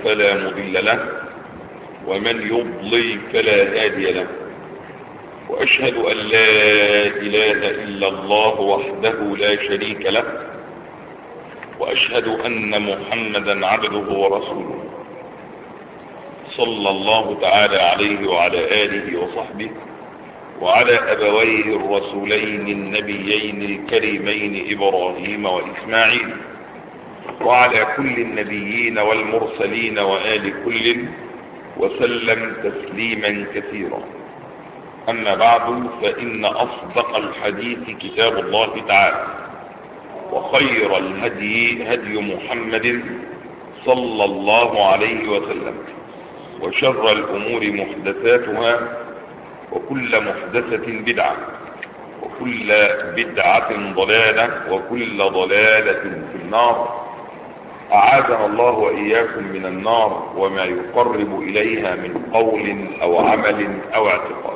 فلا مضل له ومن يضلل فلا هادي له، وأشهد أن لا إله إلا الله وحده لا شريك له، وأشهد أن محمدا عبده ورسوله صلى الله تعالى عليه وعلى آله وصحبه وعلى أبويه الرسولين النبيين الكريمين إبراهيم وإسماعيل، وعلى كل النبيين والمرسلين وآل كل وسلم تسليما كثيرا. أما بعد، فإن أصدق الحديث كتاب الله تعالى، وخير الهدي هدي محمد صلى الله عليه وسلم، وشر الأمور محدثاتها، وكل محدثة بدعة، وكل بدعة ضلالة، وكل ضلالة في النار. أعاذنا الله وإياكم من النار وما يقرب إليها من قول أو عمل أو اعتقاد.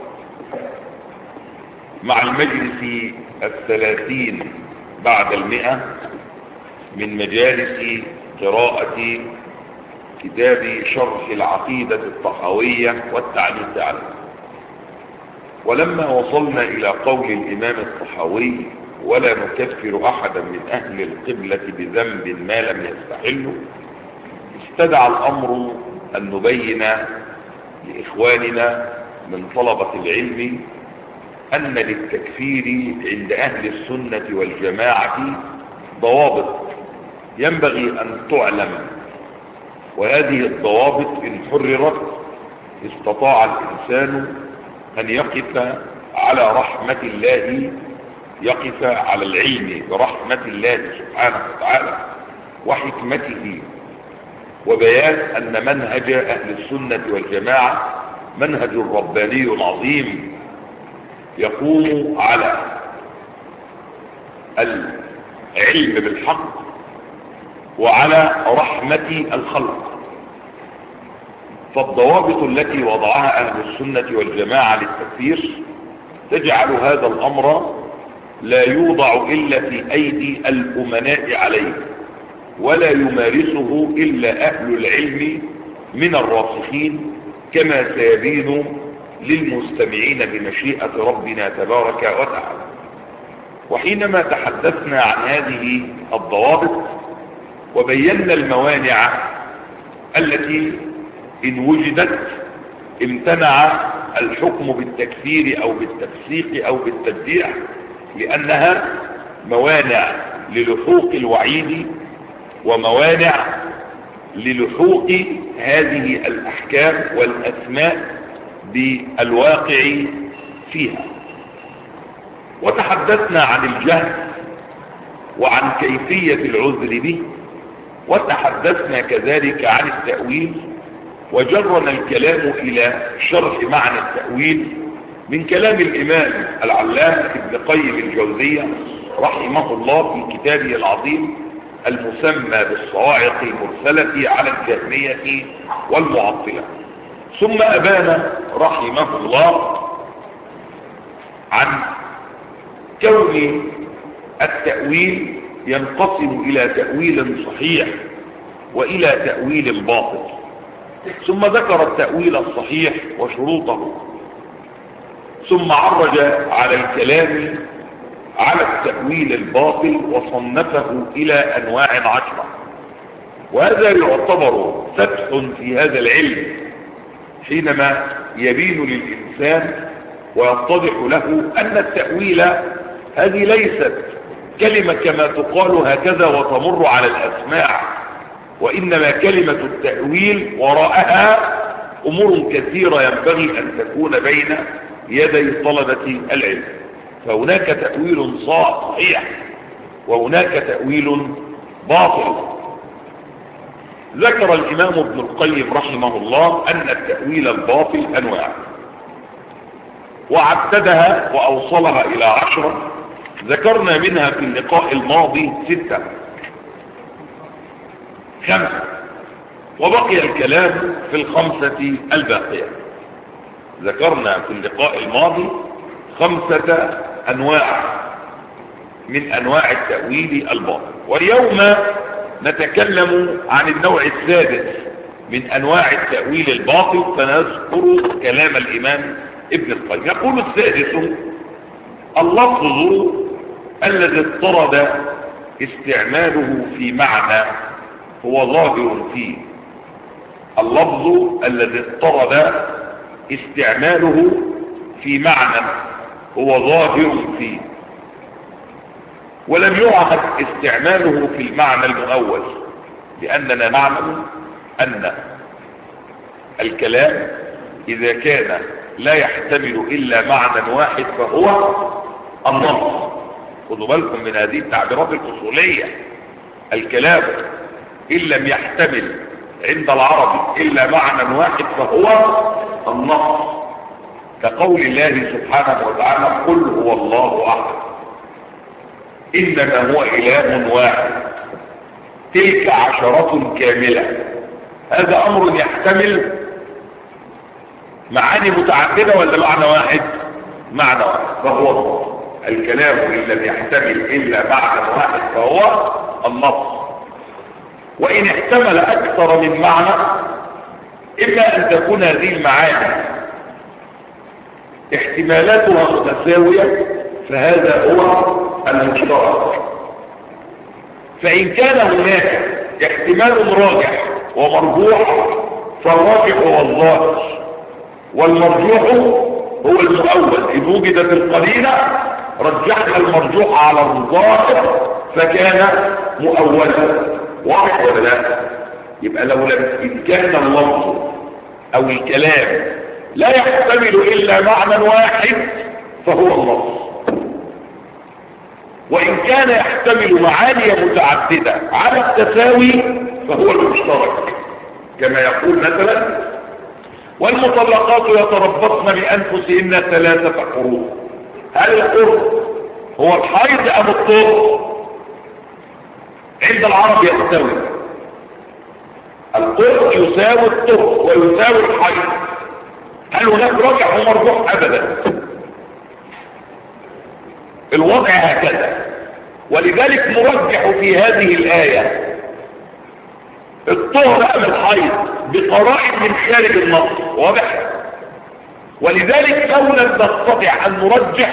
مع المجلس 30 بعد 100 من مجالس قراءة كتاب شرح العقيدة الطحاوية والتعليق عليه، ولما وصلنا إلى قول الإمام الطحاوي: ولا نكفر أحدا من أهل القبلة بذنب ما لم يستحله، استدعى الأمر أن نبين لإخواننا من طلبة العلم أن للتكفير عند أهل السنة والجماعة ضوابط ينبغي أن تعلم، وهذه الضوابط إن حررت استطاع الإنسان أن يقف على رحمة الله، يقف على العلم برحمة الله سبحانه وتعالى وحكمته، وبيان أن منهج أهل السنة والجماعة منهج رباني عظيم يقوم على العلم بالحق وعلى رحمة الخلق. فالضوابط التي وضعها أهل السنة والجماعة للتكفير تجعل هذا الأمر لا يوضع إلا في أيدي الأمناء عليه، ولا يمارسه إلا أهل العلم من الراسخين، كما سيبين للمستمعين بمشيئة ربنا تبارك وتعالى. وحينما تحدثنا عن هذه الضوابط وبينا الموانع التي إن وجدت امتنع الحكم بالتكفير أو بالتفسيق أو بالتبديع، لأنها موانع للحوق الوعيد وموانع للحوق هذه الأحكام والأسماء بالواقع فيها. وتحدثنا عن الجهل وعن كيفية العذر به، وتحدثنا كذلك عن التأويل، وجرنا الكلام إلى شرح معنى التأويل من كلام الإمام العلامة ابن قيم الجوزية رحمه الله في كتابه العظيم المسمى بالصواعق المرسلة على الجهمية والمعطلة. ثم أبان رحمه الله عن كون التأويل ينقسم إلى تأويل صحيح وإلى تأويل باطل، ثم ذكر التأويل الصحيح وشروطه، ثم عرج على الكلام على التأويل الباطل وصنفه إلى أنواع 10. وهذا يعتبر فتح في هذا العلم حينما يبين للإنسان ويتضح له أن التأويل هذه ليست كلمة كما تقال هكذا وتمر على الأسماع، وإنما كلمة التأويل وراءها أمور كثيرة ينبغي أن تكون بين يدي طلبة العلم. فهناك تأويل صحيح وهناك تأويل باطل. ذكر الإمام ابن القيم رحمه الله أن التأويل الباطل أنواع، وعددها وأوصلها إلى 10. ذكرنا منها في اللقاء الماضي 6 5، وبقي الكلام في 5 الباقية. ذكرنا في اللقاء الماضي 5 أنواع من أنواع التأويل الباطل، واليوم نتكلم عن النوع السادس من أنواع التأويل الباطل، فنذكر كلام الإمام ابن القيم. يقول السادس: اللفظ الذي اضطرد استعماله في معنى هو ظاهر فيه. اللفظ الذي اضطرد استعماله في معنى هو ظاهر فيه، ولم يعهد استعماله في المعنى المؤول، لأننا نعلم أن الكلام إذا كان لا يحتمل إلا معنى واحد فهو النص. خذوا بالكم من هذه التعبيرات الأصولية. الكلام إن لم يحتمل عند العرب إلا معنى واحد فهو النص، كقول الله سبحانه وتعالى: قل هو الله أحد إنما هو إله واحد تلك 10 كاملة. هذا أمر يحتمل معاني متعددة ولا معنى واحد؟ معنى واحد، فهو النص. الكلام إن لم يحتمل إلا معنى واحد فهو النص. وإن احتمل أكثر من معنى، إما أن تكون هذه المعاني احتمالاتها متساوية، فهذا هو المشترك. فإن كان هناك احتمال راجح ومرجوح، فالراجح هو الظاهر والمرجوح هو المؤول. إذ وجدت القرينة رجحنا المرجوح على الظاهر فكان مؤولا. واضح ولا لا؟ يبقى إن كان اللفظ أو الكلام لا يحتمل إلا معنى واحد فهو النص، وإن كان يحتمل معاني متعددة على التساوي فهو المشترك، كما يقول مثلا: والمطلقات يتربصن بأنفسهن 3 قروء. هل القرء هو الحيض أم الطهر؟ عند العرب يستوي. القرء يساوي الطهر ويساوي الحيض. هل هناك راجح ومرجوح؟ أبدا. الوضع هكذا. ولذلك نرجح في هذه الآية الطهر أم الحيض بقرائن من خارج النص. واضح؟ ولذلك لولا نستطيع أن نرجح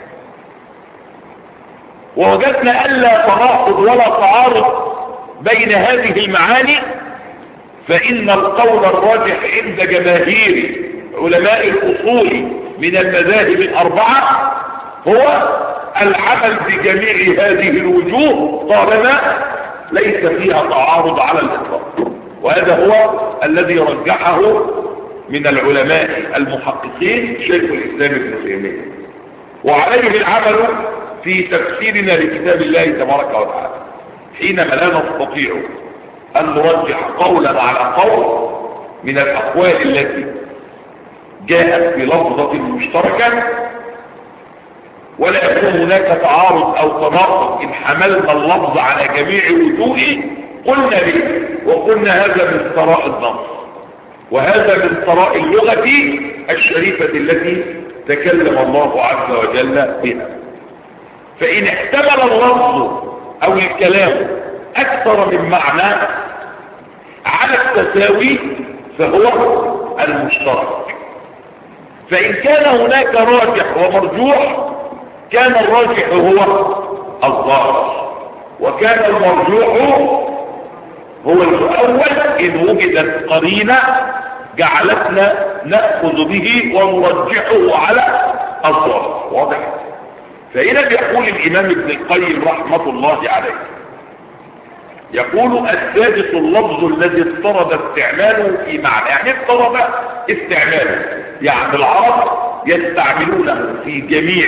ووجدنا ألا تناقض ولا تعارض بين هذه المعاني، فإن القول الراجح عند جماهير علماء الأصول من المذاهب 4 هو العمل بجميع هذه الوجوه طالما ليس فيها تعارض على الإطلاق. وهذا هو الذي رجحه من العلماء المحققين شيخ الإسلام ابن تيمية، وعليه العمل في تفسيرنا لكتاب الله تبارك وتعالى، حينما لا نستطيع أن نرجح قولا على قول من الأقوال التي جاءت بلفظة مشتركة، ولا يكون هناك تعارض أو تناقض إن حملنا اللفظ على جميع وجوهه، قلنا به وقلنا هذا من ثراء النص، وهذا من ثراء اللغة الشريفة التي تكلم الله عز وجل بها. فإن احتمل اللفظ أو الكلام أكثر من معنى على التساوي فهو المشترك. فإن كان هناك راجح ومرجوح كان الراجح هو الظاهر، وكان المرجوح هو المؤول إن وجدت قرينة جعلتنا نأخذ به ونرجحه على الظاهر. واضح؟ فهنا بيقول الإمام ابن القيم رحمة الله عليه، يقول: السادس اللفظ الذي اضطرد استعماله في معنى. يعني اضطرد استعماله، يعني العرب يستعملونه في جميع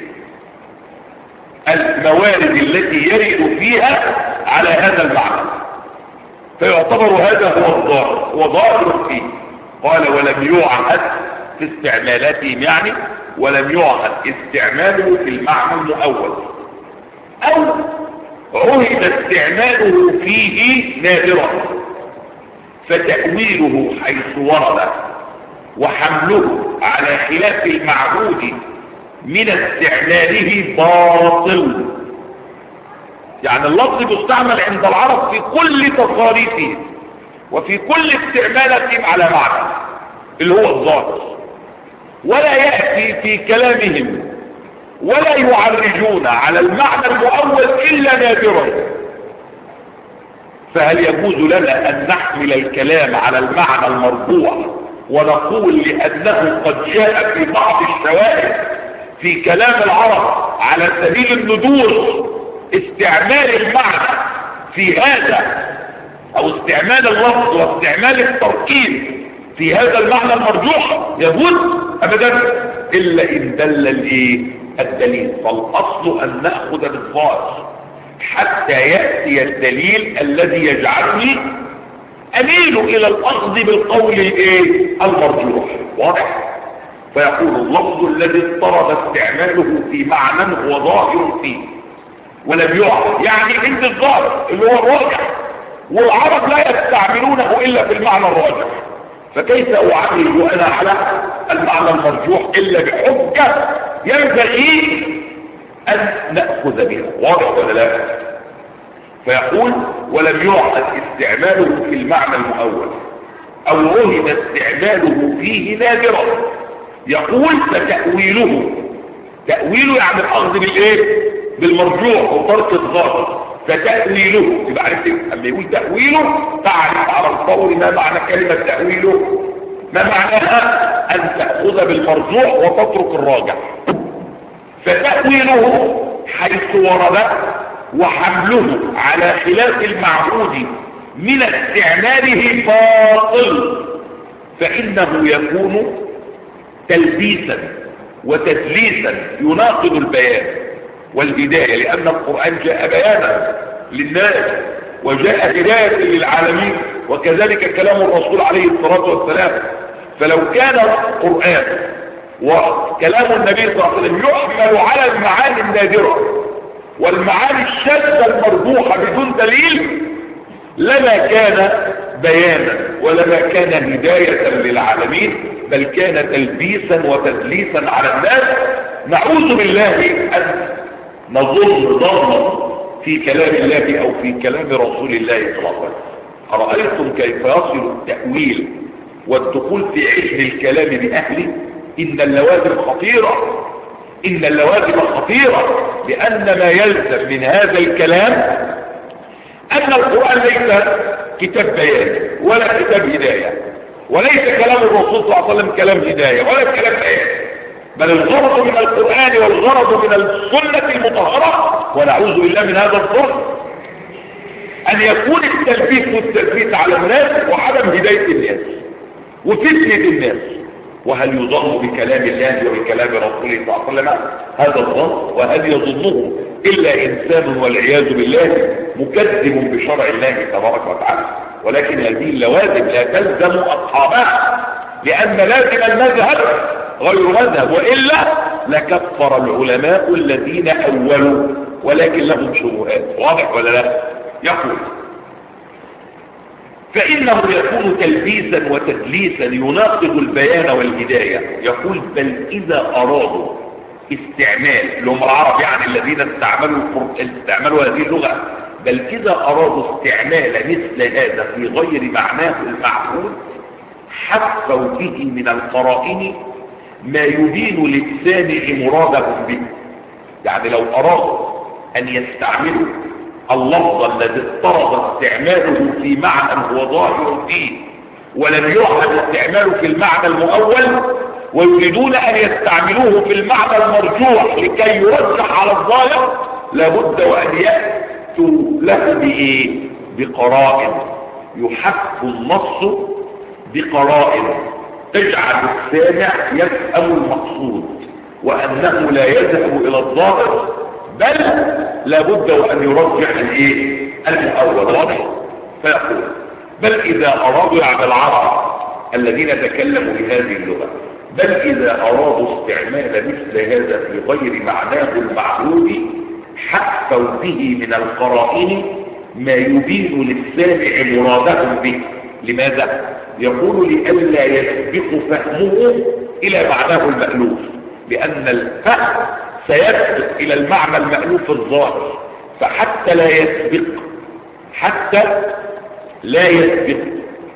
الموارد التي يرد فيها على هذا المعنى، فيعتبر هذا هو الظاهر وظاهر فيه. قال: ولم يعهد في استعمالاتهم، يعني ولم يعهد استعماله في المعنى المؤول، أو عهد استعماله فيه نادرا، فتأويله حيث ورد وحمله على خلاف المعهود من استعماله باطل. يعني اللفظ مستعمل عند العرب في كل تصاريفه، وفي كل استعمالاتهم على معنى اللي هو الظاهر، ولا يأتي في كلامهم ولا يعرجون على المعنى المؤول إلا نادرا. فهل يجوز لنا أن نحمل الكلام على المعنى المرجوح ونقول لأنه قد جاء في بعض الشواهد في كلام العرب على سبيل الندور استعمال المعنى في هذا، أو استعمال اللفظ واستعمال التركيب في هذا المعنى المرجوح؟ يجوز أبدا، إلا إن دل الدليل. فالأصل أن نأخذ بالظاهر حتى يأتي الدليل الذي يجعلني أميل إلى الأخذ بالقول المرجوح. واضح؟ فيقول اللفظ الذي اضطرد استعماله في معنى هو ظاهر فيه ولم يعرف، يعني عند الظاهر اللي هو الراجح، والعرب لا يستعملونه إلا في المعنى الراجح، فكيف أعرج أنا على المعنى المرجوح إلا بحجة ينبغي أن نأخذ بها؟ واضح ولا لا؟ فيقول ولم يعهد استعماله في المعنى المؤول أو عهد استعماله فيه نادرا. يقول فتأويله، تأويله يعني الأخذ بالمرجوح وترك الظاهر، فتأويله يبقى عرفت لما يقول تأويله تعرف على الفور ما معنى كلمة تأويله، ما معناها أن تأخذ بالمرجوح وتترك الراجح. فتأويله حيث ورد وحمله على خلاف المعهود من استعماله باطل، فإنه يكون تلبيسا وتدليسا يناقض البيان والهداية، لأن القرآن جاء بيانا للناس وجاء هداية للعالمين، وكذلك كلام الرسول عليه الصلاة والسلام. فلو كان القرآن وكلام النبي صلى الله عليه وسلم يحمل على المعاني النادرة والمعاني الشاذة المرجوحة بدون دليل لما كان بيانا ولما كان هداية للعالمين، بل كان تلبيسا وتدليسا على الناس. نعوذ بالله أن نظن ظنا في كلام الله أو في كلام رسول الله صلى الله عليه وسلم. أرأيتم كيف يصل التأويل والدخول في علم الكلام بأهله؟ إن اللوازم خطيرة، إن اللوازم خطيرة، لأن ما يلزم من هذا الكلام أن القرآن ليس كتاب بيان ولا كتاب هداية، وليس كلام الرسول صلى الله عليه وسلم كلام هداية ولا كلام بيان، بل الغرض من القرآن والغرض من السنة المطهرة، ونعوذ بالله من هذا الظلم، أن يكون التلبيس والتلبيس على الناس وعدم هداية الناس وفتنة الناس. وهل يظن بكلام الله وبكلام رسوله صلى الله عليه وسلم هذا الظن؟ وهل يظنه إلا إنسان والعياذ بالله مكذب بشرع الله تبارك وتعالى؟ ولكن هذه اللوازم لا تلزم أصحابها، لأن لازم المذهب غير مذهب، وإلا لكفر العلماء الذين أولوا ولكن لهم شبهات. واضح ولا لا؟ يقول فإنه يكون تلبيسا وتدليسا يناقض البيان والهداية. يقول بل إذا أرادوا استعمال، اللي هم العرب يعني الذين استعملوا هذه اللغة، بل إذا أرادوا استعمال مثل هذا في غير معناه المعقول حفوا به من القرائن ما يبين للسامع مرادهم به. يعني لو أرادوا أن يستعملوا اللفظ الذي اضطرد استعماله في معنى هو ظاهر فيه ولم يعهد استعماله في المعنى المؤول، ويريدون أن يستعملوه في المعنى المرجوح لكي يرجح على الظاهر، لابد وأن يأتوا له بقرائن، يحف النص بقرائن تجعل السامع يفهم المقصود وأنه لا يذهب إلى الظاهر، بل لابد وأن يرجح المؤول. واضح؟ فيقول بل إذا أرادوا يعني العرب الذين تكلموا بهذه اللغة، بل إذا أرادوا استعمال مثل هذا في غير معناه المعهود حفوا به من القرائن ما يبين للسامع مرادهم به. لماذا؟ يقول لئلا يسبق فهمه إلى معناه المألوف، لأن الفهم سيسبق إلى المعنى المألوف الظاهر، فحتى لا يسبق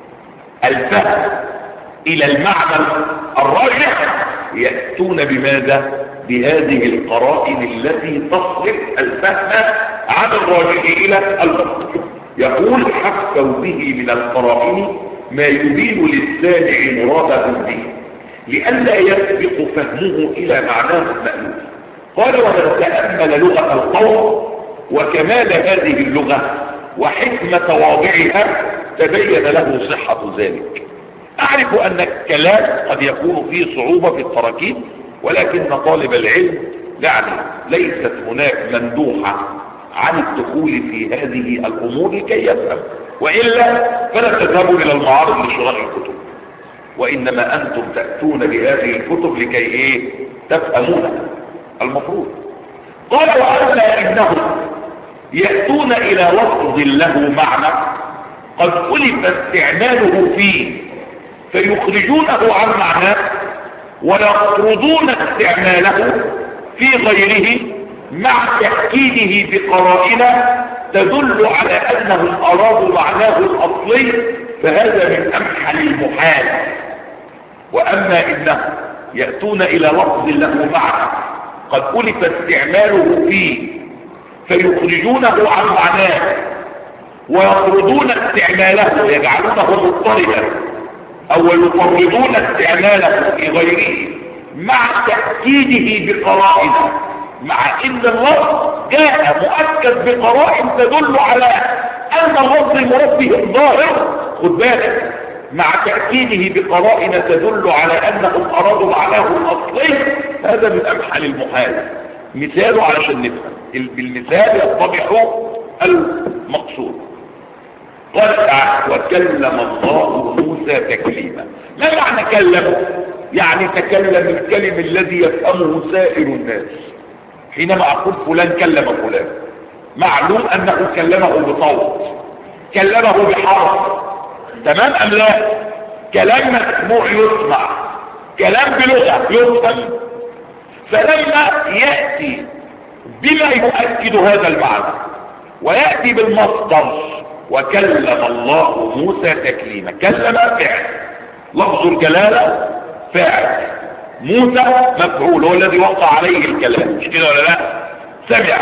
الفهم الى المعنى الراجح يأتون بماذا؟ بهذه القرائن التي تصرف الفهم عن الراجح الى المرجوح. يقول حكوا به من القرائن ما يبين للسامع مراده به لئلا يسبق فهمه الى معناه المألوف. قال ومن تأمل لغة القوم وكمال هذه اللغة وحكمة واضعها تبين له صحة ذلك. أعرف أن الكلام قد يكون فيه صعوبة في التراكيب، ولكن طالب العلم يعني ليست هناك مندوحة عن الدخول في هذه الأمور لكي يفهم، وإلا فلا تذهبوا إلى المعارض لشراء الكتب، وإنما أنتم تأتون بهذه الكتب لكي تفهمونها المفروض. قال وأما إنهم يأتون إلى لفظ له معنى قد ألف استعماله فيه فيخرجونه عن معناه ويطردون استعماله في غيره مع تأكيده بقرائن تدل على أنهم أرادوا معناه الأصلي، فهذا من أمحل المحال. وأما إنهم يأتون إلى لفظ له معنى قد ألف استعماله فيه فيخرجونه عن معناه ويطردون استعماله يجعلونه مضطردا أو يطردون استعماله في غيره مع تأكيده بقرائن، مع ان اللفظ جاء مؤكد بقرائن تدل على ان اللفظ المراد به الظاهر، خد بالك، مع تأكيده بقرائن تدل على انهم ارادوا معناه الاصلي، هذا من امحل المحال. مثاله علشان نفهم بالمثال يتضح المقصود. قال تعالى وكلم الله موسى تكليما. ما معنى كلم؟ يعني تكلم الكلم الذي يفهمه سائر الناس. حينما اقول فلان كلم فلان معلوم انه كلمه بصوت، كلمه بحرف، تمام ام لا؟ كلام مسموع يسمع، كلام بلغة يفهم. فلما يأتي بما يؤكد هذا المعنى ويأتي بالمصدر وكلم الله موسى تكليما، كلم فعل، لفظ الجلالة فاعل، موسى مفعول هو الذي وقع عليه الكلام، مش كده ولا لا؟ سمع.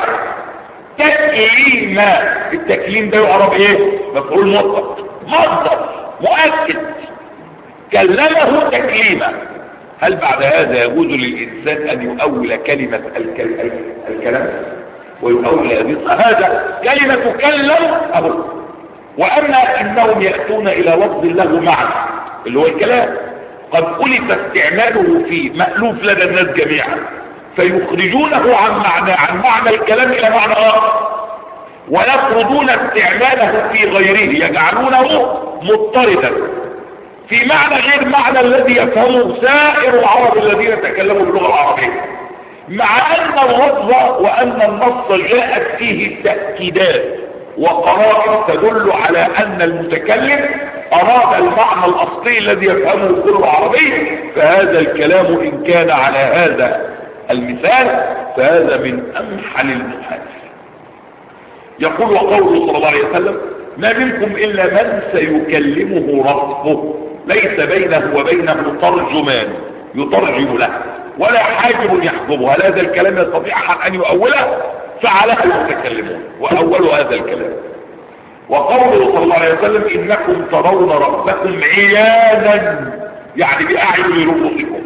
تكليما، التكليم ده يعرف ايه؟ مفعول مطلق، مصدر مؤكد، كلمه تكليما. هل بعد هذا يجوز للإنسان أن يؤول كلمة الكلام ويؤول هذا كلمة كلم أبو؟ وأما إنهم يأتون إلى لفظ له معنى اللي هو الكلام قد ألف استعماله فيه مألوف لدى الناس جميعا فيخرجونه عن معنى الكلام إلى معنى آخر ويطردون استعماله في غيره يجعلونه مضطردا في معنى غير معنى الذي يفهمه سائر العرب الذين يتكلموا باللغة العربية، مع أن اللفظ وأن النص جاءت فيه تأكيدات وقرائن تدل على أن المتكلم أراد المعنى الأصلي الذي يفهمه كل عربي. فهذا الكلام إن كان على هذا المثال فهذا من أمحل المحال. يقول وقوله صلى الله عليه وسلم ما منكم إلا من سيكلمه ربه ليس بينه وبينه ترجمان يترجم له ولا حاجب يحجبه. هل هذا الكلام يستطيع أحد أن يؤوله؟ فعله المتكلمون وأولوا هذا الكلام. وقوله صلى الله عليه وسلم إنكم ترون ربكم عيانا يعني بأعين رؤوسكم.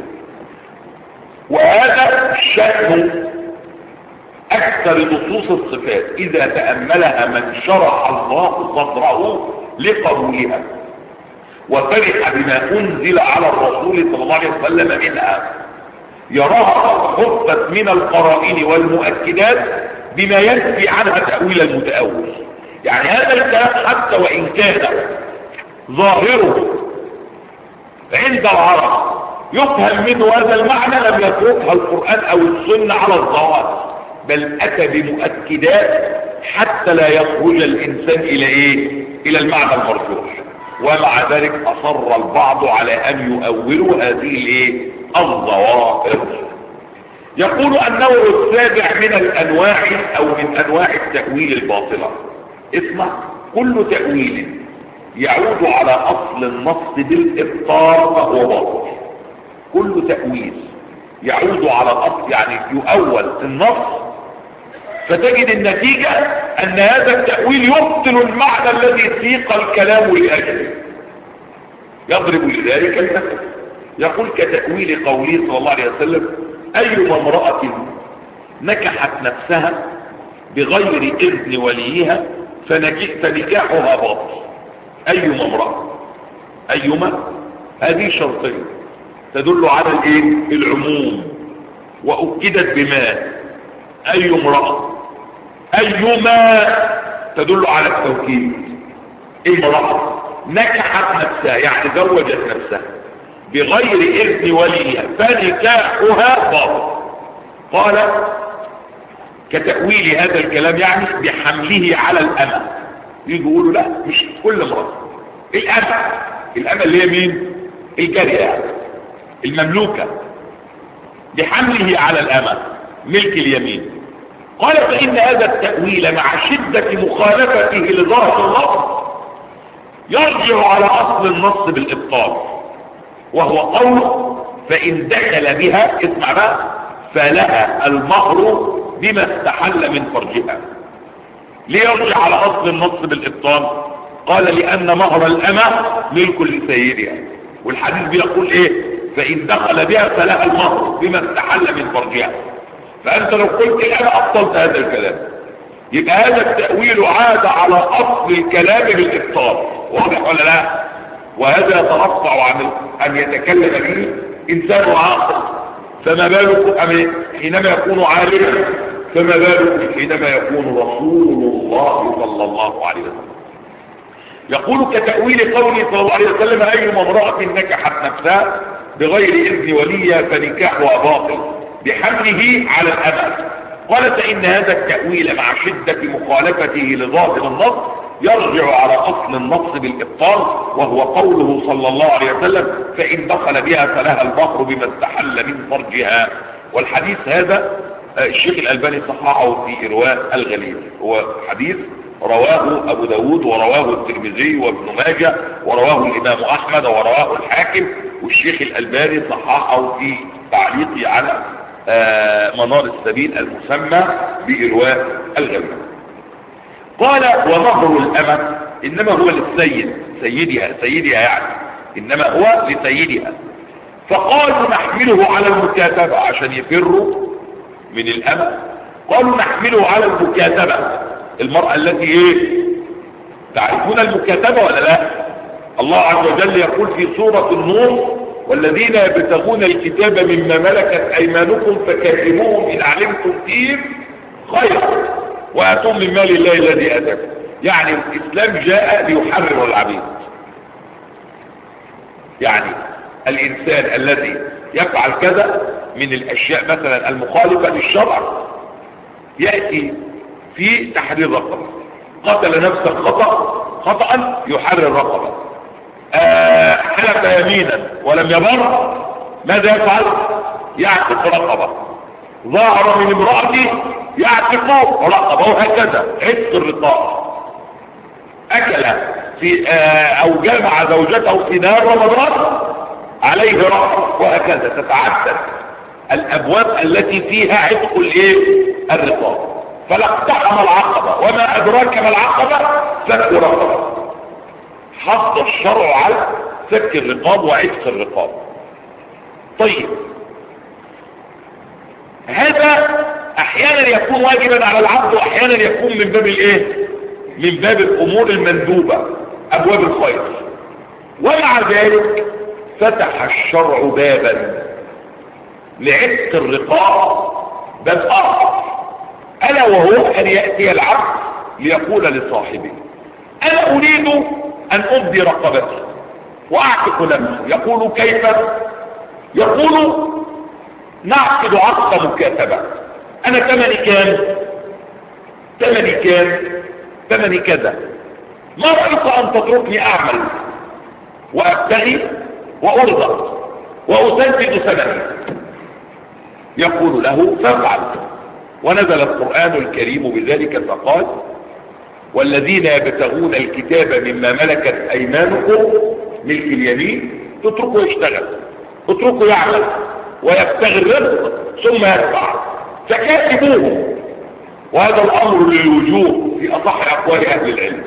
وهذا شأن أكثر نصوص الصفات إذا تأملها من شرح الله صدره لقبولها وفرح بما أنزل على الرسول صلى الله عليه وسلم منها يراها خفت من القرائن والمؤكدات بما ينفي عنها تأويل المتأول. يعني هذا الكلام حتى وإن كان ظاهره عند العرب يفهم منه هذا المعنى لم يتركها القرآن أو السنة على الظواهر، بل أتى بمؤكدات حتى لا يخرج الإنسان إلى إيه؟ إلى المعنى المرجوح. ومع ذلك أصر البعض على أن يؤولوا هذه الإيه؟ الظواهر. يقول النوع السابع من الأنواع أو من أنواع التأويل الباطلة. اسمع، كل تأويل يعود على اصل النص بالابطال فهو باطل. كل تأويل يعود على الاصل، يعني يؤول النص فتجد النتيجة ان هذا التأويل يبطل المعنى الذي سيق الكلام لاجله. يضرب لذلك المثل، يقول كتأويل قوله صلى الله عليه وسلم: ايما امرأة نكحت نفسها بغير اذن وليها فنكاحها باطل. ايما امرأة، ايما هذه شرطية تدل على الايه؟ العموم، واكدت بما. اي امرأة، ايما تدل على التوكيد. امرأة نكحت نفسها يعني زوجت نفسها بغير اذن وليها فنكاحها باطل. قال كتأويل هذا الكلام يعني بحمله على الأمة. يجي يقولوا لا مش كل امرأة، الأمة اللي هي مين؟ الجارية يعني المملوكة، بحمله على الأمة ملك اليمين. قال فإن هذا التأويل مع شدة مخالفته لظاهر النص يرجع على أصل النص بالإبطال، وهو قوله فإن دخل بها، اسمع بقى، فلها المهر بما استحل من فرجها. ليه يرجع على أصل النص بالإبطال؟ قال لأن مهر الأمة ملك لسيدها، والحديث بيقول إيه؟ فإن دخل بها فلها المهر بما استحل من فرجها. فأنت لو قلت أنا أبطلت هذا الكلام، يبقى هذا التأويل عاد على أصل الكلام بالإبطال. واضح ولا لا؟ وهذا يترفع عن أن يتكلم به إنسان عاقل، فما بالكم حينما يكون عالما، فما بالكم حينما يكون رسول الله صلى الله عليه وسلم. يقول كتأويل قوله صلى الله عليه وسلم أيما امرأة نكحت نفسها بغير إذن وليها فنكاحها باطل بحمله على الأمل. قال فإن هذا التأويل مع شدة مخالفته لظاهر النص يرجع على أصل النص بالإبطال، وهو قوله صلى الله عليه وسلم فإن دخل بها فلها البحر بما استحل من فرجها. والحديث هذا الشيخ الألباني صححه في إرواء الغليل، هو حديث رواه أبو داود ورواه الترمذي وابن ماجه ورواه الإمام أحمد ورواه الحاكم، والشيخ الألباني صححه في تعليقه على منار السبيل المسمى بإرواء الغليل. قال ومهر الأمة إنما هو للسيد، سيدها يعني، إنما هو لسيدها. فقالوا نحمله على المكاتبة عشان يفروا من الأمة، قالوا نحمله على المكاتبة، المرأة التي ايه؟ تعرفون المكاتبة ولا لا؟ الله عز وجل يقول في سورة النور والذين يبتغون الكتاب مما ملكت أيمانكم فكاتبوهم إن علمتم فيهم خيرا وآتوهم من مال الله الذي آتاكم. يعني الإسلام جاء ليحرر العبيد، يعني الإنسان الذي يفعل كذا من الأشياء مثلا المخالفة للشرع يأتي في تحرير رقبة، قتل نفسا خطأ يحرر رقبة، حلف يمينا ولم يبر ماذا يفعل؟ يعتق رقبة، ظهر من امرأته يعتق رقبة، وهكذا عتق الرقاب، أكل في أو جمع زوجته في نهار رمضان عليه رقبة، وهكذا تتعدد الأبواب التي فيها عتق الرقاب. فلاقتحم العقبة، وما أدراك ما العقبة؟ فك رقبة. حط الشرع على فك الرقاب وعتق الرقاب. طيب هذا احيانا يكون واجبا على العبد، واحيانا يكون من باب من باب الامور المندوبة، ابواب الخير. ومع ذلك فتح الشرع بابا لعتق الرقاب، باب اخر، الا وهو ان يأتي العبد ليقول لصاحبه انا اريد ان ابدي رقبتي واعتق نفسي. يقول كيف؟ يقول نعقد عقد مكاتبة، انا ثمني كام؟ ثمني كذا، ما رأيك ان تتركني اعمل وابتغي وارضى واسدد ثمني؟ يقول له فافعل. ونزل القرآن الكريم بذلك فقال والذين يبتغون الكتاب مما ملكت ايمانكم ملك اليمين، تتركوا يشتغل، اتركوا يعمل ويبتغي الرزق ثم يدفع، فكاتبوهم. وهذا الامر للوجوب في اصح اقوال اهل العلم.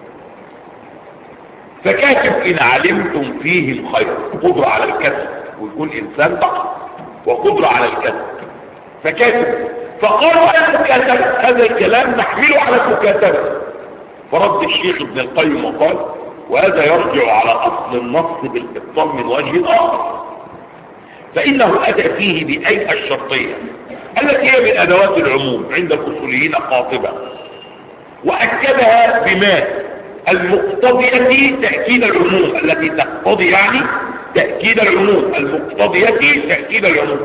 فكاتب ان علمتم فيهم خير، قدرة على الكسب، ويكون انسان تقوى وقدرة على الكسب، فكاتب. فقالوا المكاتبة، هذا الكلام نحمله على المكاتبة. فرد الشيخ ابن القيم وقال: وهذا يرجع على اصل النص بالابطال من وجه اخر، فانه اتى فيه بأي الشرطية التي هي من ادوات العموم عند الاصوليين قاطبة، واكدها بما المقتضية تأكيد العموم، التي تقتضي يعني تأكيد العموم، المقتضية تأكيد العموم.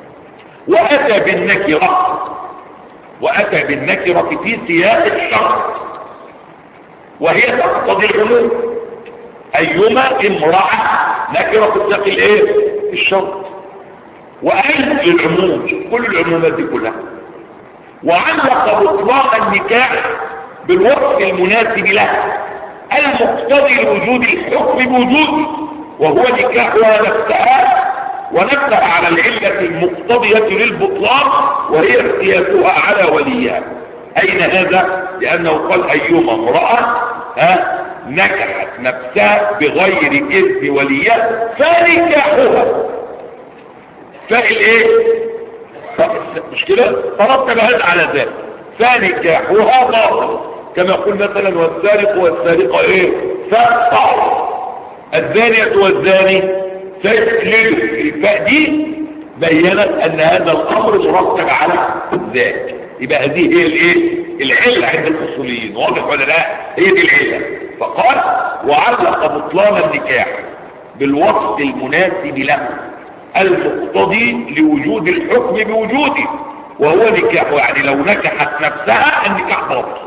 وأتى بالنكرة في سياق الشرط، وهي تقتضي العموم. أيما امرأة نكرة في سياق الايه؟ الشرط. وأي العموم، كل العمومات دي كلها. وعلق بطلان النكاح بالوصف المناسب له المقتضي لوجود الحكم بوجوده، وهو نكاحها نفسها، ونبه على العلة المقتضية للبطلان وهي اختيارها على وليها. أين هذا؟ لأنه قال: أيما امرأة نكحت نفسها بغير إذن وليها فنكاحها. فالايه؟ مش كده؟ ترتب هذا على ذلك، فنكاحها باطل، كما يقول مثلا: والسارق والسارقة ايه؟ فاقطعوا، الزانية والزاني فاجلدوا. الفاء دي بينت ان هذا الامر مرتب على ذلك. يبقى هذه هي الايه؟ العلة عند الاصوليين. واضح ولا لا؟ هي دي العلة. فقال: وعلق بطلان النكاح بالوصف المناسب له المقتضي لوجود الحكم بوجوده، وهو نكاح. يعني لو نكحت نفسها النكاح باطل.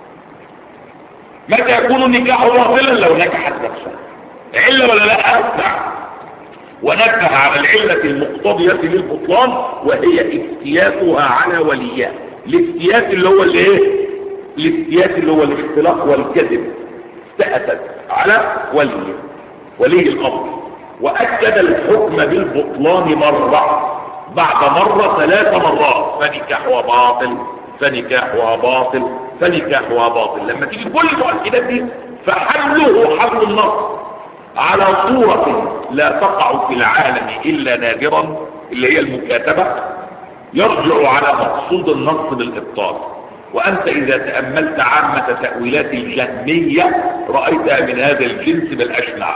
متى يكون النكاح باطلا؟ لو نكحت نفسها. علة ولا لا؟ نعم. ونبه على العلة المقتضية للبطلان وهي افتياتها على وليها. الافتيات اللي هو الايه؟ الافتيات اللي هو الاختلاق والكذب. استأتت على ولي الامر. واكد الحكم بالبطلان مرة بعد مرة 3 مرات: فنكاحها باطل، فنكاحها باطل، فنكاحها باطل. لما تيجي كل المؤكدات دي فحمله حمل النص على صورة لا تقع في العالم الا نادرا، اللي هي المكاتبة، يرجع على مقصود النص بالابطال. وانت اذا تأملت عامة تأويلات الجهمية رأيتها من هذا الجنس بالاشنع.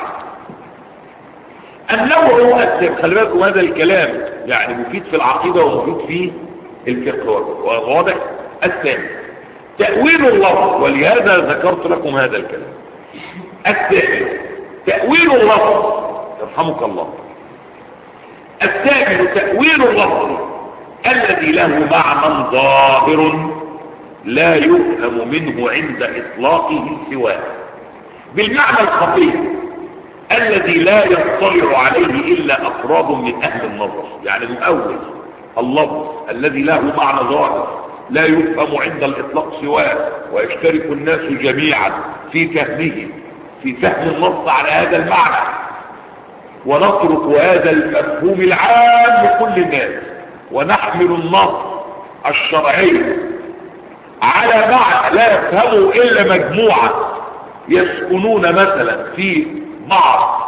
النوع الثاني، خلي بالكم هذا الكلام يعني مفيد في العقيدة ومفيد في الفقه، واضح. الثاني تأويل اللفظ، ولهذا ذكرت لكم هذا الكلام. الثاني تأويل اللفظ، يرحمك الله. الثاني تأويل اللفظ الذي له معنى ظاهر لا يفهم منه عند إطلاقه سواه، بالمعنى الخفي الذي لا يطلع عليه إلا أفراد من أهل النظر. يعني نؤول اللفظ الذي له معنى ظاهر لا يفهم عند الإطلاق سواه، ويشترك الناس جميعا في فهمه، في فهم النص على هذا المعنى، ونترك هذا المفهوم العام لكل الناس، ونحمل النص الشرعي على معنى لا يفهمه إلا مجموعة يسكنون مثلا في بعض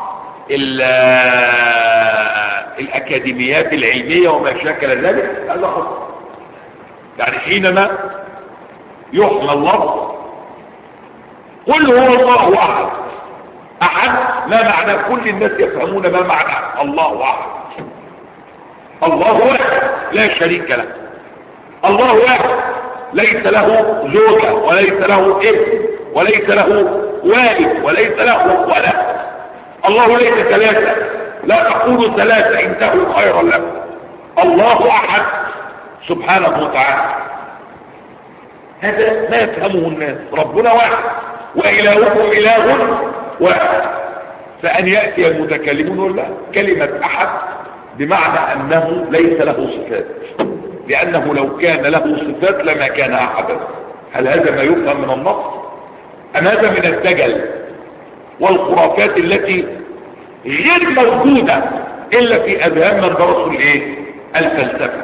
الأكاديميات العلمية وما شاكل ذلك. هذا خطأ. يعني حينما يحمل اللفظ قل هو الله أحد، أحد ما معنى؟ كل الناس يفهمون ما معنى الله أحد. الله واحد لا شريك له، الله واحد ليس له زوجة وليس له ابن وليس له والد وليس له ولد. الله ليس ثلاثة، لا تقولوا ثلاثة انتهوا خيرا لكم. الله أحد سبحانه وتعالى، هذا ما يفهمه الناس. ربنا واحد وإلهكم إله واحد. فأن يأتي المتكلمون ولا كلمة أحد بمعنى أنه ليس له صفات، لأنه لو كان له صفات لما كان أحدا. هل هذا ما يفهم من النص؟ أم هذا من الدجل والخرافات التي غير موجودة إلا في أذهان من درسوا الفلسفة.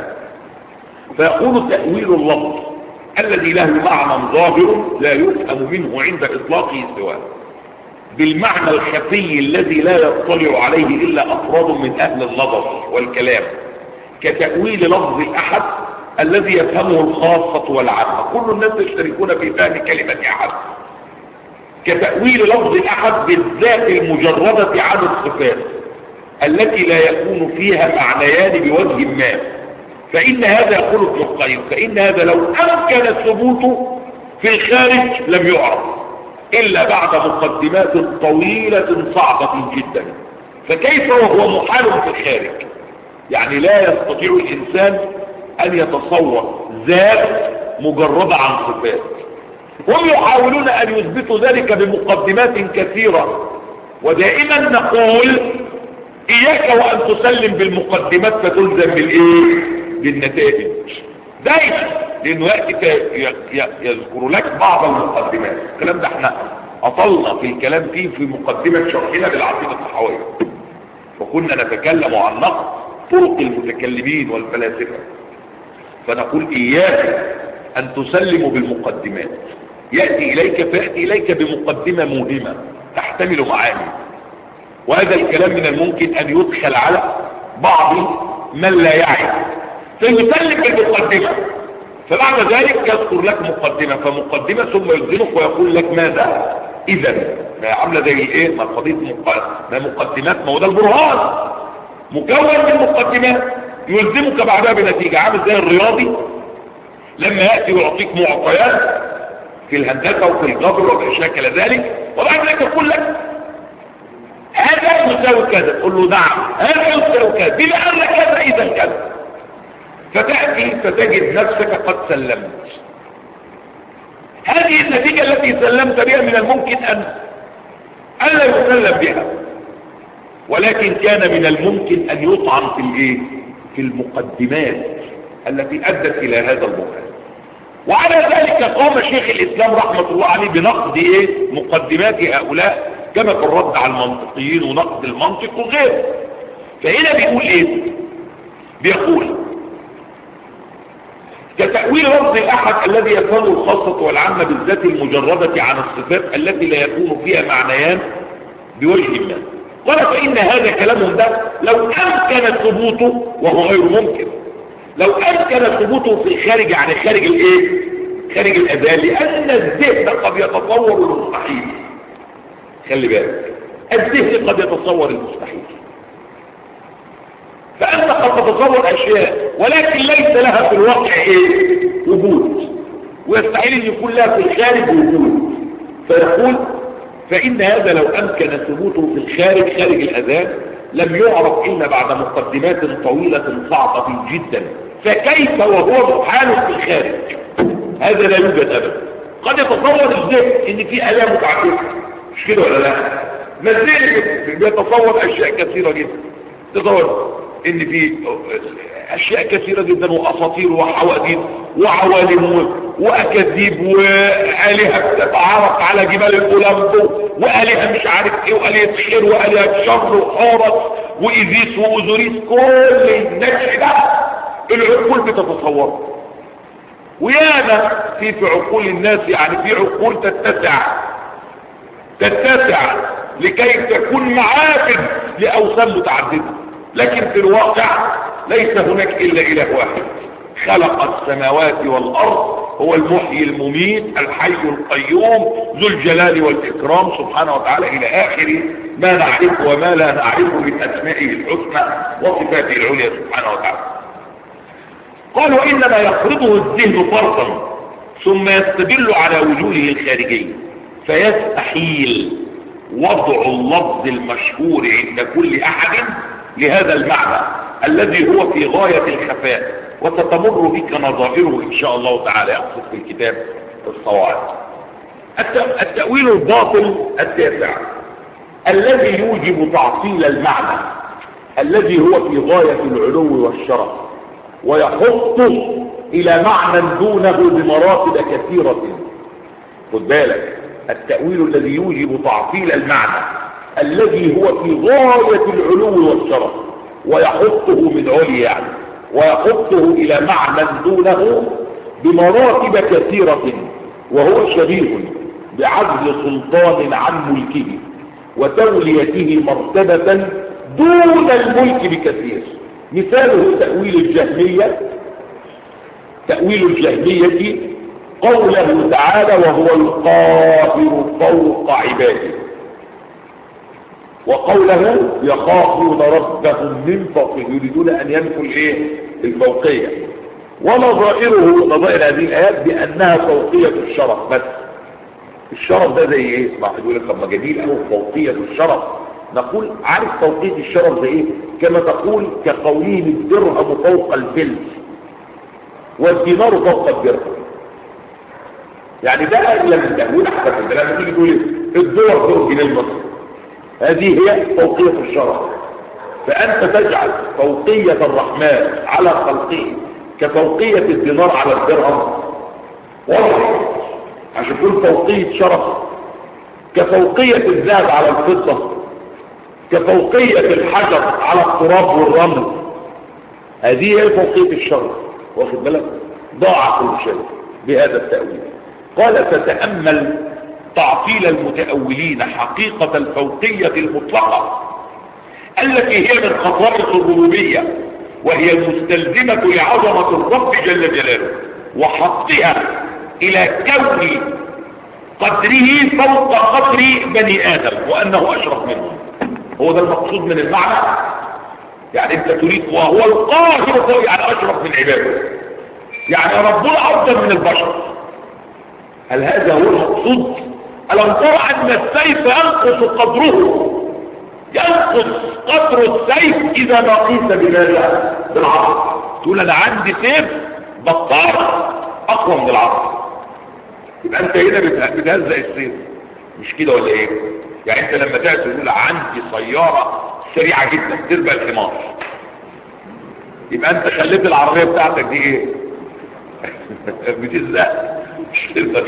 فيقول تأويل اللفظ الذي له معنى ظاهر لا يفهم منه عند إطلاقه سواه بالمعنى الخفي الذي لا يطلع عليه إلا أفراد من أهل النظر والكلام، كتأويل لفظ الأحد الذي يفهمه الخاصة والعامة، كل الناس يشتركون في فهم كلمة أحد، كتأويل لفظ الأحد بالذات المجردة عن الصفات التي لا يكون فيها معنيان بوجه ما، فإن هذا يقول ابن القيم فإن هذا لو أمكن الثبوت في الخارج لم يعرف إلا بعد مقدمات طويلة صعبة جدا، فكيف وهو محال في الخارج؟ يعني لا يستطيع الإنسان أن يتصور ذات مجردة عن صفات، هم يحاولون أن يثبتوا ذلك بمقدمات كثيرة، ودائما نقول إياك وأن تسلم بالمقدمات فتلزم بالنتائج دائما، لأنه يذكر لك بعض المقدمات. الكلام ده احنا أطلنا في الكلام فيه في مقدمة شرحنا للعقيدة الطحاوية، وكنا نتكلم عن نقد طرق المتكلمين والفلاسفة، فنقول إياك أن تسلم بالمقدمات، يأتي إليك بمقدمة مهمة تحتمل معاني، وهذا الكلام من الممكن أن يدخل على بعض من لا يعي فيسلم بالمقدمة، فبعد ذلك يذكر لك مقدمة فمقدمة ثم يلزمك ويقول لك ماذا إذا، ما عاملة زي ما قضية مقدمات، ما هو ده البرهان مكون من مقدمات يلزمك بعدها بنتيجة، عامل زي الرياضي لما يأتي ويعطيك معطيات في الهندسة وفي الجبر وفي شكل ذلك، وبعد ذلك يقول لك هذا يساوي كذا، تقول له نعم هذا يساوي كذا بما أن كذا إذا كذا، فتأتي فتجد نفسك قد سلمت. هذه النتيجة التي سلمت بها من الممكن أن لا يسلم بها، ولكن كان من الممكن أن يطعن في المقدمات التي أدت إلى هذا البرهان. وعلى ذلك قام شيخ الإسلام رحمة الله عليه بنقد مقدمات هؤلاء كما في الرد على المنطقيين ونقد المنطق وغيره. فهنا بيقول بيقول كتأويل لفظ الأحد الذي يفهمه الخاصة والعامة بالذات المجردة عن الصفات التي لا يكون فيها معنيان بوجه ما، قال فإن هذا كلامهم ده لو أمكن ثبوته وهو غير ممكن، لو أمكن ثبوته في الخارج، يعني خارج خارج الأذان، لأن الذهن قد يتصور المستحيل. خلي بالك، الذهن قد يتصور المستحيل، فأنت قد تتصور أشياء ولكن ليس لها في الواقع وجود، ويستحيل أن يكون لها في الخارج وجود، فيقول فإن هذا لو أمكن ثبوته في الخارج خارج الأذان لم يعرف إلا بعد مقدمات طويلة صعبة جدا، فكيف وهو محال في الخارج؟ هذا لا يوجد أبدا. قد يتصور الذهن إن في آلام متعددة، مش كده ولا لا؟ ما الذهن بيتصور أشياء كثيرة جدا، تصور إن في أشياء كثيرة جدا وأساطير وحواديت وعوالم وأكاذيب وآلهة تتعارف على جبال الأولمبو وآلهة مش عارف إيه وآلهة خير وآلهة شر وحورس وإيزيس وأوزوريس، كل النشء ده العقول بتتصوره، ويانا في عقول الناس، يعني في عقول تتسع لكي تكون معابد لأوثان متعددة، لكن في الواقع ليس هناك إلا إله واحد خلق السماوات والأرض، هو المحيي المميت الحي القيوم ذو الجلال والإكرام سبحانه وتعالى، إلى آخر ما نعرف وما لا نعرف من أسمائه الحسنى وصفاته العليا سبحانه وتعالى. قال وإنما يفرضه الذهن فرضا ثم يستدل على وجوده الخارجي، فيستحيل وضع اللفظ المشهور عند كل أحد لهذا المعنى الذي هو في غاية الخفاء، وستمر بك نظائره إن شاء الله تعالى، يقصد في الكتاب الصواعق. التأويل الباطل التاسع الذي يوجب تعطيل المعنى الذي هو في غاية العلو والشرف، ويحطه إلى معنى دونه بمراتب كثيرة. خد بالك، التأويل الذي يوجب تعطيل المعنى الذي هو في غاية العلو والشرف ويحطه من عليا يعني، ويحطه إلى معنى دونه بمراتب كثيرة، وهو شبيه بعزل سلطان عن ملكه وتوليته مرتبة دون الملك بكثير. مثاله تأويل الجهمية قوله تعالى وهو القاهر فوق عباده، وقوله يخافون ربهم من فوقهم، يريدون ان ينفوا الفوقية. ونظائره نظائر هذه الآيات بأنها فوقية الشرف بس. الشرف ده زي ايه؟ واحد يقول لك طب ما جميل قوي فوقية الشرف. نقول عارف فوقية الشرف زي ايه؟ كما تقول كقولهم الدرهم فوق الفلس والدينار فوق الدرهم. يعني ده اغلى من تهويل حتى لما تيجي تقول الدولار فوق الجنيه المصري، هذه هي فوقية الشرف. فأنت تجعل فوقية الرحمن على خلقه كفوقية الدينار على الدرهم، واضح؟ عشان تكون فوقية شرف كفوقية الذهب على الفضة، كفوقية الحجر على التراب والرمل. هذه هي فوقية الشرف، واخد بالك؟ ضاع كل شيء بهذا التأويل. قال فتأمل تعطيل المتأولين حقيقة الفوقية المطلقة التي هي من خصائص الربوبية، وهي المستلزمة لعظمة الرب جل جلاله وحقها إلى كون قدره فوق قدر بني آدم وأنه أشرف منهم. هو ده المقصود من المعنى. يعني أنت تريد وهو القاهر يعني أشرف من عباده، يعني ربنا أفضل من البشر. هل هذا هو المقصود؟ ألم ترى أن السيف ينقص قدره، ينقص قدر السيف إذا ما قيس بماذا؟ بالعصر. تقول أنا عندي سيف بطار أقوى من العصر، يبقى أنت هنا بتهزق السيف، مش كده ولا إيه؟ يعني أنت لما تأتي تقول عندي سيارة سريعة جدا تسبق الحمار، يبقى أنت خليت العربية بتاعتك دي إيه؟ بتزق، مش تقدر.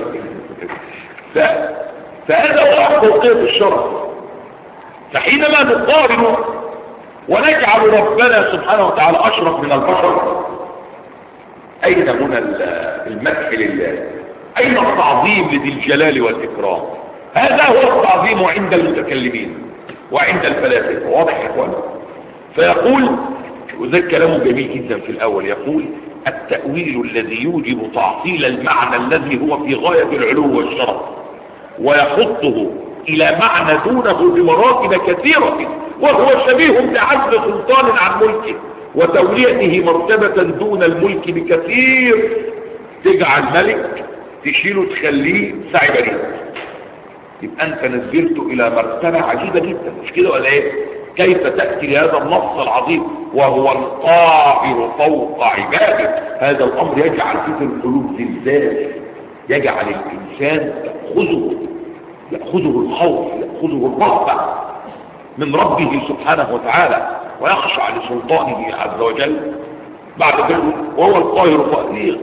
فهذا هو فوقية الشرف. فحينما نقارن ونجعل ربنا سبحانه وتعالى أشرف من البشر، أين هنا المدح لله؟ أين التعظيم لذي الجلال والإكرام؟ هذا هو التعظيم عند المتكلمين وعند الفلاسفة، واضح يا اخوانا؟ فيقول، وذا كلامه جميل جدا في الأول، يقول التأويل الذي يوجب تعطيل المعنى الذي هو في غاية العلو والشرف ويحطه إلى معنى دونه بمراتب كثيرة، وهو شبيه بعزل سلطان عن ملكه وتوليته مرتبة دون الملك بكثير. تجعل ملك تشيله تخليه ساعي بريد، يبقى أنت نزلته إلى مرتبة عجيبة جدا، مش كده ولا إيه؟ كيف تأتي لهذا النص العظيم وهو القاهر فوق عباده؟ هذا الأمر يجعل في القلوب زلزال، يجعل الإنسان يأخذه الخوف، يأخذه الرهبة من ربه سبحانه وتعالى، ويخشع لسلطانه عز وجل بعد ذلك. وهو القاهر فوق،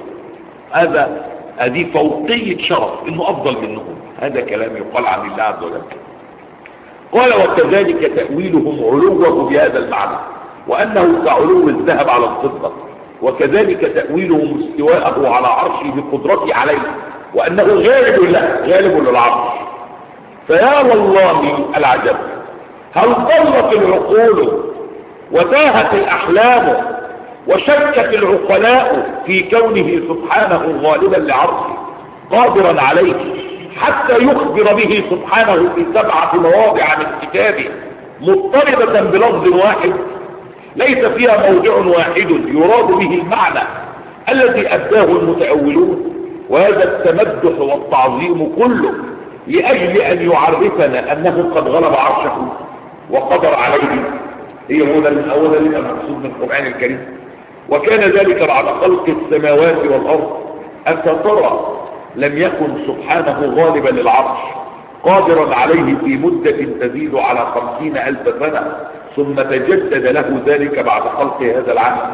هذه فوقية شرف، إنه أفضل منهم. هذا كلام يقال عن الله عز وجل. قال وكذلك تأويلهم علوه بهذا المعنى وأنه كعلو الذهب على الفضة، وكذلك تأويلهم استواءه على عرشه بقدرته عليه وأنه غالب للعرش. فيا والله العجب، هل ضلت العقول وتاهت الأحلام وشكت العقلاء في كونه سبحانه غالبا لعرشه قادرا عليه، حتى يخبر به سبحانه في 7 مواضع من كتابه مضطردة بلفظ واحد ليس فيها موضع واحد يراد به المعنى الذي أبداه المتأولون. وهذا التمدح والتعظيم كله لأجل أن يعرفنا أنه قد غلب عرشه وقدر عليه. هي هنا الأول المقصود من القرآن الكريم. وكان ذلك بعد خلق السماوات والأرض. أفترى لم يكن سبحانه غالبا للعرش قادرا عليه في مدة تزيد على 50,000 سنة، ثم تجدد له ذلك بعد خلق هذا العالم.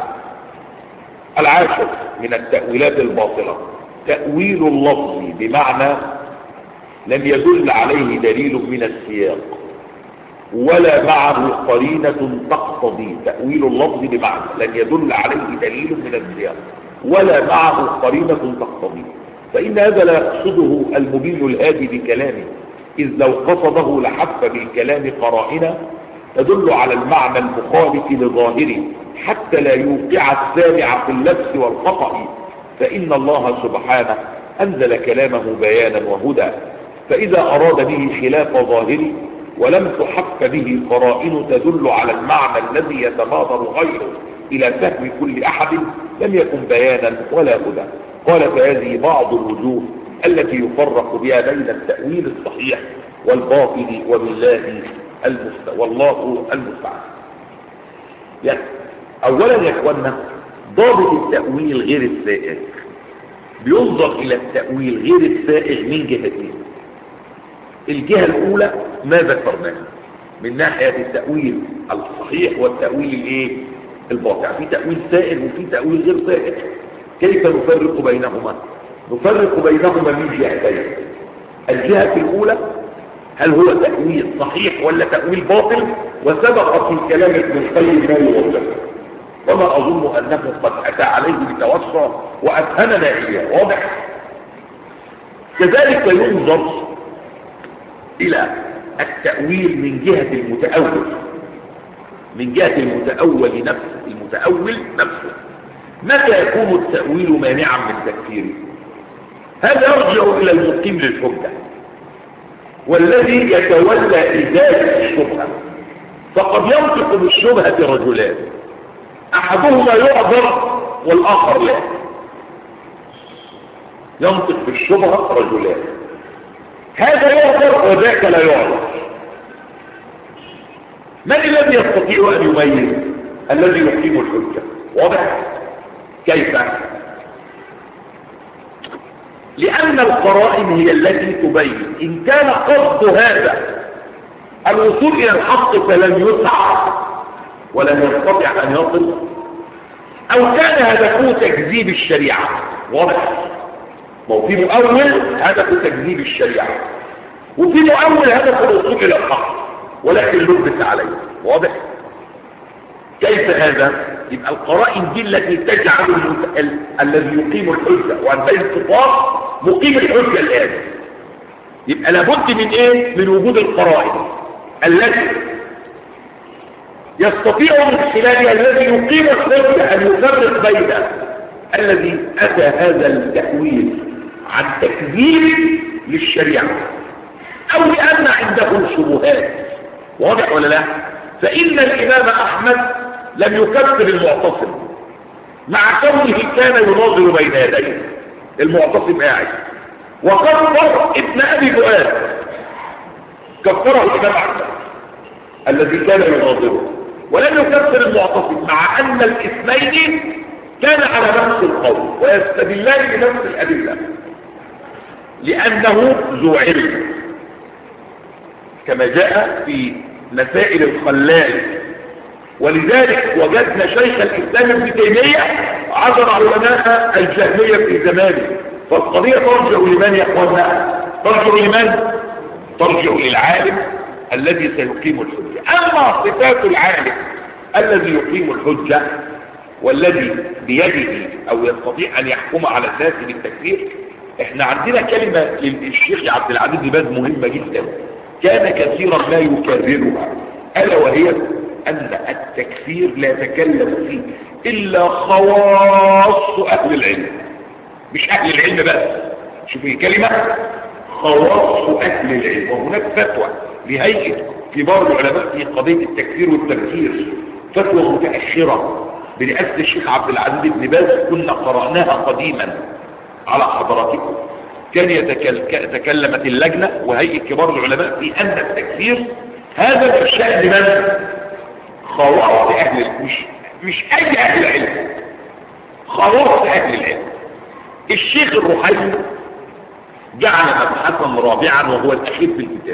العاشر من التأويلات الباطلة تأويل اللفظ بمعنى لم يدل عليه دليل من السياق ولا معه قرينة تقتضي تأويل اللفظ بمعنى، لن يدل عليه دليل من السياق ولا معه قرينة تقتضي، فإن هذا لا يقصده المبين الهادي بكلامه، إذ لو قصده لحف بالكلام قرائن تدل على المعنى المخالف لظاهره حتى لا يوقع السامع في اللبس والخطأ، فإن الله سبحانه أنزل كلامه بيانا وهدى، فإذا أراد به خلاف ظاهره ولم تحف به قرائن تدل على المعنى الذي يتبادر غيره إلى فهم كل أحد لم يكن بيانا ولا هدى. قال فهذه بعض الوجوه التي يفرق بها بين التأويل الصحيح والباطل والله المستعان. يعني أولا يا إخوانا ضابط التأويل غير السائغ، بينظر إلى التأويل غير السائغ من جهتين. الجهة الأولى ما ذكرناه من ناحية التأويل الصحيح والتأويل الباطل، في تأويل سائغ وفي تأويل غير سائغ. كيف نفرق بينهما؟ نفرق بينهما من جهتين. الجهة الأولى هل هو تأويل صحيح ولا تأويل باطل، وسبق في كلام ابن القيم ما يوضح، وما أظن أنه قد أتى عليه بتوسع وأفهمنا إياه. واضح؟ كذلك ينظر إلى التأويل من جهة المتأول، من جهة المتأول نفسه. متى يكون التأويل مانعا من تكفيره؟ هذا يرجع إلى المقيم للحجة والذي يتولى إزالة الشبهة. فقد ينطق بالشبهة رجلان، أحدهما يعذر والآخر لا. ينطق بالشبهة رجلان، هذا يعذر وذاك لا يعذر. من الذي يستطيع أن يميز؟ الذي يقيم الحجة. واضح؟ كيف؟ لأن القرائن هي التي تبين إن كان قصد هذا الوصول إلى الحق فلم يسعى ولم يستطع أن يصل، أو كان هدفه تكذيب الشريعة. واضح؟ في مؤول هدفه تكذيب الشريعة، وفي مؤول هدفه الوصول إلى الحق ولكن لبس عليه. واضح؟ كيف هذا؟ يبقى القرائن دي التي تجعل الذي يقيم الحجة وعن بين الصفات مقيم الحجة الآن. يبقى لابد من من وجود القرائن التي يستطيع من خلالها الذي يقيم الحجة أن يفرق بين الذي أتى هذا التأويل عن تكذيب للشريعة أو لأن عنده شبهات. واضح ولا لا؟ فإن الإمام أحمد لم يكفر المعتصم مع كونه كان يناظر بين يديه. المعتصم قاعد، وكفر ابن أبي فؤاد، كفره الإمام أحمد الذي كان يناظره، ولم يكفر المعتصم مع أن الاثنين كان على نفس القول ويستدلان بنفس الأدلة لأنه ذو علم، كما جاء في مسائل الخلال. ولذلك وجدنا شيخ الإسلام ابن تيمية عذر علماء الجهمية في زمانه. فالقضية ترجع لمن يا اخوانا؟ ترجع لمن؟ ترجع للعالم الذي سيقيم الحجة. أما صفات العالم الذي يقيم الحجة والذي بيده أو يستطيع أن يحكم على الناس بالتكفير، احنا عندنا كلمة للشيخ عبد العزيز بن باز مهمة جدا كان كثيرا ما يكررها، ألا وهي أن التكفير لا يتكلم فيه إلا خواص أهل العلم، مش أهل العلم بس. شوف الكلمة خواص أهل العلم. وهناك فتوى لهيئة كبار العلماء في قضية التكفير والتفكير، فتوى متأخرة برئاسة الشيخ عبد العزيز بن باز، كنا قرأناها قديما على حضراتكم. تكلمت اللجنة وهيئة كبار العلماء في أن التكفير هذا الشأن لمن؟ خواص أهل العلم، مش أي أهل العلم، خواص أهل العلم. الشيخ الرحيمي جعل مبحثا رابعا وهو الأخير في الكتاب،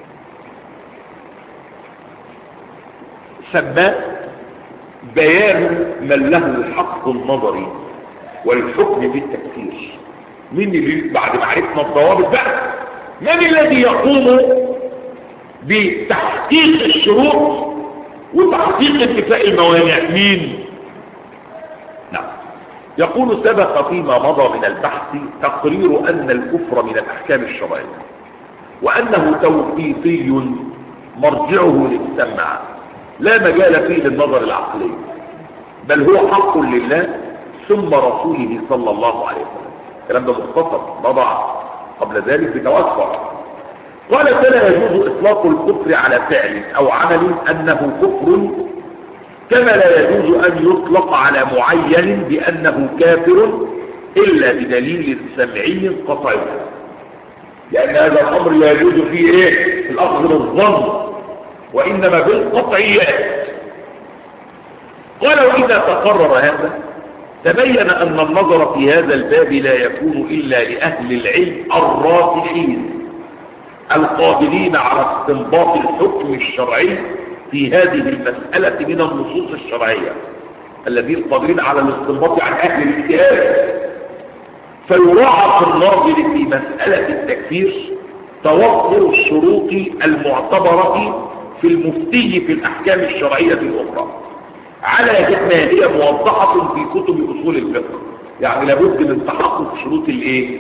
سماه بيان من له الحق النظري والحكم بالتكفير. مين اللي بعد ما عرفنا الضوابط بقى من الذي يقوم بتحقيق الشروط وتحقيق انتفاء الموانع؟ مين؟ نعم. يقول سبق فيما مضى من البحث تقرير أن الكفر من الأحكام الشرعية، وأنه توقيفي مرجعه للسمع لا مجال فيه للنظر العقلي، بل هو حق لله ثم رسوله صلى الله عليه وسلم. الكلام ده مختصر مضى قبل ذلك بتوسع. قال فلا يجوز إطلاق الكفر على فعل أو عمل أنه كفر، كما لا يجوز أن يطلق على معين بأنه كافر إلا بدليل سمعي قطعي، لأن هذا الأمر لا يجوز فيه إيه؟ الأخذ بالظن، وإنما بالقطعيات. قال وإذا تقرر هذا تبين أن النظر في هذا الباب لا يكون إلا لأهل العلم الراسخين القادرين على استنباط الحكم الشرعي في هذه المسألة من النصوص الشرعية، الذين قادرين على الاستنباط عن أهل الاجتهاد. فيراعى في الناظر في مسألة التكفير توفر الشروط المعتبرة في المفتي في الأحكام الشرعية الأخرى على ما هي موضحة في كتب أصول الفقه. يعني لابد من تحقق شروط الايه؟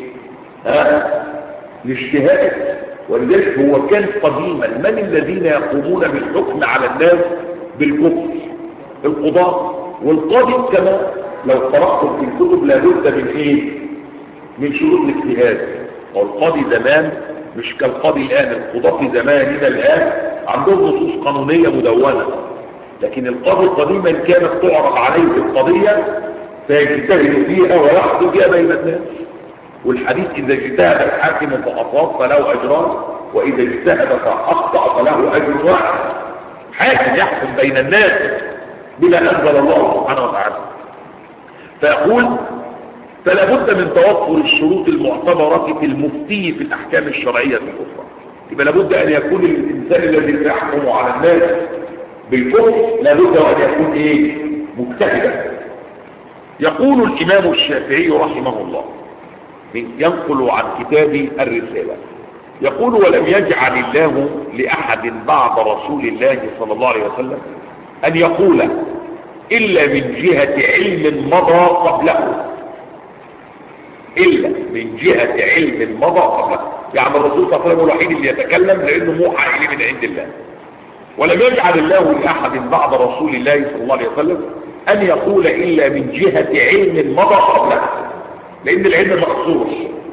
الاجتهاد. ولذلك هو كان قديما من الذين يقومون بالحكم على الناس بالكفر؟ القضاة والقاضي. كما لو قرأتم في الكتب لابد من ايه؟ من شروط الاجتهاد. والقاضي زمان مش كالقاضي الآن. القضاة في زماننا الآن عندهم نصوص قانونية مدونة، لكن القاضي قديما كانت تعرض عليه القضية فيجتهد فيها ويحكم فيها بين الناس. والحديث إذا اجتهد الحاكم فأصاب فله أجران، وإذا اجتهد فأخطأ فله أجر واحد. حاكم يحكم بين الناس بما أنزل الله سبحانه وتعالى. فيقول فلا بد من توفر الشروط المعتبرة في المفتي في الأحكام الشرعية الأخرى. يبقى لابد أن يكون الإنسان الذي يحكم على الناس بالكفر لابد أن يكون إيه؟ مجتهدا. يقول الإمام الشافعي رحمه الله ينقل عن كتاب الرسالة، يقول ولم يجعل الله لأحد بعد رسول الله صلى الله عليه وسلم أن يقول إلا من جهة علم مضى قبله، إلا من جهة علم مضى قبله. يعني الرسول صلى الله عليه وسلم الوحيد اللي يتكلم لأنه موحى إليه من عند الله. ولم يجعل الله لأحد بعد رسول الله صلى الله عليه وسلم أن يقول إلا من جهة علم مضى قبله، لأن العلم مقصور.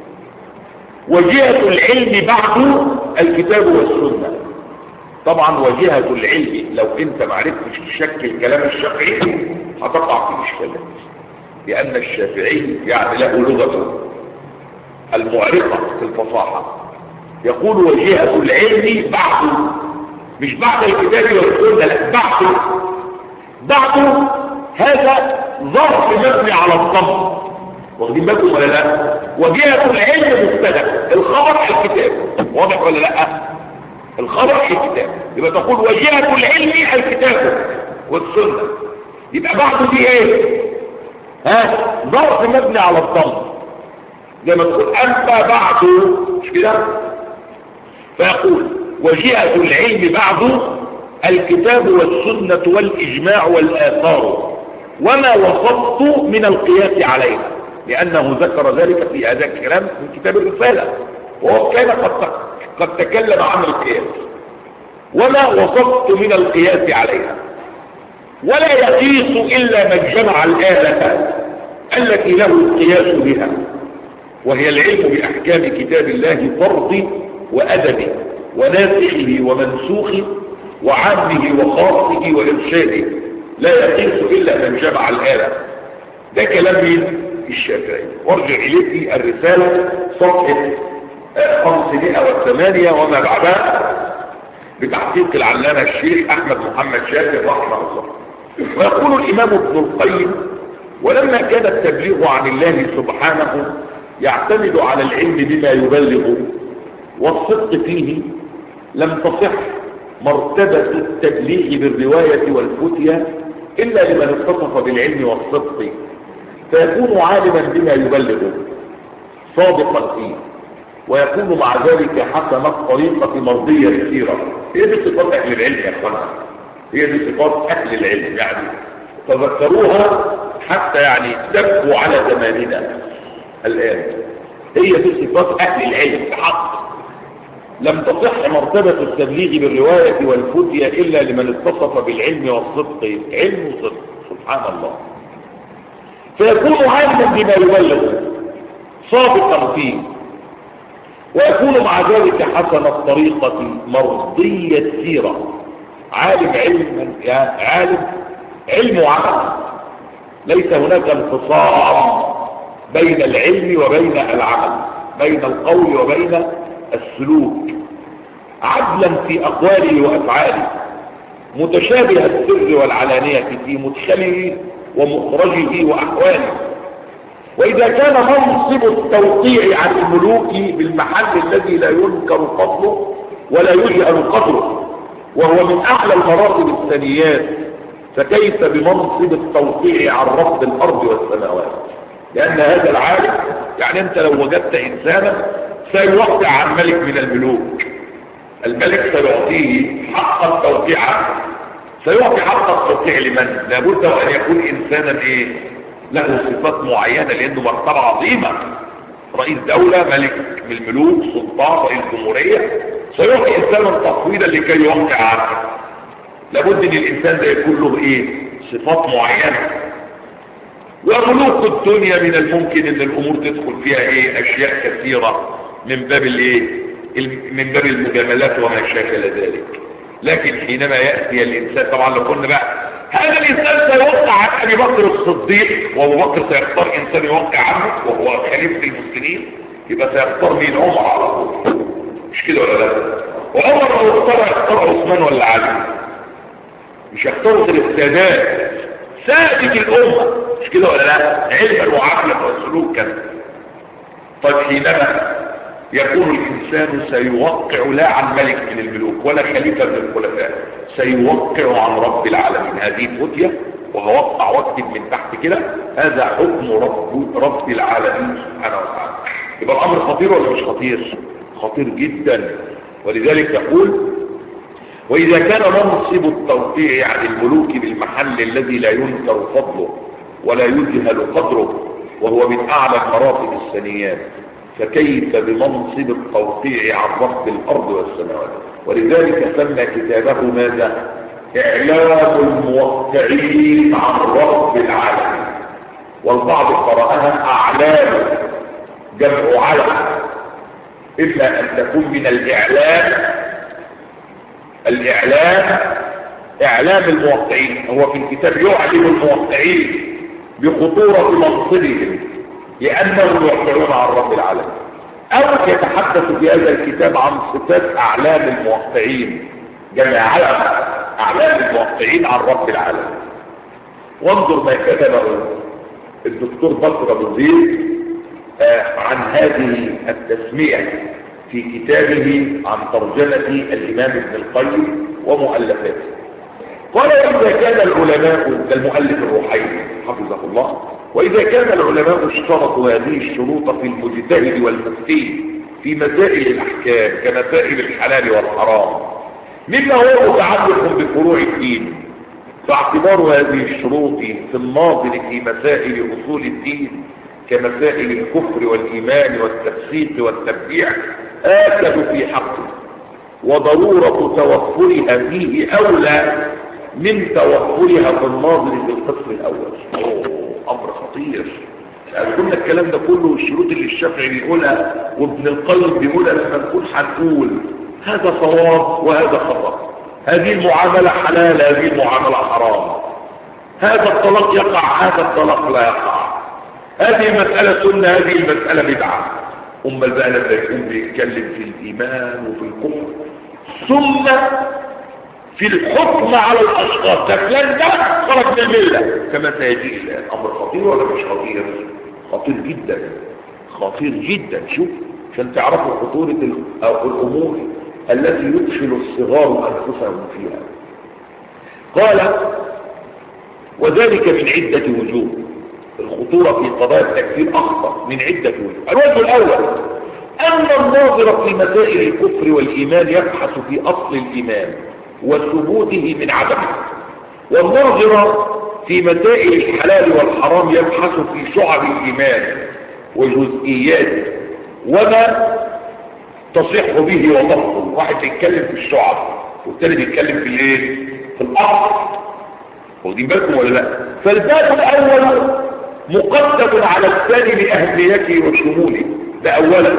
وجهة العلم بعد الكتاب والسنة. طبعا وجهة العلم لو انت معرفتش تشكل كلام الشافعي هتقع في إشكالات، لأن الشافعي يعني له لغته المعرفة في الفصاحة. يقول وجهة العلم بعد، مش بعد الكتاب والسنة، لا بعد. بعد هذا ظرف مبني على الضم، واخدين بالكم ولا لا؟ وجهة العلم مبتدأ، الخبر الكتاب، واضح ولا لا؟ الخبر الكتاب، يبقى تقول وجهة العلم الكتاب والسنة. يبقى بعد دي ايه؟ ظرف مبني على الضم، زي ما تقول اما بعد، مش كده؟ فيقول وجهة العلم بعد الكتاب والسنة والإجماع والآثار وما وصفت من القياس عليها، لأنه ذكر ذلك في هذا الكلام من كتاب الرسالة، وهو كان قد تكلم عن القياس وما وصفت من القياس عليها. ولا يقيس إلا من جمع الآلة التي له القياس بها، وهي العلم بأحكام كتاب الله فرض وأدبه وناسخه ومنسوخه وعامه وخاصه وإرشاده. لا يقيس إلا من جمع الآلة. ده كلام من الشافعي. وارجع إليه في الرسالة صفحة 508 وما بعدها بتحقيق العلامة الشيخ أحمد محمد شاكر رحمه الله. ويقول الإمام ابن القيم ولما كان التبليغ عن الله سبحانه يعتمد على العلم بما يبلغ والصدق فيه، لم تصح مرتبة التبليغ بالرواية والفتية إلا لمن اتصف بالعلم والصدق، فيكون عالما بما يبلغ صادقا فيه ويكون مع ذلك حسن الطريقة مرضية كثيرة. هي دي صفات أهل العلم يا أخوانا، هي دي صفات أهل العلم، يعني تذكروها حتى يعني تبكوا على زماننا الآن. هي دي صفات أهل العلم بحق. لم تصح مرتبة التبليغ بالرواية والفتية إلا لمن اتصف بالعلم والصدق، علم وصدق، سبحان الله. فيكون عالما بما يبلغ صادقا فيه، ويكون مع ذلك حسن الطريقة مرضية السيرة. عالم علم، يعني عالم علم وعمل، ليس هناك انفصام بين العلم وبين العمل، بين القول وبين السلوك. عدلا في أقواله وأفعاله، متشابه السر والعلانية في مدخله ومخرجه وأحواله. وإذا كان منصب التوقيع عن الملوك بالمحل الذي لا ينكر فضله ولا يجهل قدره، وهو من أعلى المراتب الثانيات، فكيف بمنصب التوقيع عن رب الأرض والسماوات؟ لأن هذا العالم، يعني أنت لو وجدت إنسانا سيوقع عن ملك من الملوك، الملك سيعطيه حق التوقيع، سيعطي حق التوقيع لمن؟ لابد وأن يكون إنسانا إيه؟ له صفات معينة، لأنه مرتبة عظيمة، رئيس دولة، ملك من الملوك، سلطان، رئيس جمهورية، سيعطي إنسانا تفويضا لكي يوقع عنه. لابد ان الانسان ده يكون له ايه؟ صفات معينة. وملوك الدنيا من الممكن ان الامور تدخل فيها ايه؟ اشياء كثيرة من باب الايه؟ من باب المجاملات وما شاكل ذلك. لكن حينما يأتي الانسان، طبعا لو قلنا بقى هذا الانسان سيوقع عن ابي بكر الصديق، وابو بكر سيختار انسان يوقع عنه وهو خليفة المسلمين، يبقى سيختار مين؟ عمر على طول، مش كده ولا لا؟ وعمر لو اختار عثمان ولا علي، مش يختاروا غير السادات، سادة الأمة، مش كده ولا لا؟ علما وعقلا وسلوكا. طيب حينما يكون الإنسان سيوقع لا عن ملك من الملوك ولا خليفة من الخلفاء، سيوقع عن رب العالمين، هذه فتية، وهوقع واكتب من تحت كده، هذا حكم رب العالمين سبحانه وتعالى. يبقى الأمر خطير ولا مش خطير؟ خطير جدا. ولذلك يقول: وإذا كان منصب التوقيع عن الملوك بالمحل الذي لا ينكر فضله ولا يجهل قدره، وهو من أعلى المراتب الثانيات، فكيف بمنصب التوقيع عن رب الأرض والسماوات؟ ولذلك سمى كتابه ماذا؟ إعلام الموقعين عن رب العالمين. والبعض قرأها أعلام، جمع علم، إما أن تكون من إعلام الموقعين، هو في الكتاب يعلم الموقعين بخطورة منصبهم لأنهم يوقعون عن رب العالمين، أو يتحدث في هذا الكتاب عن صفات أعلام الموقعين، جمع علم، أعلام الموقعين عن رب العالمين. وانظر ما كتبه الدكتور بكر أبو زيد عن هذه التسمية في كتابه عن ترجمة الإمام ابن القيم ومؤلفاته. قال: وإذا كان العلماء، المؤلف الروحيني حفظه الله، وإذا كان العلماء اشترطوا هذه الشروط في المجتهد والمفتي في مسائل الأحكام كمسائل الحلال والحرام مما هو متعلق بفروع الدين، فاعتبار هذه الشروط في الناظر في مسائل أصول الدين كمسائل الكفر والإيمان والتفسيق والتبديع آكد في حقه، وضرورة توفرها فيه أولى من توفرها في الناظر في القسم الأول. أمر خطير. يعني قلنا الكلام ده كله والشروط اللي الشافعي بيقولها وابن القيم بيقولها لما نكون هنقول هذا صواب وهذا خطأ، هذه المعاملة حلال، هذه المعاملة حرام، هذا الطلاق يقع، هذا الطلاق لا يقع، هذه المسألة سنة، هذه المسألة بدعة. أمال بقى لما يكون بيتكلم في الإيمان وفي الكفر ثم في الحكم على الأشخاص، فلان ده خرج من الملة كما سيجي الآن. أمر خطير ولا مش خطير؟ خطير جدا، خطير جدا. شوف عشان تعرفوا خطورة الأمور التي يدخل الصغار أنفسهم فيها. قال: وذلك من عدة وجوه. الخطورة في قضايا التكفير أخطر من عدة وجوه. الوجه الأول: أما الناظر في مسائل الكفر والإيمان يبحث في أصل الإيمان وثبوته من عدمه، والناظر في مسائل الحلال والحرام يبحث في شعب الإيمان وجزئياته وما تصح به وتبطل. واحد بيتكلم في الشعب والتاني بيتكلم في الايه؟ في الأصل. واخدين بالكم ولا لا؟ فالباب الأول مقدم على الثاني لأهميته وشموله. ده أولا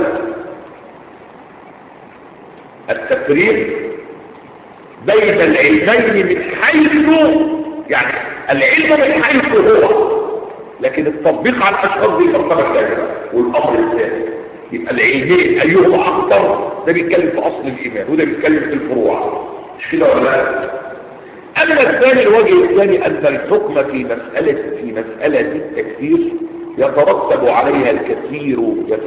التفريق بين العلمين من حيث، يعني العلم من حيث هو، لكن التطبيق على الاشخاص دي مرتبه ثانيه. والامر الثاني يبقى العلمين ايهما اكثر، ده بيتكلم في اصل الايمان وده بيتكلم في الفروع، مش كده ولا لا؟ اما الثاني الوجه الثاني ان الحكم في مساله التكفير يترتب عليه الكثير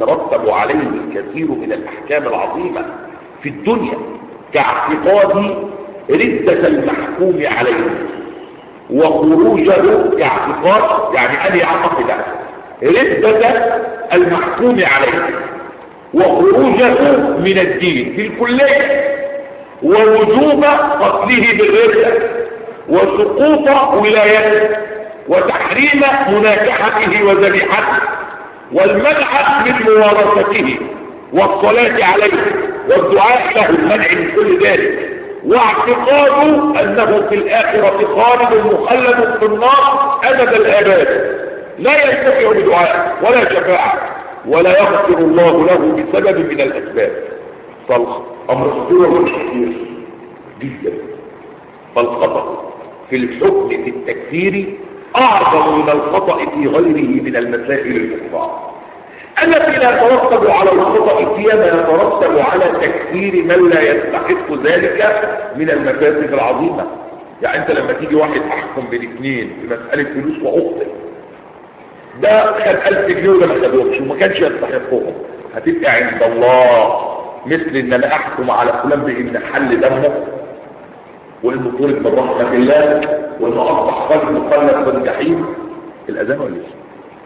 من الاحكام العظيمه في الدنيا، كاعتقاد ردة المحكوم عليه وخروجه، كاعتقاد يعني أن يعتقد ردة المحكوم عليه وخروجه من الدين في الكلية، ووجوب قتله بالردة وسقوط ولايته وتحريم مناكحته وذبيحته والمنع من موارثته والصلاة عليه والدعاء له، المنع من كل ذلك، واعتقاد أنه في الآخرة خالد مخلد في النار أبد الآباد، لا ينتفع بدعاء ولا شفاعة ولا يغفر الله له بسبب من الأسباب. فالأمر خطير وخطير جدا. فالخطأ في الحكم في التكفير أعظم من الخطأ في غيره من المسائل الأخرى التي لا يترتب على الخطأ فيها ما يترتب على تكفير من لا يستحق ذلك من المفاسد العظيمة. يعني انت لما تيجي واحد احكم بين اثنين في مسألة فلوس واخطئ، ده خد 1000 جنيه وده ما خدوش وما كانش يستحقهم، هتبقى عند الله مثل ان انا احكم على فلان بان حل دمه وانه طرد من رحمة الله وانه اصبح قلب مخلد في الجحيم. الاذان ولا لسه؟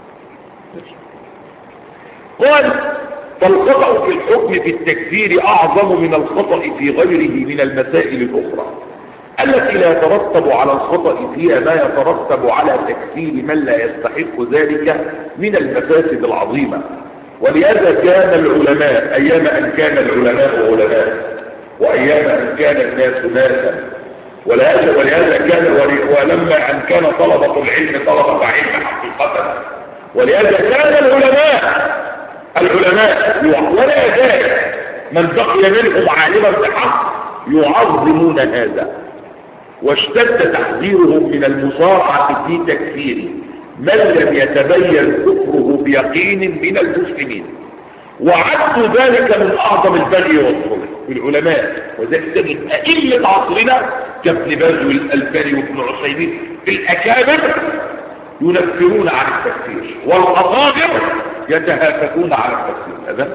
قال فالخطأ في الحكم في التكفير أعظم من الخطأ في غيره من المسائل الأخرى التي لا يترتب على الخطأ فيها ما يترتب على تكفير من لا يستحق ذلك من المفاسد العظيمة. ولهذا كان العلماء أيام أن كان العلماء علماء وأيام أن كان الناس ناسا، ولهذا كان ولما أن كان طلبة العلم طلبة علم حقيقة، ولهذا كان العلماء ولا يزال من بقي منهم عالما بحق يعظمون هذا، واشتد تحذيرهم من المصارعة في تكفير من لم يتبين كفره بيقين من المسلمين، وعدوا ذلك من اعظم البغي والظلم في العلماء. وذلك من ائمة عصرنا كابن باز والألباني وابن عثيمين الاكابر ينفرون عن التكفير، والأصاغر يتهافتون على التكفير. هذا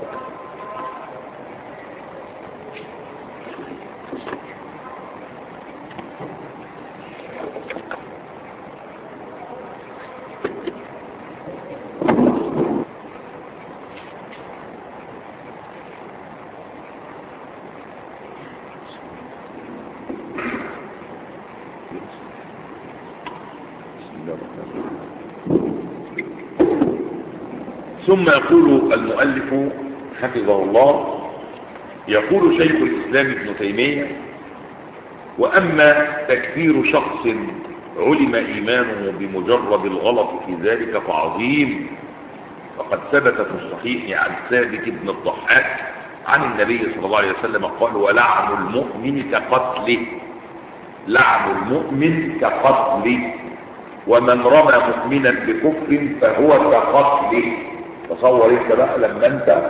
ثم يقول المؤلف حفظه الله، يقول شيخ الإسلام ابن تيمية: وأما تكفير شخص علم إيمانه بمجرد الغلط في ذلك فعظيم، فقد ثبت في الصحيح عن ثابت بن الضحاك عن النبي صلى الله عليه وسلم قال: ولعن المؤمن كقتله، لعن المؤمن كقتله، ومن رمى مؤمنا بكفر فهو كقتله. تصور انت بقى لما انت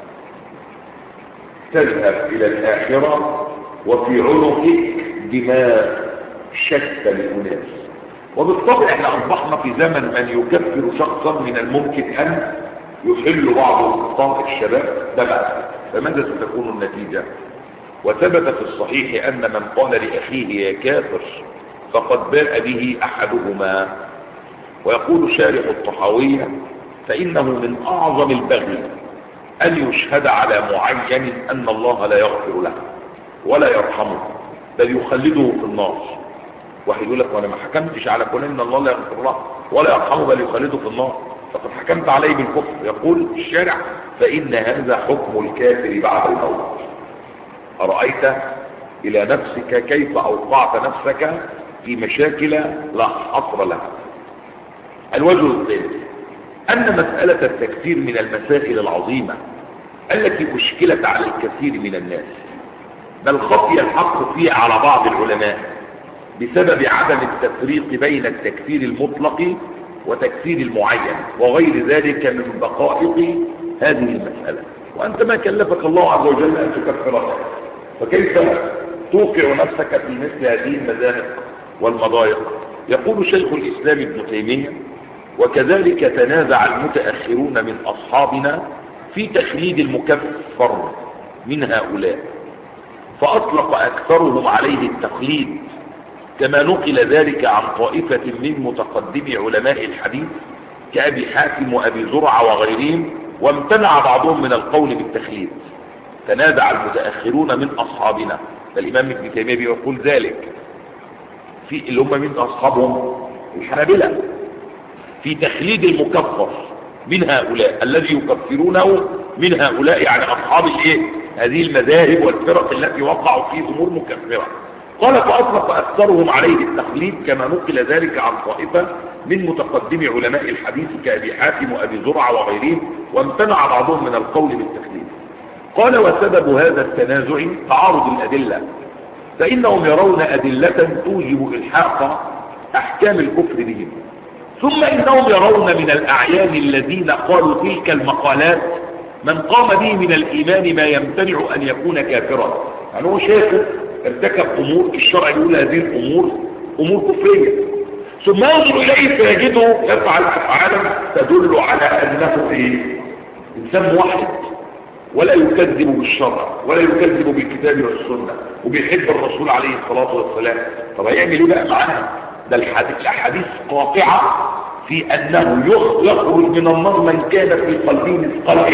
تذهب الى الاخرة وفي عنقك دماء شتى للناس. وبالطبع احنا اصبحنا في زمن من يكفر شخصا من الممكن ان يحل بعض الخطاء الشباب ده بقى، فماذا ستكون النتيجة؟ وثبت في الصحيح ان من قال لاخيه يا كافر فقد باء به احدهما. ويقول شارح الطحاوية: فإنه من أعظم البغي أن يشهد على معين أن الله لا يغفر له ولا يرحمه بل يخلده في النار. واحد يقول لك وانا ما حكمتش على كون ان الله لا يغفر له ولا يرحمه بل يخلده في النار، فقد حكمت عليه بالكفر. يقول الشارع فإن هذا حكم الكافر بعد الموت. أرأيت إلى نفسك كيف أوقعت نفسك في مشاكل لا حصر لها. الوجه الثالث أن مسألة التكفير من المسائل العظيمة التي أشكلت على الكثير من الناس، بل خفي الحق فيها على بعض العلماء بسبب عدم التفريق بين التكفير المطلق وتكفير المعين وغير ذلك من دقائق هذه المسألة. وأنت ما كلفك الله عز وجل أن تكفر، فكيف توقع نفسك في مثل هذه المذاهب والمضايق؟ يقول شيخ الإسلام ابن تيمية: وكذلك تنازع المتأخرون من أصحابنا في تخليد المكفر من هؤلاء، فأطلق أكثرهم عليه التقليد، كما نقل ذلك عن طائفة من متقدمي علماء الحديث كأبي حاتم وأبي زرعة وغيرهم، وامتنع بعضهم من القول بالتخليد. تنازع المتأخرون من أصحابنا، فالإمام ابن تيمية بيقول ذلك في اللي هم من أصحابهم الحنابلة في تخليد المكفر من هؤلاء الذي يكفرونه من هؤلاء، يعني أصحاب هذه المذاهب والفرق التي وقعوا في أمور مكفرة. قال: فأطلق أكثرهم عليه التخليد، كما نقل ذلك عن طائفة من متقدمي علماء الحديث كأبي حاتم وأبي زرعة وغيرهم، وامتنع بعضهم من القول بالتخليد. قال: وسبب هذا التنازع تعارض الأدلة، فإنهم يرون أدلة توجب إلحاق أحكام الكفر بهم، ثم إنهم يرون من الأعيان الذين قالوا تلك المقالات من قام به من الإيمان ما يمتنع أن يكون كافرا. يعني هو شايفه ارتكب أمور الشرع يقول هذه الأمور أمور كفرية، ثم ينظر إليه فيجده يفعل أفعالا تدل على أنه إنسان موحد ولا يكذب بالشرع ولا يكذب بالكتاب والسنة وبيحب الرسول عليه الصلاة والسلام. طب هيعمل ايه بقى معانا؟ ده الأحاديث قاطعة في أنه يخرج من النار من كان في قلبه مثقال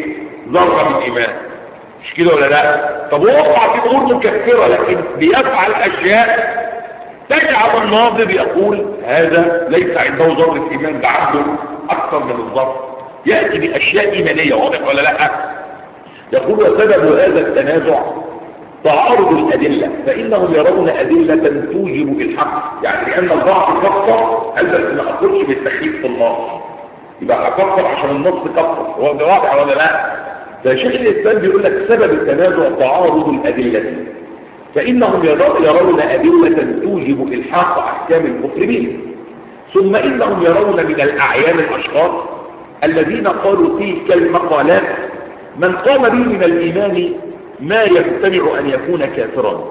ذرة من إيمان. مش كده ولا لا؟ طب هو وقع في أمور مكفرة لكن بيفعل أشياء تجعل الناظر يقول هذا ليس عنده ذرة إيمان، ده عنده أكثر من الذرة، يأتي بأشياء إيمانية. واضح ولا لا؟ يقول: وسبب هذا التنازع تعارض الأدلة، فإنهم يرون أدلة توجب الحق، يعني لأن البعض كفر قال بس ما أقولش بالتخليد في النص، يبقى أكفر عشان النص كفر. هو ده واضح ولا لا؟ فشيخ الإسلام بيقول لك سبب التنازع تعارض الأدلة، فإنهم يرون أدلة توجب إلحاق أحكام الكفر بهم، ثم إنهم يرون من الأعيان الأشخاص الذين قالوا تلك المقالات من قام به من الإيمان ما يمتنع أن يكون كافرا،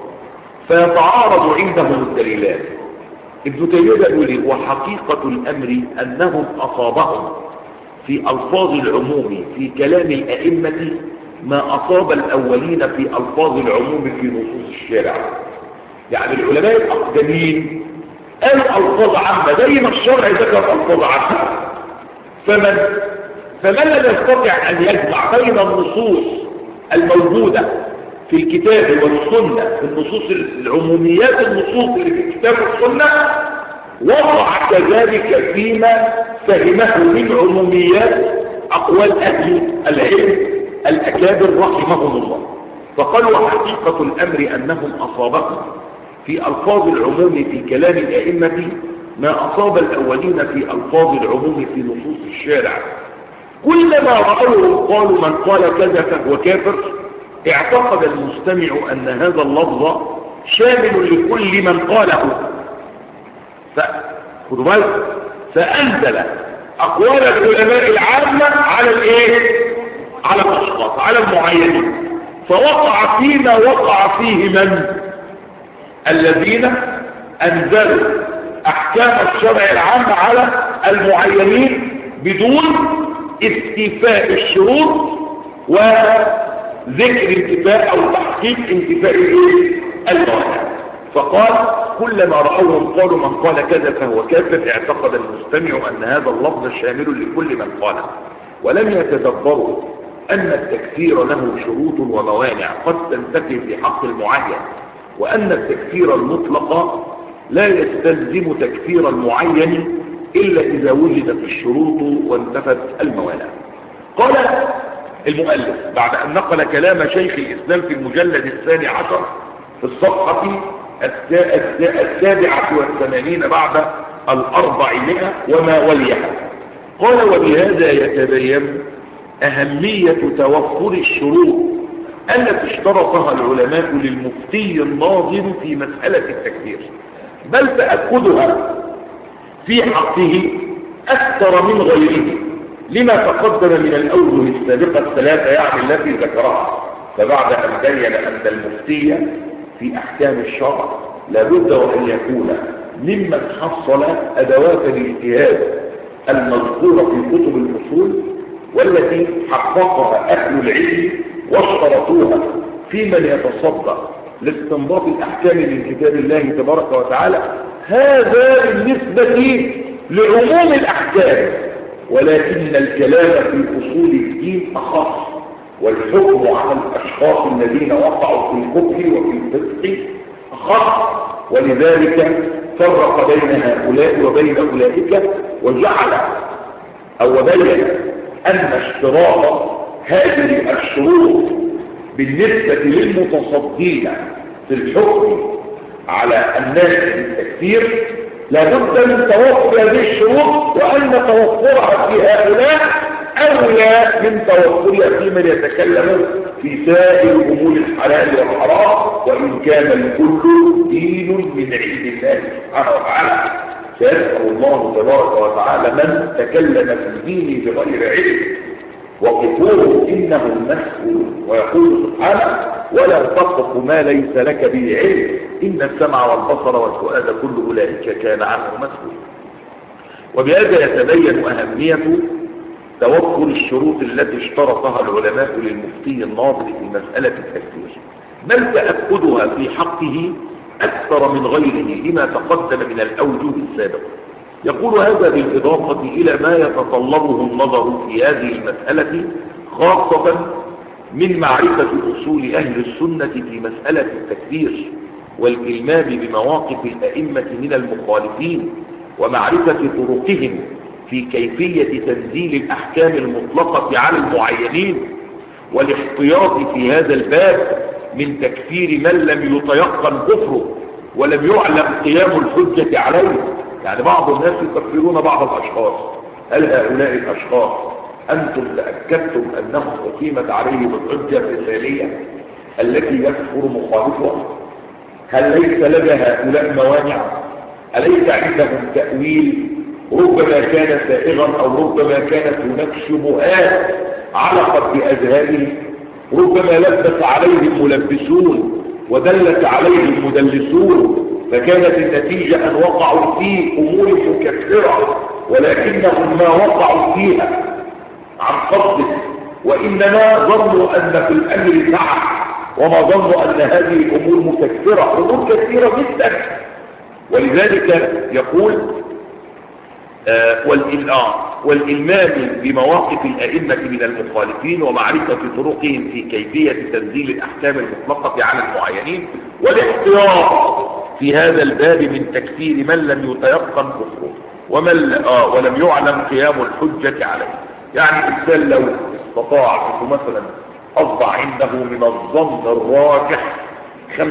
فيتعارض عندهم الدليلان. ابن تيمية يقول: وحقيقة الأمر أنهم أصابهم في ألفاظ العموم في كلام الأئمة ما أصاب الأولين في ألفاظ العموم في نصوص الشارع. يعني العلماء الأقدمين قالوا ألفاظ عامة زي ما الشرع ذكر ألفاظ عامة، فمن لم يستطع أن يجمع بين النصوص الموجودة في الكتاب والسنة، في النصوص العموميات، النصوص اللي في الكتاب والسنة، وضع كذلك فيما فهمه من عموميات أقوال أهل العلم الأكابر رحمهم الله. فقالوا: وحقيقة الأمر أنهم أصابهم في ألفاظ العموم في كلام الأئمة ما أصاب الأولين في ألفاظ العموم في نصوص الشارع. كلما رأوه قالوا من قال كذا فهو كافر، اعتقد المستمع أن هذا اللفظ شامل لكل من قاله، خذوا بالكم، فأنزل أقوال العلماء العامة على على الأشخاص، على المعينين، فوقع فيما وقع فيه من الذين أنزلوا أحكام الشرع العام على المعينين بدون استيفاء الشروط وذكر انتفاء أو تحقيق انتفاء الموانع. فقال: كلما رأوهم قالوا من قال كذا فهو كافر، اعتقد المستمع أن هذا اللفظ شامل لكل من قاله، ولم يتدبروا أن التكفير له شروط وموانع قد تنتفي في حق المعين، وأن التكفير المطلق لا يستلزم تكفير المعين إلا إذا وجدت الشروط وانتفت الموانع. قال المؤلف بعد أن نقل كلام شيخ الإسلام في المجلد 12 في الصفحة 87 بعد 400 وما وليها، قال: وبهذا يتبين أهمية توفر الشروط التي اشترطها العلماء للمفتي الناظر في مسألة التكفير، بل تأكدها في حقه أكثر من غيره، لما تقدم من الأوجه السابقة الثلاثة يعني التي ذكرها. فبعد أن بين أن المفتي في أحكام الشرع لابد وأن يكون ممن حصل أدوات الاجتهاد المذكورة في كتب الأصول والتي حققها أهل العلم واشترطوها في من يتصدى لاستنباط الأحكام من كتاب الله تبارك وتعالى، هذا بالنسبة لعموم الأحكام، ولكن الكلام في أصول الدين أخص، والحكم على الأشخاص الذين وقعوا في الكفر وفي الفسق أخص، ولذلك فرق بين هؤلاء وبين أولئك، وجعل أو بين أن اشتراط هذه الشروط بالنسبة للمتصدين في الحكم على الناس بالتكفير لابد من توفر هذه الشروط، وأن توفرها في هؤلاء أولى من توفرها في من يتكلم في سائر أمور الحلال والحرام، وإن كان الكل دين من عند الله سبحانه وتعالى. فيسأل الله تبارك وتعالى من تكلم في دينه بغير علم وقفوه إنه مسؤول، ويقول سبحانه: ولا تقف ما ليس لك به علم إن السمع والبصر والفؤاد كل أولئك كان عنه مسؤول. وبهذا يتبين أهمية توفر الشروط التي اشترطها العلماء للمفتي الناظر في مسألة التكفير، بل تأكدها في حقه أكثر من غيره لما تقدم من الأوجه السابقة. يقول هذا بالإضافة إلى ما يتطلبه النظر في هذه المسألة، خاصة من معرفة أصول أهل السنة في مسألة التكفير، والإلمام بمواقف الأئمة من المخالفين، ومعرفة طرقهم في كيفية تنزيل الأحكام المطلقة على المعينين، والاحتياط في هذا الباب من تكفير من لم يتيقن كفره ولم يعلم قيام الحجة عليه. يعني بعض الناس يكفرون بعض الأشخاص، هل هؤلاء الأشخاص أنتم تأكدتم أنهم أقيمت عليهم الحجة الرسالية التي يكفر مخالفها؟ هل ليس لدى هؤلاء موانع؟ أليس عندهم تأويل ربما كان سائغا أو ربما كانت هناك شبهات علقت بأذهانهم، ربما لبس عليهم ملبسون ودلت عليهم مدلسون، فكانت النتيجة أن وقعوا في أمور مكفرة، ولكنهم ما وقعوا فيها عن قصد، وإنما ظنوا أن في الأمر سعة، وما ظنوا أن هذه الأمور مكفرة، أمور كثيرة جدا. ولذلك يقول والإلمام بمواقف الأئمة من المخالفين ومعرفة طرقهم في كيفية تنزيل الأحكام المطلقة على المعينين، والاحتياط في هذا الباب من تكفير من لم يتيقن كفره ولم يعلم قيام الحجة عليه. يعني الإنسان لو استطاع مثلا أصبح عنده من الظن الراجح 95%، 96%،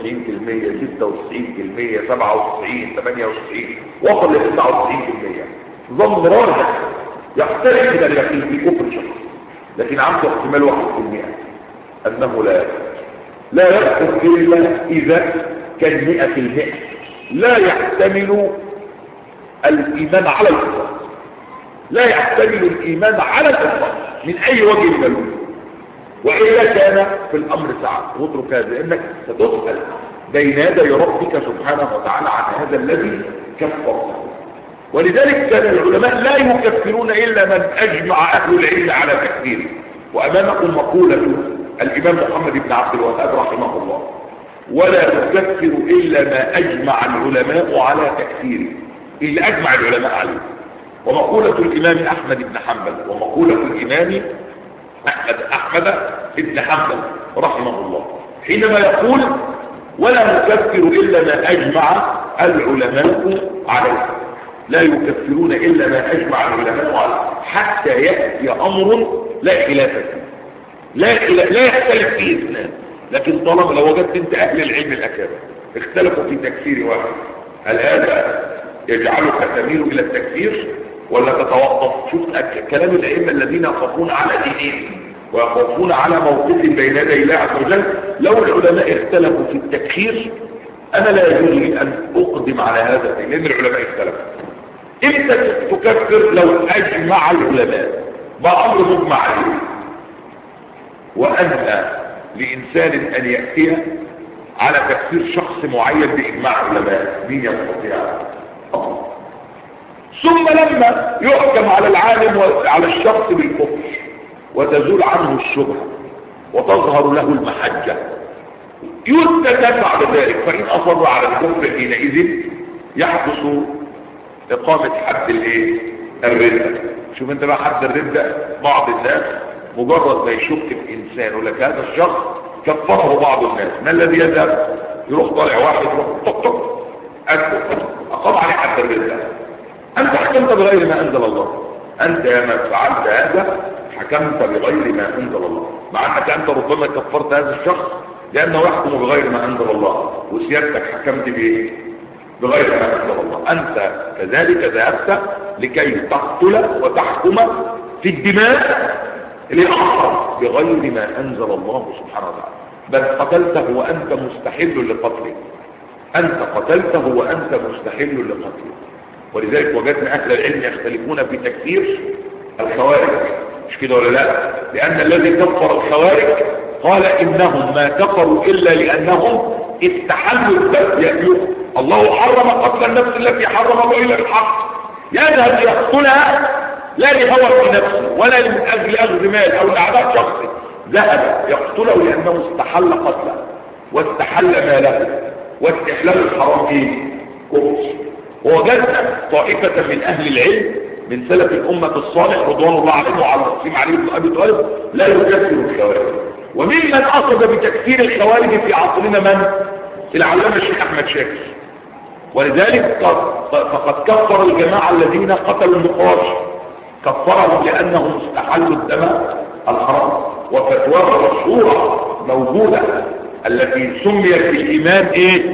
97، 98، وصل ل 99%، ظن راجح يختلف من اليقين في كفر شخص، لكن عنده احتمال 1% أنه لا يكفر إلا إذا كان 100%، لا يحتمل الإيمان على الإطلاق، لا يحتمل الإيمان على الإطلاق من أي وجه من الوجوه، وإلا كان في الأمر سعة. واترك هذا لأنك ستسأل بين يدي ربك سبحانه وتعالى عن هذا الذي كفر. ولذلك كان العلماء لا يكفرون إلا من أجمع أهل العلم على تكفيره. وأمامكم مقولة الإمام محمد بن عبد الوهاب رحمه الله: ولا نكفر إلا ما أجمع العلماء على تكفيره، إلا أجمع العلماء عليه. ومقولة الإمام أحمد بن حنبل ومقولة الإمام أحمد بن حنبل رحمه الله، حينما يقول ولا نكفر إلا ما أجمع العلماء عليه، لا يكفرون إلا ما أجمع العلماء عليه حتى يأتي أمر لا خلاف فيه، لا يختلف فيه اثنان. لكن طالما لو وجدت انت أهل العلم الأكابر اختلفوا في تكفير واحد، هل هذا يجعلك تميل إلى التكفير ولا تتوقف؟ شوف كلام الأئمة الذين يخافون على دينهم ويخافون على موقف بين يدي الله عز وجل. لو العلماء اختلفوا في التكفير أنا لا يجوز لي أن أقدم على هذا، لأن العلماء اختلفوا. إمتى تكفر؟ لو أجمع العلماء بأمر مجمع عليه، وأن لإنسان أن يأتي على تكفير شخص معين بإجماع علماء، مين يستطيع؟ ثم لما يحكم على العالم وعلى الشخص بالكفر وتزول عنه الشبهة وتظهر له المحجة يستدل بعد ذلك، فإن أصر على الكفر حينئذ يحدث إقامة حد الردة. شوف انت بقى حد الردة، بعض الناس مجرد ما يشك في إنسان يقول لك هذا الشخص كفره بعض الناس، ما الذي يذهب يروح طالع واحد يروح طق أقام عليه حد الردة. أنت حكمت بغير ما أنزل الله، أنت يا من فعلت هذا حكمت بغير ما أنزل الله، مع أنك أنت ربما كفرت هذا الشخص لأنه يحكم بغير ما أنزل الله، وسيادتك حكمت بإيه؟ بغير ما أنزل الله. أنت كذلك ذهبت لكي تقتل وتحكم في الدماء لآخر بغير ما أنزل الله سبحانه وتعالى، بل قتلته وأنت مستحل لقتله، أنت قتلته وأنت مستحل لقتله. ولذلك وجدنا أهل العلم يختلفون في تكفير الخوارج، مش كده ولا لا؟ لأن الذي كفر الخوارج قال إنهم ما كفروا إلا لأنهم استحلوا الدم. الله حرم قتل النفس التي حرم الله إلا بالحق، يذهب يقتلها لا لهوى في نفسه ولا من أجل أخذ مال أو لعداء شخصي، ذهب يقتله لأنه استحل قتله واستحل ماله، واستحلال الحرام فيه كفر. ووجدنا طائفة من أهل العلم من سلف الأمة الصالح رضوان الله عليهم وعلى رأسهم علي بن أبي طالب لا يكفر الخوارج. وممن أخذ بتكفير الخوارج في عصرنا من؟ العلامة الشيخ أحمد شاكر. ولذلك فقد كفر الجماعة الذين قتلوا النقاش، كفرهم لأنهم استحلوا الدم الحرام. وفتواه مشهورة موجودة التي سميت بالإمام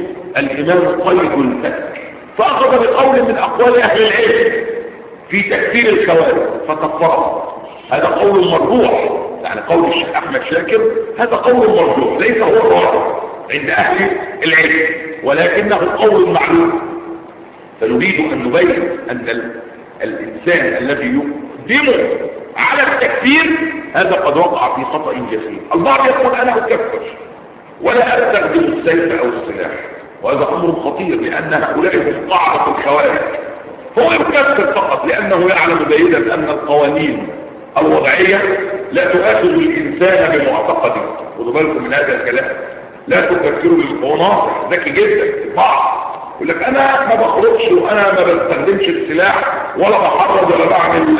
الإمام قيد الفتح، فأخذ بقول من أقوال أهل العلم في تكفير الخوارج فكفرهم. هذا قول مرجوح، يعني قول الشيخ أحمد شاكر هذا قول مرجوح ليس هو الراجح عند أهل العلم، ولكنه قول معلوم. فنريد أن نبين أن الإنسان الذي يقدم على التكفير هذا قد وقع في خطأ جسيم. البعض يقول أنا أكفر ولا أستخدم السيف أو السلاح، وهذا أمر خطير لأن هؤلاء هم قاعدة الخوارج. هو يكفر فقط لأنه يعلم جيدا أن القوانين الوضعية لا تؤاخذ الإنسان بمعتقده. خذوا بالكم من هذا الكلام، لا تفكروا بالقناص ذكي جدا. البعض يقول لك أنا ما بخرجش وأنا ما بستخدمش السلاح ولا بحرض ولا بعمل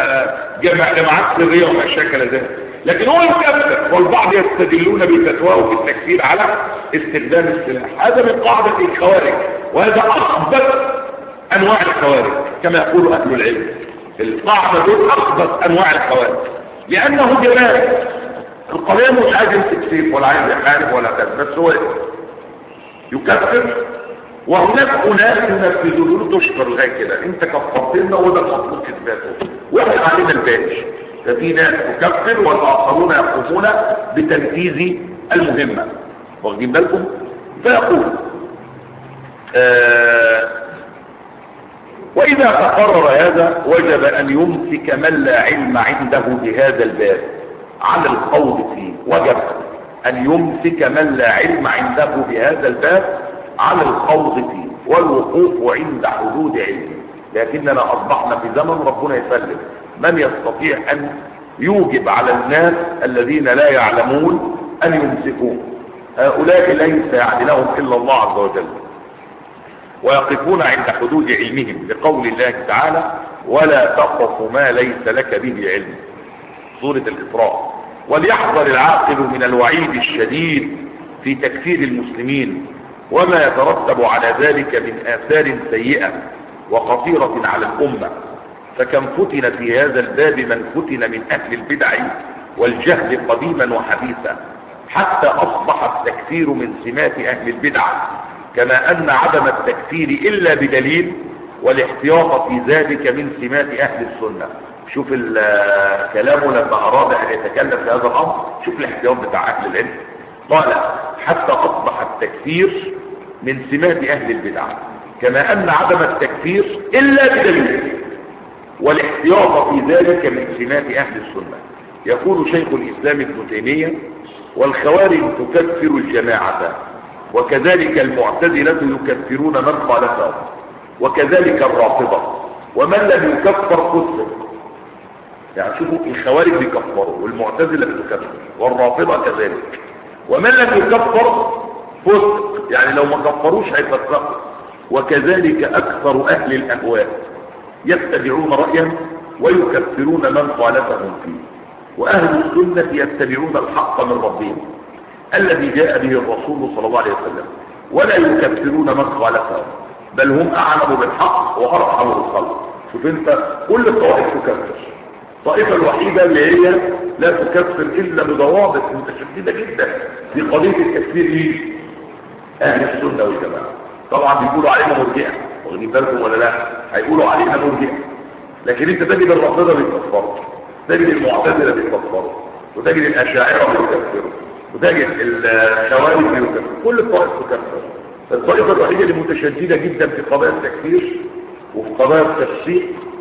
جماعات سرية وما شاكل ذلك، لكن هو يكفر. والبعض يستدلون بفتواه في التكفير على استخدام السلاح. هذا من قاعدة الخوارج، وهذا أخبث أنواع الخوارج كما يقول أهل العلم. القاعدة دول أخبث أنواع الخوارج لأنه جمال القضية مش عايز يمسك سيف ولا عايز يحارب ولا كذا، بس هو يكفر. وهناك أناس ينفذون له تشكر لغاية كده، أنت كفرتنا وده المطلوب إثباته وإحنا علينا الباقي. ففي ناس تكفر والآخرون يقومون بتنفيذ المهمة. واخدين بالكم؟ فيقول وإذا تقرر هذا وجب أن يمسك من لا علم عنده بهذا الباب على القول فيه. وجب أن يمسك من لا علم عنده بهذا الباب على الخوض فيه والوقوف عند حدود علمه. لكننا أصبحنا في زمن ربنا يسلم من يستطيع أن يوجب على الناس الذين لا يعلمون أن يمسكوه. هؤلاء ليس يعلمهم إلا الله عز وجل، ويقفون عند حدود علمهم لقول الله تعالى ولا تقف ما ليس لك به علم، سورة الإسراء. وليحذر العاقل من الوعيد الشديد في تكفير المسلمين وما يترتب على ذلك من آثار سيئة وخطيرة على الأمة. فكم فتن في هذا الباب من فتن من أهل البدع والجهل قديما وحديثا، حتى أصبح التكفير من سمات أهل البدع، كما أن عدم التكفير إلا بدليل والاحتياط في ذلك من سمات أهل السنة. شوف كلامه لما أراد أن يتكلم في هذا الأمر، شوف الاحتياط بتاع أهل العلم. قال حتى أصبح التكفير من سمات أهل البدع، كما أن عدم التكفير إلا بدليل والاحتياط في ذلك من سمات أهل السنة. يقول شيخ الإسلام ابن تيمية: والخوارج تكفر الجماعة، وكذلك المعتزلة يكفرون من خالفهم، وكذلك الرافضة، ومن لم يكفر فسق. يعني شوفوا، الخوارج بيكفروا، والمعتزلة بتكفر، والرافضة كذلك، ومن لم يكفر فسق، يعني لو ما كفروش هيفسقوا. وكذلك أكثر أهل الأهواء يتبعون رأيا ويكفرون من خالفهم فيه، وأهل السنة يتبعون الحق من ربهم الذي جاء به الرسول صلى الله عليه وسلم، ولا يكفرون من خالفهم، بل هم أعلم بالحق وأرحم بالخلق. شوف انت، كل الطوائف تكفر، الطائفة الوحيدة اللي هي لا تكفر إلا بضوابط متشددة جدا في قضية التكفير ليه؟ أهل السنة والجماعة. طبعا بيقولوا علينا مرجئة، واخدين بالكم ولا لا؟ هيقولوا علينا مرجئة، لكن انت تجد الرافضة بيكفروا، تجد المعتزلة بيكفروا، وتجد الأشاعرة بيكفروا، وتجد الخوارج بيكفروا، كل الطائف تكفر. الطائفة الوحيدة اللي متشددة جدا في قضايا التكفير وفي قضايا التفسيق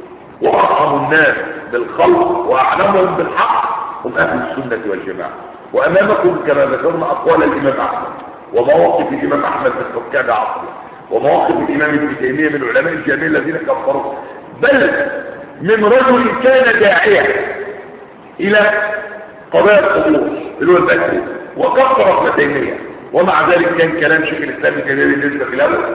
وأرحم الناس بالخلق وأعلمهم بالحق هم أهل السنة والجماعة. وأمامكم كما ذكرنا أقوال الإمام أحمد ومواقف الإمام أحمد في حكام عصره، ومواقف الإمام ابن تيمية من علماء الجامعة الذين كفروا، بل من رجل كان داعية إلى قضايا القبور اللي هو البكري وكفر ابن تيمية، ومع ذلك كان كلام شيخ الإسلام ابن تيمية بالنسبة في الأول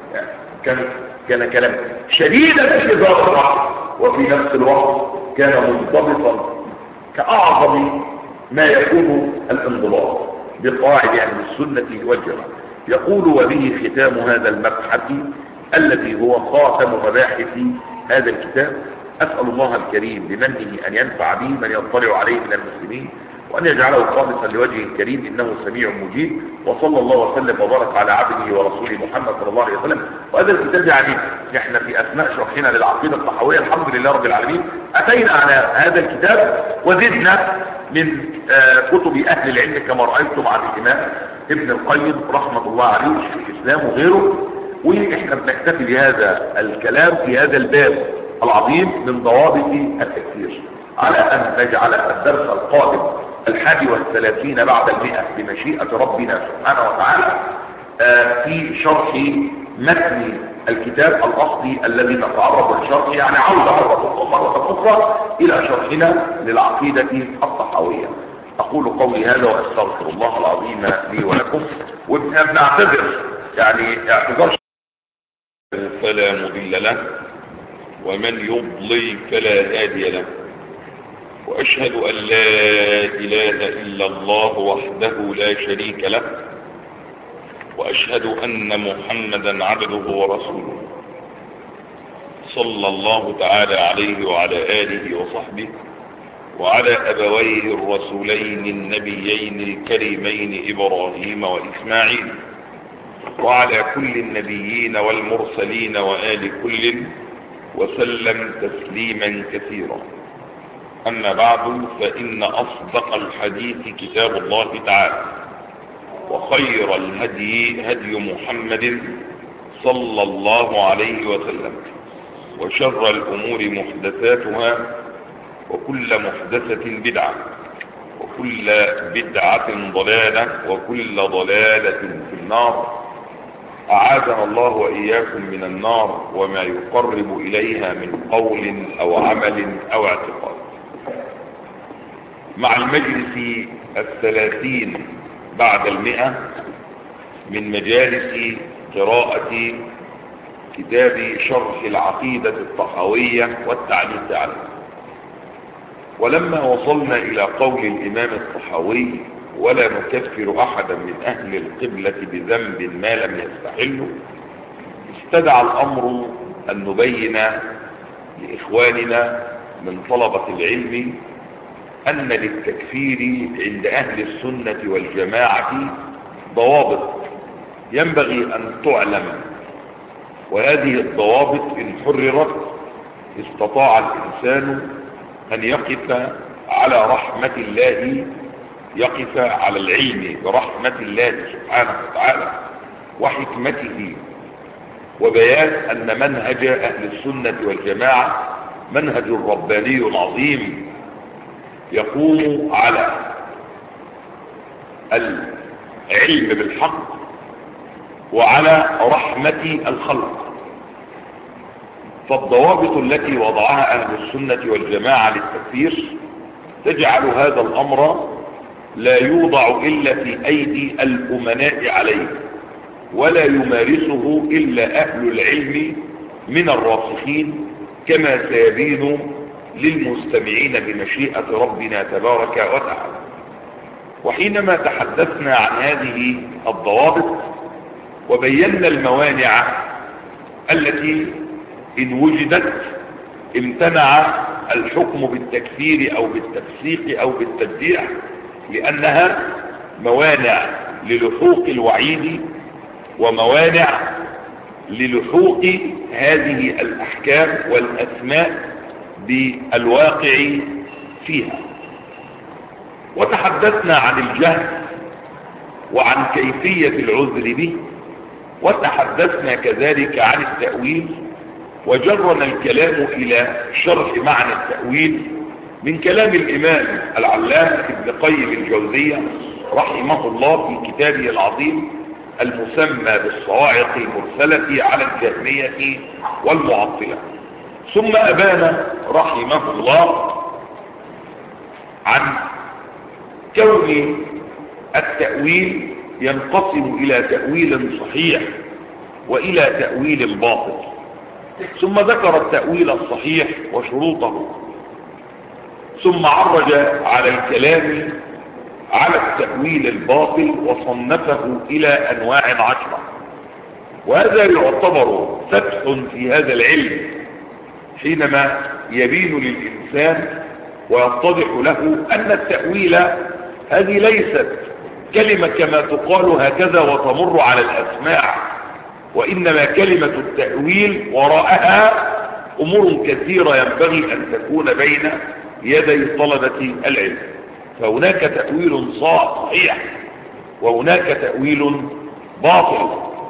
كان كلام شديدا في إظهار، وفي نفس الوقت كان منضبطا كأعظم ما يكون الانضباط بقواعد أهل السنة والجماعة. يقول: وبه ختام هذا المبحث الذي هو خاتم مباحث هذا الكتاب. أسأل الله الكريم بمنه أن ينفع به من يطلع عليه من المسلمين، وأن يجعله خالصا لوجهه الكريم، إنه سميع مجيب. وصلى الله وسلم وبارك على عبده ورسوله محمد صلى الله عليه وسلم. وهذا الكتاب يعني احنا في أثناء شرحنا للعقيدة الطحاوية الحمد لله رب العالمين أتينا على هذا الكتاب وزدنا من كتب أهل العلم كما رأيتم عن الإمام ابن القيم رحمة الله عليه وشيخ الإسلام وغيره. وإحنا بنكتفي بهذا الكلام في هذا الباب العظيم من ضوابط التكفير، على أن نجعل الدرس القادم 31 بعد 100 بمشيئة ربنا سبحانه وتعالى في شرح متن الكتاب الأصلي الذي نتعرض لشرحه، يعني عودة مرة أخرى إلى شرحنا للعقيدة الطحاوية. أقول قولي هذا وأستغفر الله العظيم لي ولكم، وبنعتذر يعني اعتذار فلا مضل له ومن يضلل فلا هادي له، وأشهد أن لا إله إلا الله وحده لا شريك له، وأشهد أن محمدا عبده ورسوله صلى الله تعالى عليه وعلى آله وصحبه وعلى أبويه الرسولين النبيين الكريمين إبراهيم وإسماعيل، وعلى كل النبيين والمرسلين وآل كل وسلم تسليما كثيرا. أما بعد، فإن أصدق الحديث كتاب الله تعالى، وخير الهدي هدي محمد صلى الله عليه وسلم، وشر الأمور محدثاتها، وكل محدثة بدعة، وكل بدعة ضلالة، وكل ضلالة في النار. أعاذنا الله وإياكم من النار وما يقرب إليها من قول أو عمل أو اعتقاد. مع المجلس 30 بعد 100 من مجالس قراءة كتاب شرح العقيدة الطحاوية والتعليق عليه. ولما وصلنا إلى قول الإمام الطحاوي ولا نكفر أحدا من أهل القبلة بذنب ما لم يستحله، استدعى الأمر أن نبين لإخواننا من طلبة العلم أن للتكفير عند أهل السنة والجماعة ضوابط ينبغي أن تعلم، وهذه الضوابط إن حررت استطاع الإنسان أن يقف على رحمة الله، يقف على العلم برحمة الله سبحانه وتعالى وحكمته، وبيان أن منهج أهل السنة والجماعة منهج رباني عظيم يقوم على العلم بالحق وعلى رحمة الخلق. فالضوابط التي وضعها أهل السنة والجماعة للتكفير تجعل هذا الأمر لا يوضع إلا في أيدي الأمناء عليه، ولا يمارسه إلا أهل العلم من الراسخين، كما سيبين للمستمعين بمشيئة ربنا تبارك وتعالى. وحينما تحدثنا عن هذه الضوابط وبينا الموانع التي إن وجدت امتنع الحكم بالتكفير أو بالتفسيق أو بالتبديع، لأنها موانع للحوق الوعيد وموانع للحوق هذه الأحكام والأسماء بالواقع فيها. وتحدثنا عن الجهل وعن كيفية العذر به، وتحدثنا كذلك عن التأويل، وجرنا الكلام إلى شرح معنى التأويل من كلام الإمام العلامة ابن قيم الجوزية رحمه الله في كتابه العظيم المسمى بالصواعق المرسلة على الجهمية والمعطلة. ثم أبان رحمه الله عن كون التأويل ينقسم إلى تأويل صحيح وإلى تأويل باطل، ثم ذكر التأويل الصحيح وشروطه، ثم عرج على الكلام على التأويل الباطل وصنفه إلى أنواع 10. وهذا يعتبر فتح في هذا العلم حينما يبين للإنسان ويتضح له أن التأويل هذه ليست كلمة كما تقال هكذا وتمر على الأسماع، وإنما كلمة التأويل وراءها أمور كثيرة ينبغي أن تكون بين يدي طلبة العلم. فهناك تأويل صحيح وهناك تأويل باطل.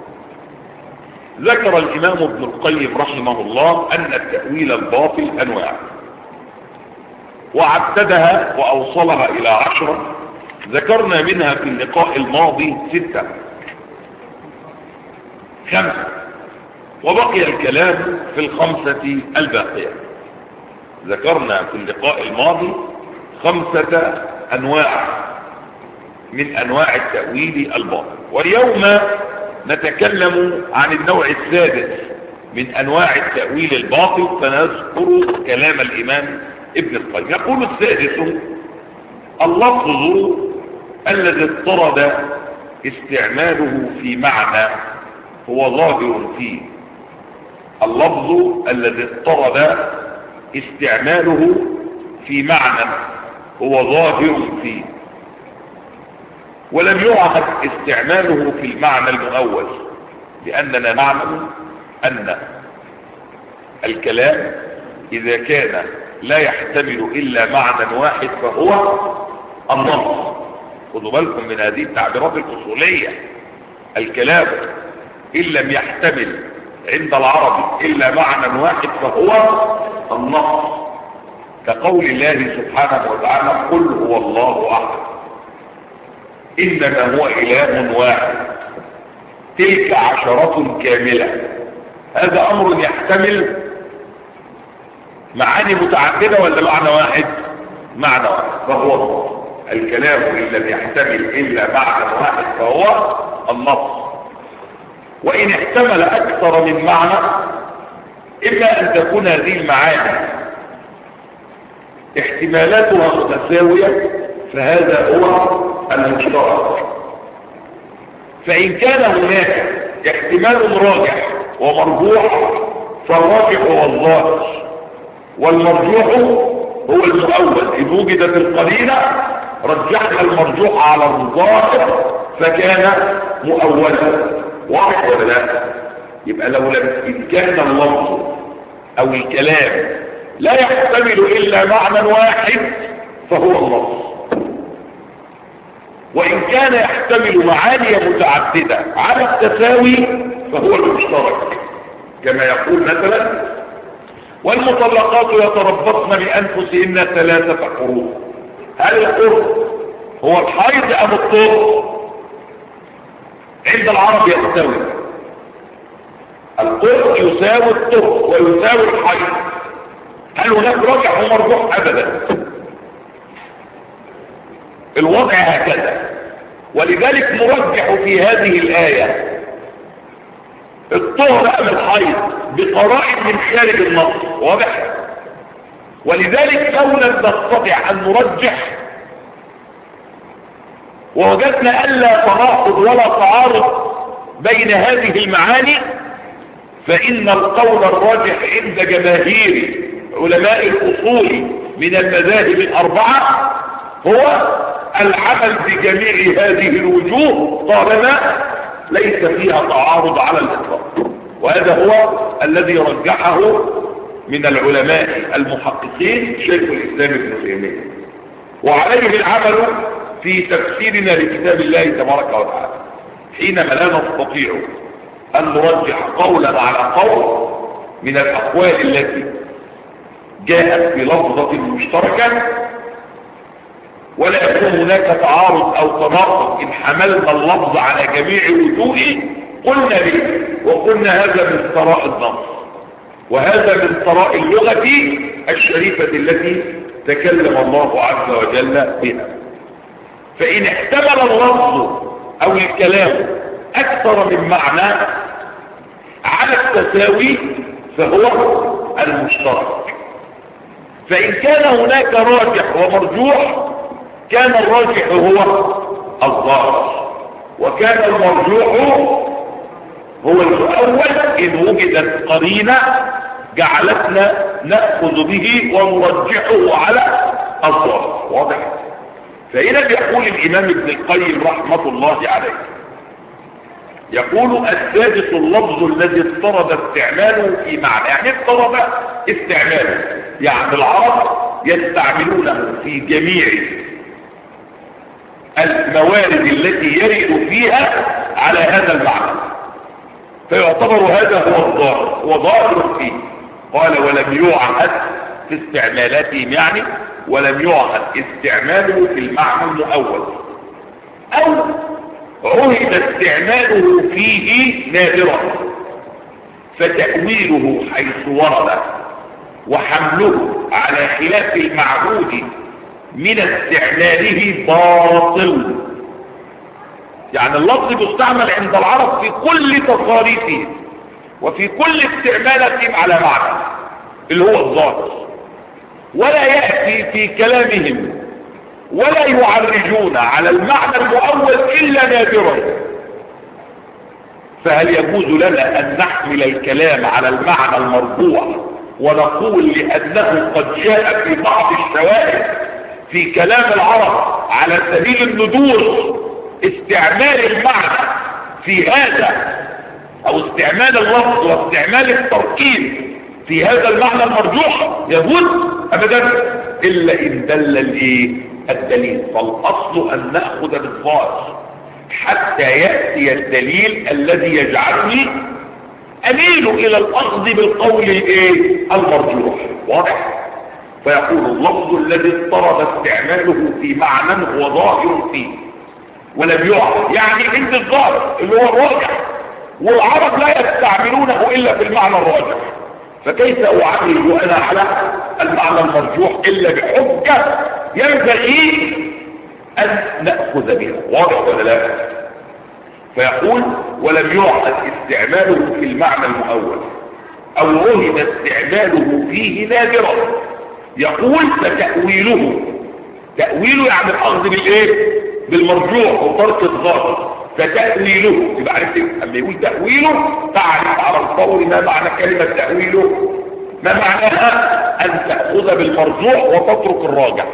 ذكر الإمام ابن القيم رحمه الله أن التأويل الباطل أنواع، وعددها وأوصلها إلى 10. ذكرنا منها في اللقاء الماضي 6 5، وبقي الكلام في 5 الباقية. ذكرنا في اللقاء الماضي 5 أنواع من أنواع التأويل الباطل، واليوم نتكلم عن النوع السادس من أنواع التأويل الباطل، فنذكر كلام الإمام ابن القيم. يقول السادس: اللفظ الذي اضطرد استعماله في معنى هو ظاهر فيه. اللفظ الذي اضطرد استعماله في معنى هو ظاهر فيه، ولم يعهد استعماله في المعنى المؤول، لأننا نعلم أن الكلام إذا كان لا يحتمل إلا معنى واحد فهو النص. خذوا بالكم من هذه التعبيرات الأصولية. الكلام إن لم يحتمل عند العرب إلا معنى واحد فهو النص، كقول الله سبحانه وتعالى: قل هو الله أحد إنما هو إله واحد تلك 10 كاملة. هذا أمر يحتمل معاني متعددة ولا معنى واحد؟ معنى واحد، فهو النص. الكلام إن لم يحتمل إلا معنى واحد فهو النص. وإن احتمل أكثر من معنى، إما أن تكون هذه المعاني احتمالاتها متساوية فهذا هو المشترك. فإن كان هناك احتمال راجح ومرجوح فالراجح هو الظاهر والمرجوح هو المؤول. إذ وجدت القرينة رجحنا المرجوح على الظاهر فكان مؤولا. واضح ولا لا؟ يبقى لو إن كان اللفظ أو الكلام لا يحتمل إلا معنى واحد فهو اللفظ، وإن كان يحتمل معاني متعددة على التساوي فهو المشترك، كما يقول مثلا والمطلقات يتربصن بأنفسهن 3 قروء. هل القرء هو الحيض أم الطهر؟ عند العرب يستوي. القرء يساوي الطهر ويساوي الحيض. هل هناك راجح ومرجوح؟ أبدا. الوضع هكذا. ولذلك نرجح في هذه الآية الطهر أم الحيض بقرائن من خارج النص. واضح؟ ولذلك لو لم نستطع أن نرجح ووجدنا ألا تناقض ولا تعارض بين هذه المعاني فإن القول الراجح عند جماهير علماء الأصول من المذاهب الأربعة هو العمل بجميع هذه الوجوه طالما ليس فيها تعارض على الإطلاق. وهذا هو الذي رجحه من العلماء المحققين شيخ الإسلام ابن تيمية، وعليه العمل في تفسيرنا لكتاب الله تبارك وتعالى حينما لا نستطيع أن نرجح قولا على قول من الأقوال التي جاءت بلفظة مشتركة ولا يكون هناك تعارض أو تناقض إن حملنا اللفظ على جميع وجوهه قلنا به، وقلنا هذا من ثراء النص وهذا من ثراء اللغة الشريفة التي تكلم الله عز وجل بها. فإن احتمل اللفظ أو الكلام أكثر من معنى على التساوي فهو المشترك. فإن كان هناك راجح ومرجوح كان الراجح هو الظاهر وكان المرجوح هو المؤول إن وجدت قرينة جعلتنا نأخذ به ونرجحه على الظاهر. واضح؟ فإذا يقول الإمام ابن القيم رحمة الله عليه يقول السادس اللفظ الذي اضطرد استعماله في معنى. يعني اضطرد استعماله يعني العرب يستعملونه في جميع الموارد التي يرد فيها على هذا المعنى فيعتبر هذا هو الظاهر وظاهر فيه. قال ولم يعهد في استعمالاتهم يعني ولم يعهد استعماله في المعنى المؤول أو عهد استعماله فيه نادرا فتأويله حيث ورد وحمله على خلاف المعهود من استعماله باطل. يعني اللفظ مستعمل عند العرب في كل تصاريفهم وفي كل استعمالاتهم على معنى اللي هو الظاهر ولا يأتي في كلامهم ولا يعرجون على المعنى المؤول إلا نادرا. فهل يجوز لنا أن نحمل الكلام على المعنى المرجوح ونقول لأنه قد جاء في بعض الشواهد في كلام العرب على سبيل الندور استعمال المعنى في هذا أو استعمال اللفظ واستعمال التركيب في هذا المعنى المرجوح يجوز؟ أبدا إلا إن دل الدليل. فالأصل أن نأخذ بالظاهر حتى يأتي الدليل الذي يجعلني أميل إلى الأخذ بالقول المرجوح. واضح؟ فيقول اللفظ الذي اضطرد استعماله في معنى هو ظاهر فيه ولم يعرف يعني عند الظاهر اللي هو الراجح والعرب لا يستعملونه إلا في المعنى الراجح فكيف أعرج أنا على المعنى المرجوح إلا بحجة ينبغي أن نأخذ بها. واضح ولا لا؟ فيقول ولم يعهد استعماله في المعنى المؤول أو عهد استعماله فيه نادرا يقول فتأويله، تأويله يعني الأخذ بالإيه؟ بالمرجوع وترك الظاهر. فتأويله يبقى عرفت أما يقول تأويله تعرف على الفور ما معنى كلمة تأويله، ما معناها أن تأخذ بالمرجوع وتترك الراجع.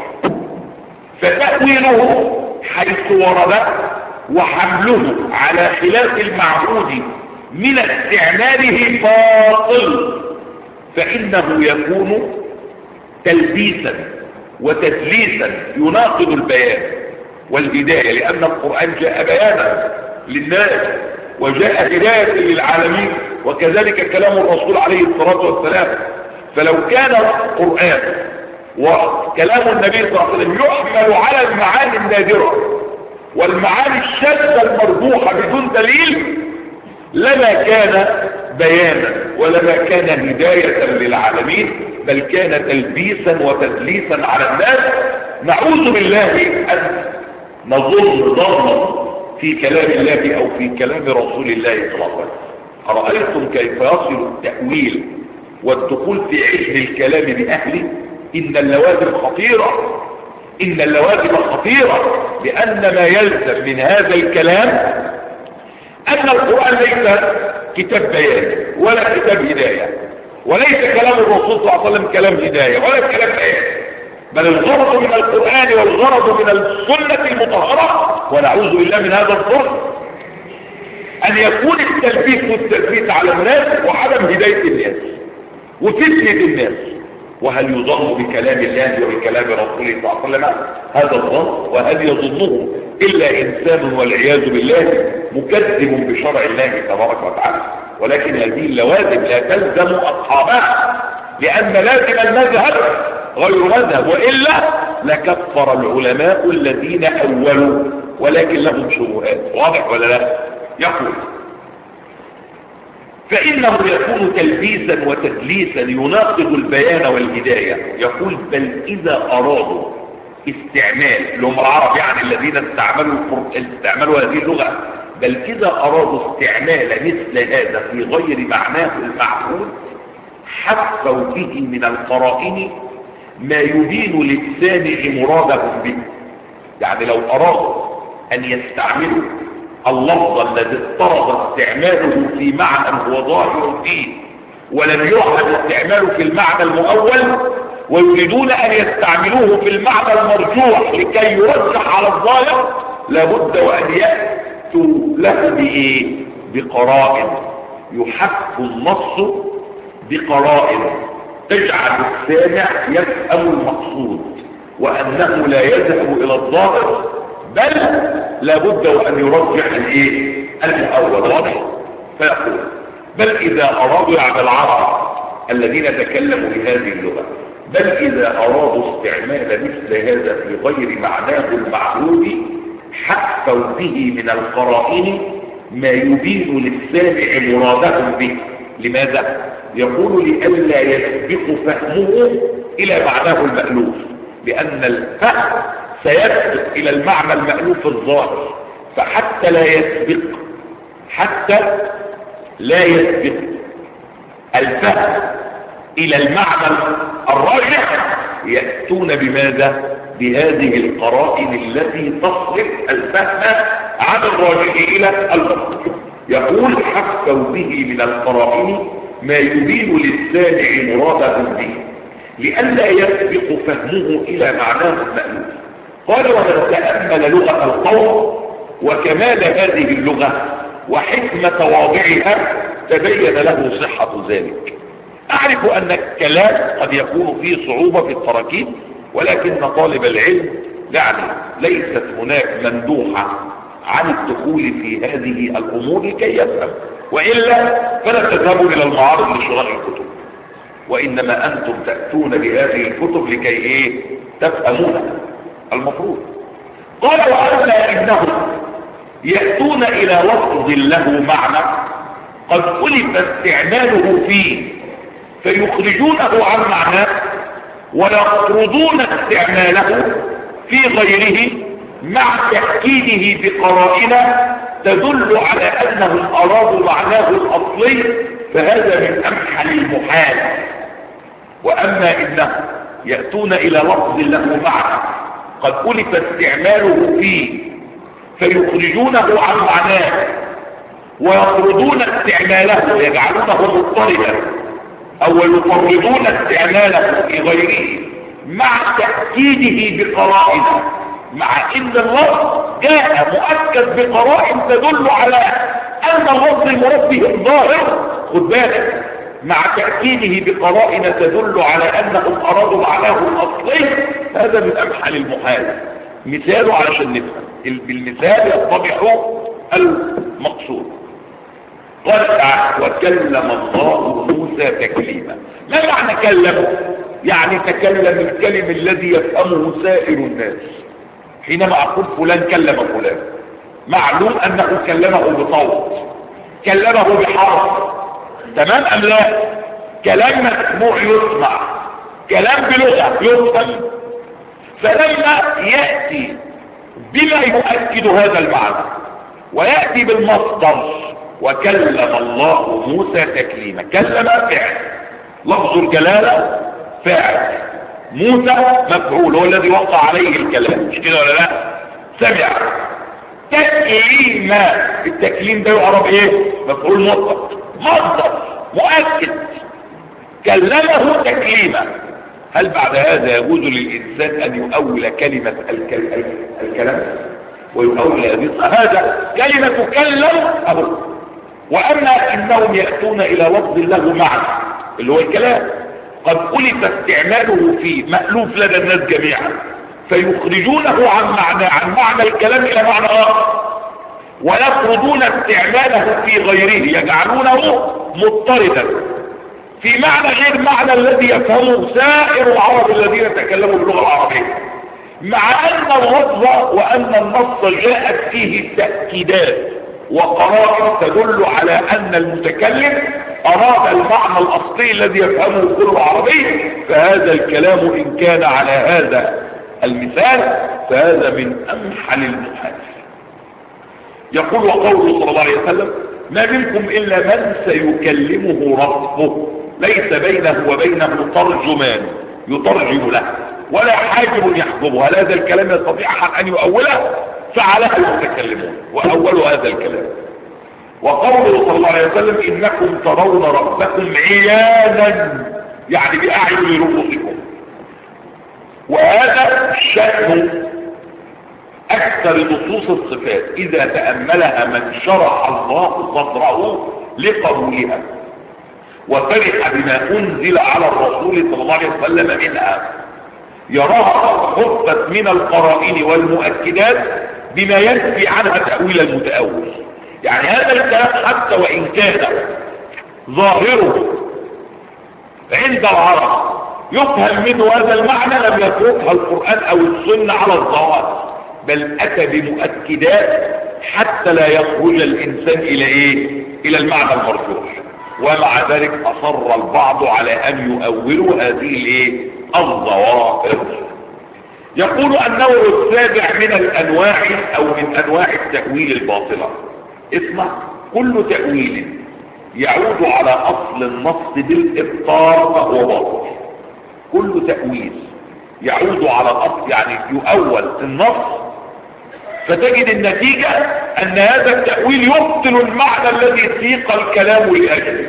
فتأويله حيث ورد وحمله على خلاف المعهود من استعماله باطل، فإنه يكون تلبيسا وتدليسا يناقض البيان والهداية، لأن القرآن جاء بيانا للناس وجاء هداية للعالمين، وكذلك كلام الرسول عليه الصلاة والسلام. فلو كان القرآن وكلام النبي صلى الله عليه وسلم يحمل على المعاني النادرة والمعاني الشاذة المرجوحة بدون دليل لما كان بيانا ولما كان هداية للعالمين، بل كان تلبيسا وتدليسا على الناس. نعوذ بالله أن نظن ظنا في كلام الله أو في كلام رسول الله صلى الله عليه وسلم. أرأيتم كيف يصل التأويل والدخول في علم الكلام بأهله؟ إن اللوازم خطيرة، إن اللوازم خطيرة، لأن ما يلزم من هذا الكلام أن القرآن ليس كتاب بيان ولا كتاب هداية، وليس كلام الرسول صلى الله عليه وسلم كلام هداية ولا كلام بيان، بل الغرض من القرآن والغرض من السنة المطهرة، ونعوذ بالله من هذا الظن، أن يكون التلبيس والتلبيس على الناس وعدم هداية الناس وفتنة الناس. وهل يظن بكلام الله وبكلام رسوله صلى الله عليه وسلم هذا الظن؟ وهل يظنه إلا إنسان والعياذ بالله مكذب بشرع الله تبارك وتعالى؟ ولكن هذه اللوازم لا تلزم أصحابها، لأن لازم المذهب غير مذهب، وإلا لكفر العلماء الذين أولوا ولكن لهم شبهات. واضح ولا لا؟ يقول فإنه يكون تلبيسا وتدليسا يناقض البيان والهداية. يقول بل إذا أرادوا استعمال، اللي هم العرب يعني الذين استعملوا هذه اللغة، بل إذا أرادوا استعمال مثل هذا في غير معناه المعقول حفوا به من القرائن ما يبين للسامع مرادهم به. يعني لو أرادوا أن يستعملوا اللفظ الذي اضطرد استعماله في معنى هو ظاهر فيه ولم يعهد استعماله في المعنى المؤول، ويريدون أن يستعملوه في المعنى المرجوح لكي يرجح على الظاهر، لابد وأن يأتوا له بإيه؟ بقرائن. يحف النص بقرائن تجعل السامع يفهم المقصود وأنه لا يذهب إلى الظاهر، بل لابد وأن يرجح الايه؟ المؤول. واضح؟ فيقول بل إذا أرادوا يعني العرب الذين تكلموا بهذه اللغة، بل إذا أرادوا استعمال مثل هذا في غير معناه المعهود حفوا به من القرائن ما يبين للسامع مرادهم به. لماذا؟ يقول لئلا يسبق فهمه إلى معناه المألوف، لأن الفهم سيسبق إلى المعنى المألوف الظاهر، فحتى لا يسبق الفهم إلى المعنى الراجح يأتون بماذا؟ بهذه القرائن التي تصرف الفهم عن الراجح إلى المرجح. يقول حفوا به من القرائن ما يبين للسامع مرادهم به لئلا يسبق فهمه إلى معناه المألوف. قال ومن تأمل لغة القوم وكمال هذه اللغة وحكمة واضعها تبين له صحة ذلك. أعرف أن الكلام قد يكون فيه صعوبة في التراكيب، ولكن طالب العلم يعني ليست هناك مندوحة عن الدخول في هذه الأمور لكي يفهم، وإلا فلا تذهبوا إلى المعارض لشراء الكتب، وإنما أنتم تأتون بهذه الكتب لكي تفهمونها المفروض. قال وأما إنهم يأتون إلى لفظ له معنى قد ألف استعماله فيه فيخرجونه عن معناه ويطردون استعماله في غيره مع تأكيده بقرائن تدل على أنهم أرادوا معناه الأصلي، فهذا من أمحل المحال. وأما إنه يأتون إلى لفظ له معنى قد ألف استعماله فيه فيخرجونه عن معناه ويطردون استعماله يجعلونه مضطردا أو يفرضون استعماله في غيره مع تأكيده بقرائن، مع ان اللفظ جاء مؤكد بقرائن تدل على ان اللفظ المراد به الظاهر، خد بالك، مع تأكيده بقرائن تدل على انهم ارادوا معناه الاصلي. هذا من امحل المحال. مثاله علشان نفهم بالمثال يتضح المقصود. قال تعالى وكلم الله موسى تكليما. ما معنى كلمه؟ يعني تكلم الكلم الذي يفهمه سائر الناس. حينما اقول فلان كلم فلان معلوم انه كلمه بصوت، كلمه بحرف، تمام ام لا؟ كلام مسموع يسمع، كلام بلغة يفهم. فلما يأتي بما يؤكد هذا المعنى ويأتي بالمصدر وكلم الله موسى تكليما، كلم فعل، لفظ الجلالة فاعل، موسى مفعول هو الذي وقع عليه الكلام، مش كده ولا لا؟ سمع. تكليما، التكليم ده يعرف ايه؟ مفعول مطلق، مصدر مؤكد، كلمه تكليما. هل بعد هذا يجوز للإنسان أن يؤول كلمة الكلام ويؤول هذا كلمة كلم أهو؟ وأما إنهم يأتون إلى لفظ له معنى اللي هو الكلام قد ألف استعماله فيه مألوف لدى الناس جميعا فيخرجونه عن معنى الكلام إلى معنى آخر ويطردون استعماله في غيره يجعلونه مضطردا في معنى غير معنى الذي يفهمه سائر العرب الذين تكلموا باللغة العربية، مع أن اللفظ وأن النص جاءت فيه تأكيدات وقرائن تدل على أن المتكلم أراد المعنى الأصلي الذي يفهمه كل عربي. فهذا الكلام إن كان على هذا المثال فهذا من أمحل المحال. يقول وقوله صلى الله عليه وسلم ما منكم إلا من سيكلمه ربه ليس بينه وبينه ترجمان يترجم له ولا حاجب يحجبه. هل هذا الكلام يستطيع أحد أن يؤوله؟ فعلها المتكلمون وأولوا هذا الكلام. وقوله صلى الله عليه وسلم إنكم ترون ربكم عيانا يعني بأعين رؤوسكم. وهذا شأن أكثر نصوص الصفات إذا تأملها من شرح الله صدره لقبولها وفرح بما أنزل على الرسول صلى الله عليه وسلم منها يراها حفت من القرائن والمؤكدات بما ينفي عنها تأويل المتأول. يعني هذا الكلام حتى وإن كان ظاهره عند العرب يفهم منه هذا المعنى لم يتركها القرآن أو السنة على الظواهر بل أتى بمؤكدات حتى لا يخرج الإنسان إلى إيه؟ إلى المعنى المرجوح. ومع ذلك أصر البعض على أن يؤولوا هذه الإيه؟ الظواهر. يقول النوع السابع من الأنواع أو من أنواع التأويل الباطلة. اسمع، كل تأويل يعود على أصل النص بالإبطال فهو باطل. كل تأويل يعود على الأصل يعني يؤول النص فتجد النتيجة أن هذا التأويل يبطل المعنى الذي سيق الكلام لأجله.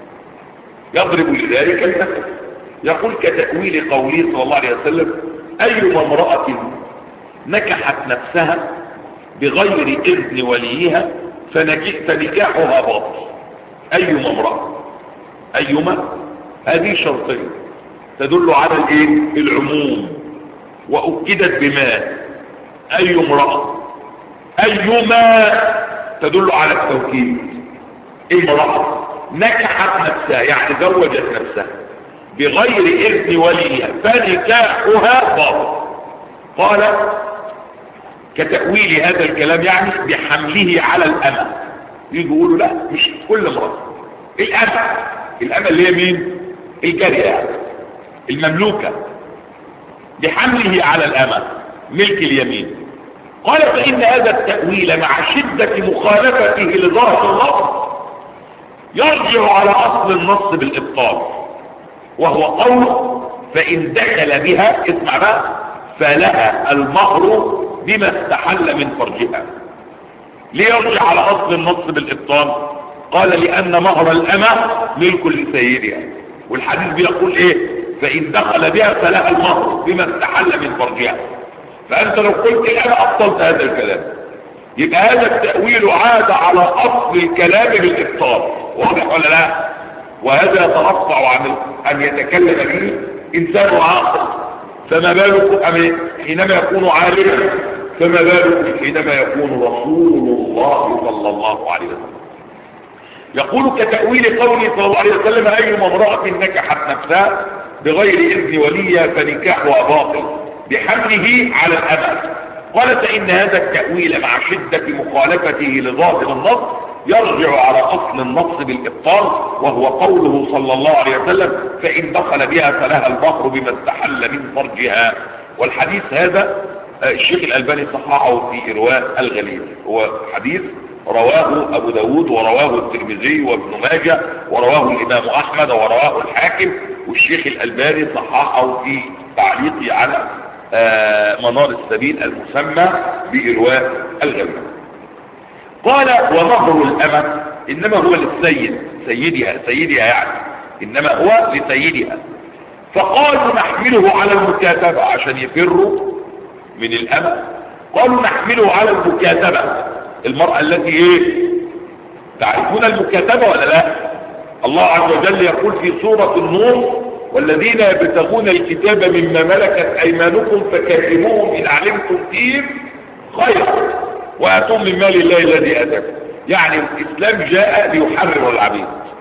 يضرب لذلك المثل يقول كتأويل قوله صلى الله عليه وسلم أيما امرأة نكحت نفسها بغير إذن وليها فنكاحها باطل. أيما امرأة، أيما هذه شرطين تدل على الايه؟ العموم وأكدت بما. أي امرأة، أيما تدل على التوكيد. امرأة نكحت نفسها يعني زوجت نفسها بغير إذن وليها فنكاحها باطل. قال كتأويل هذا الكلام يعني بحمله على الأمة. يقولوا لا مش كل امرأة، الأمة اللي هي مين؟ الجارية المملوكة بحمله على الأمة ملك اليمين. قال فإن هذا التأويل مع شدة مخالفته لظاهر اللفظ يرجع على أصل النص بالإبطال وهو قوله فإن دخل بها اسمع بقى فلها المهر بما استحل من فرجها. ليه يرجع على أصل النص بالإبطال؟ قال لأن مهر الأمة ملك لسيدها، والحديث بيقول إيه؟ فإن دخل بها فلها المهر بما استحل من فرجها. فأنت لو قلت أنا أبطلت هذا الكلام، يبقى هذا التأويل عاد على أصل الكلام بالإبطال. واضح ولا لا؟ وهذا يترفع عن أن يتكلم به إنسان عاقل، فما بالك حينما يكون عالما، فما بالك حينما يكون رسول الله صلى الله عليه وسلم. يقول كتأويل قوله صلى الله عليه وسلم أيما امرأة نكحت نفسها بغير إذن وليها فنكاحها باطل بحمله على الأمل. قال فإن هذا التأويل مع شدة مخالفته لظاهر النص يرجع على أصل النص بالإبطال، وهو قوله صلى الله عليه وسلم فإن دخل بها فلها المهر بما استحل من فرجها. والحديث هذا الشيخ الألباني صححه في إرواء الغليل، هو حديث رواه أبو داود ورواه الترمذي وابن ماجه ورواه الإمام أحمد ورواه الحاكم، والشيخ الألباني صححه في تعليقه على منار السبيل المسمى بإرواء الغليل. قال ومهر الأمة إنما هو للسيد، سيدها يعني، إنما هو لسيدها. فقالوا نحمله على المكاتبة عشان يفروا من الأمة، قالوا نحمله على المكاتبة، المرأة التي ايه؟ تعرفون المكاتبة ولا لا؟ الله عز وجل يقول في سورة النور والذين يبتغون الكتاب مما ملكت أيمانكم فكاتبوهم إن علمتم فيهم خيرا وآتوهم من مال الله الذي آتاكم. يعني الإسلام جاء ليحرر العبيد.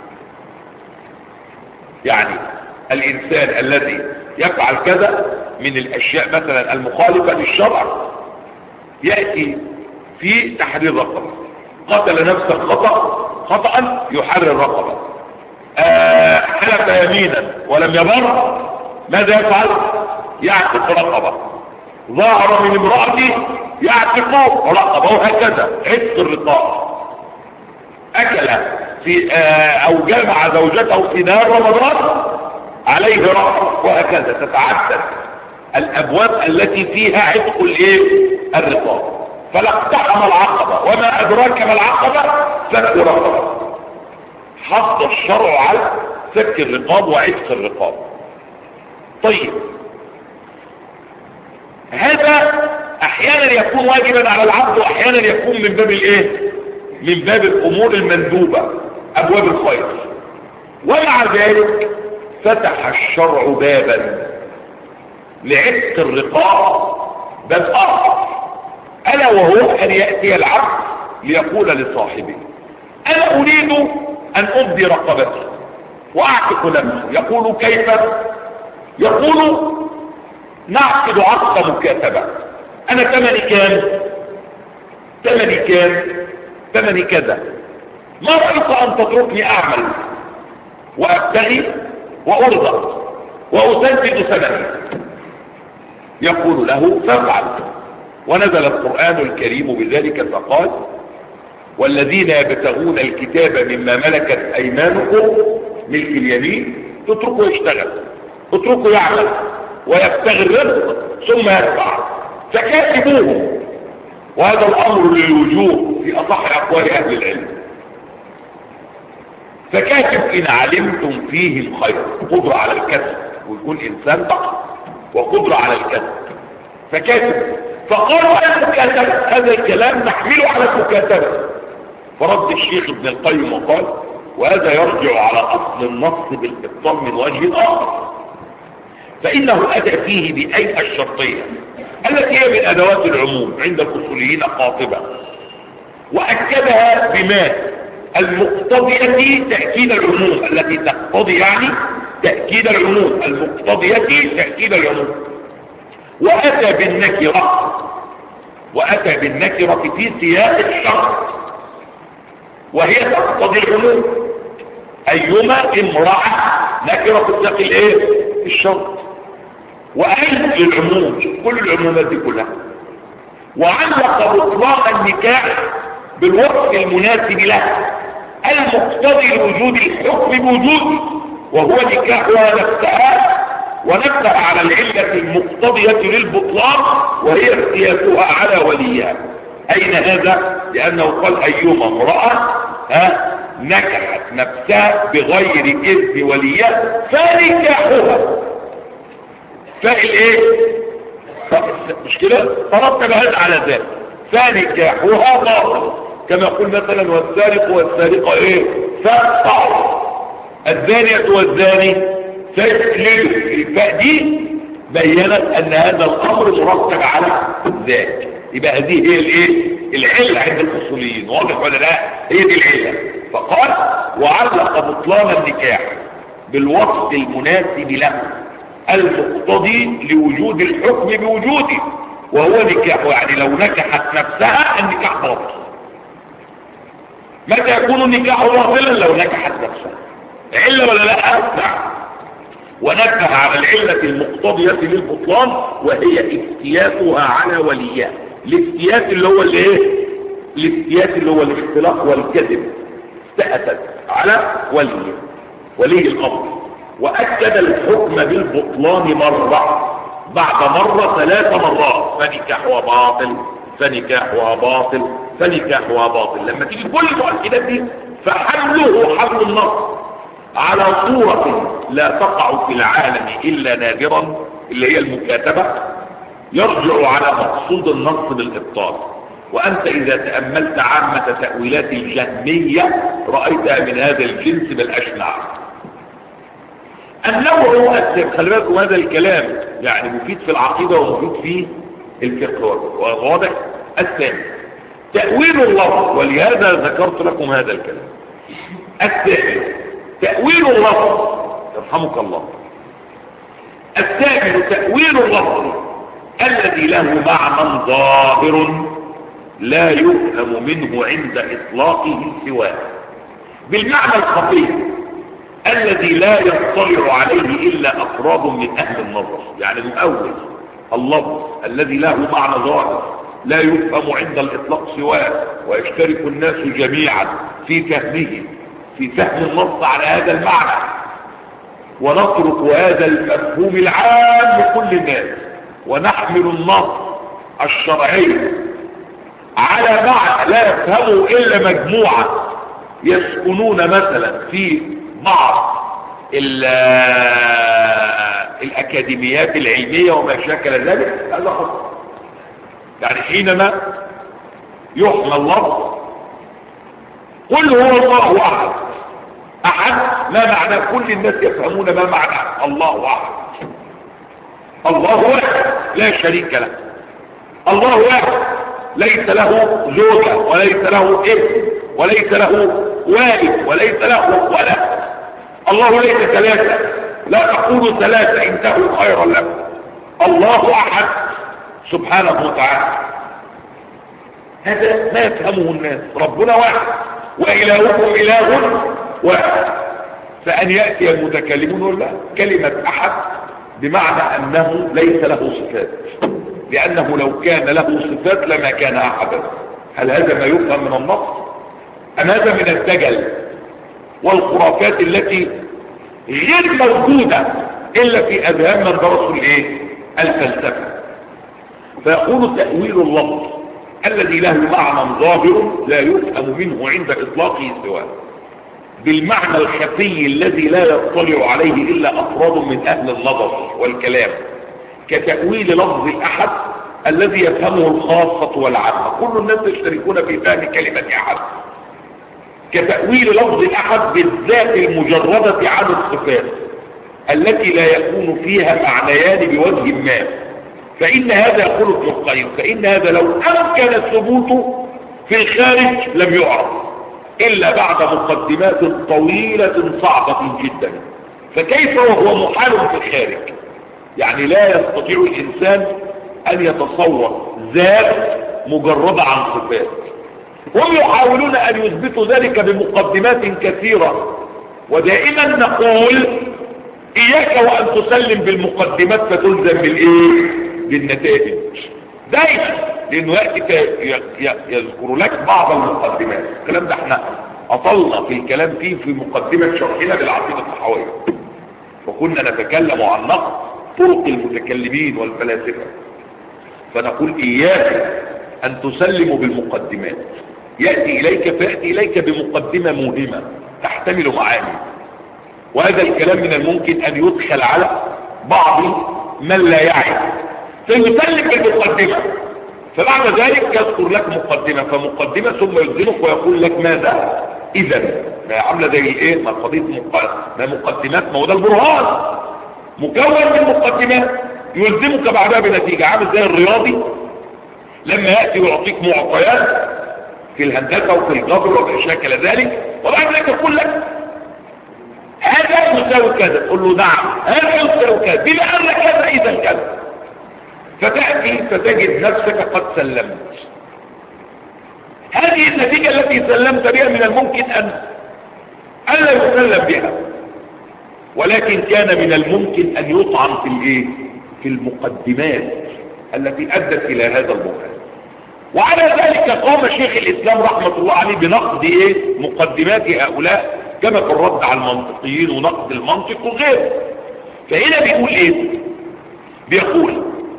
يعني الإنسان الذي يفعل كذا من الأشياء مثلا المخالفة للشرع يأتي في تحرير رقبة، قتل نفسا خطأ يحرر رقبة، حلف يمينا ولم يبر ماذا يفعل؟ يعتق رقبة، ظاهر من امرأته يعتق رقبة، وهكذا عتق الرقاب، أكل في أو جامع زوجته في نهار رمضان عليه رقبة، وهكذا تتعدد الأبواب التي فيها عتق الرقاب. فلا اقتحم العقبة، وما أدراك ما العقبة؟ فك رقبة. حط الشرع على فك الرقاب وعتق الرقاب. طيب هذا احيانا يكون واجبا على العبد، واحيانا يكون من باب من باب الامور المندوبة، ابواب الخير. ومع ذلك فتح الشرع بابا لعتق الرقاب، باب اخر، الا وهو ان يأتي العبد ليقول لصاحبه انا اريد ان ابدي رقبتي واعتق نفسي. يقول كيف؟ يقول نعقد عقد مكاتبة. انا ثمني كام؟ ثمني كذا، ما رأيت ان تتركني اعمل وابتغي وارزق واسدد ثمني؟ يقول له فافعل. ونزل القرآن الكريم بذلك فقال والذين يبتغون الكتاب مما ملكت ايمانكم، ملك اليمين، تتركوا يشتغل، اتركوا يعمل ويبتغي الرزق ثم يدفع، فكاتبوهم. وهذا الامر للوجوب في اصح اقوال اهل العلم. فكاتب ان علمتم فيه الخير، قدرة على الكسب، ويكون انسان فقط وقدرة على الكسب، فكاتب. فقالوا المكاتبة، هذا الكلام نحمله على المكاتبة. فرد الشيخ ابن القيم وقال وهذا يرجع على اصل النص بالابطال من وجه اخر، فانه اتى فيه بأي الشرطية التي هي من ادوات العموم عند الاصوليين قاطبة، واكدها بما المقتضية تأكيد العموم، التي تقتضي يعني تأكيد العموم، المقتضية تأكيد العموم. واتى بالنكرة في سياق الشرط، وهي تقتضي العموم. ايما امرأة نكرة في سياق الشرط، وأي للعموم، كل العمومات دي كلها. وعلق بطلان النكاح بالوصف المناسب له المقتضي لوجود الحكم بوجود، وهو نكاحها نفسها ونبه على العلة المقتضية للبطلان وهي اختيارها على وليها. أين هذا؟ لأنه قال أيما امرأة نكحت نفسها بغير إذن وليها فنكاحها فالايه مش كده ترتب هذا على ذلك فنكاحها باطل، كما يقول مثلا والسارق والسارقة ايه فاقطعوا، الزانية والزاني فاجلدوا. الفاء دي بينت ان هذا الامر مرتب على ذلك. يبقى هذه هي الايه العله عند الاصوليين، واضح ولا لا؟ هي دي العله. فقال وعلق بطلان النكاح بالوصف المناسب له المقتضي لوجود الحكم بوجوده وهو نكاح، يعني لو نكحت نفسها النكاح باطل. متى يكون النكاح باطلا؟ لو نكحت نفسها. عله ولا لا؟ نعم. ونبه على العله المقتضيه للبطلان وهي افتياتها على وليها. الافتيات اللي هو الايه الافتيات اللي هو الاختلاق والكذب، استأتت على ولي الامر، واكد الحكم بالبطلان مره بعد مره 3 مرات، فنكاحها باطل فنكاحها باطل فنكاحها باطل. لما تيجي كل المؤكدات دي فحمله حمل النص على صورة لا تقع في العالم إلا نادرا اللي هي المكاتبة يرجع على مقصود النص بالإبطال. وأنت إذا تأملت عامة تأويلات الجهمية رأيتها من هذا الجنس بالأشنع. النوع الثاني، خلي بالكم هذا الكلام يعني مفيد في العقيدة ومفيد في الفقه واضح. الثاني تأويل اللفظ، ولهذا ذكرت لكم هذا الكلام. الثاني تأويل اللفظ، يرحمك الله. الثاني تأويل اللفظ الذي له معنى ظاهر لا يفهم منه عند إطلاقه سواه، بالمعنى الخفي الذي لا يطلع عليه إلا أفراد من أهل النظر. يعني نؤول اللفظ الذي له معنى ظاهر لا يفهم عند الإطلاق سواه، ويشترك الناس جميعا في فهمه في فهم النص على هذا المعنى، ونترك هذا المفهوم العام لكل الناس، ونحمل النص الشرعي على معنى لا يفهمه إلا مجموعة يسكنون مثلا في بعض الأكاديميات العلمية وما شاكل ذلك. هذا خطأ. يعني حينما يحمل اللفظ قل هو الله أحد، أحد ما معنى كل الناس يفهمون ما معنى الله أحد. الله واحد لا شريك له، الله واحد ليس له زوجة وليس له ابن وليس له والد وليس له ولد. الله ليس ثلاثة، لا تقولوا ثلاثة انتهوا خيرا لكم. الله أحد سبحانه وتعالى، هذا ما يفهمه الناس. ربنا واحد وإلهكم إله واحد. فأن يأتي المتكلمون يقول لا، كلمة أحد بمعنى أنه ليس له صفات، لأنه لو كان له صفات لما كان أحدا. هل هذا ما يفهم من النص؟ أم هذا من الدجل والخرافات التي غير موجودة إلا في أذهان من درسوا الفلسفة؟ فيقول تأويل اللفظ الذي له معنى ظاهر لا يفهم منه عند إطلاقه سواه، بالمعنى الخفي الذي لا يطلع عليه إلا أفراد من أهل النظر والكلام، كتأويل لفظ الأحد الذي يفهمه الخاصة والعامة. كل الناس يشتركون في فهم كلمة أحد. كتأويل لفظ الأحد بالذات المجردة عن الصفات التي لا يكون فيها معنيان بوجه ما، فإن هذا يقول ابن القيم فإن هذا لو أمكن الثبوت في الخارج لم يعرف إلا بعد مقدمات طويلة صعبة جدا. فكيف وهو محال في الخارج؟ يعني لا يستطيع الإنسان أن يتصور ذات مجردة عن صفات. هم يحاولون أن يثبتوا ذلك بمقدمات كثيرة، ودائما نقول إياك وأن تسلم بالمقدمات فتلزم بالنتائج دائما، لأنه يذكر لك بعض المقدمات. الكلام ده احنا أطلنا في الكلام فيه في مقدمة شرحنا للعقيدة الطحاوية، وكنا نتكلم عن نقد طرق المتكلمين والفلاسفة. فنقول إياك أن تسلموا بالمقدمات. يأتي إليك بمقدمة مهمة تحتمل معاني، وهذا الكلام من الممكن أن يدخل على بعض من لا يعي فيسلم بالمقدمة، فبعد ذلك يذكر لك مقدمة فمقدمة ثم يلزمك ويقول لك ماذا إذا. ما عاملة زي إيه؟ ما قضية ما مقدمات، ما هو ده البرهان مكون من مقدمات يلزمك بعدها بنتيجة. عامل زي الرياضي لما يأتي ويعطيك معطيات في الهندسة وفي الجبر وفي أشياء كذلك، وبعد ذلك يقول لك هذا يساوي كذا، تقول له نعم هذا يساوي كذا، بما أن كذا إذا كذا، فتأتي فتجد نفسك قد سلمت. هذه النتيجة التي سلمت بها من الممكن أن ألا يسلم بها، ولكن كان من الممكن أن يطعن في الإيه؟ في المقدمات التي أدت إلى هذا البرهان. وعلى ذلك قام شيخ الإسلام رحمة الله عليه بنقد إيه؟ مقدمات هؤلاء كما في الرد على المنطقيين ونقد المنطق وغيره. فهنا بيقول إيه؟ بيقول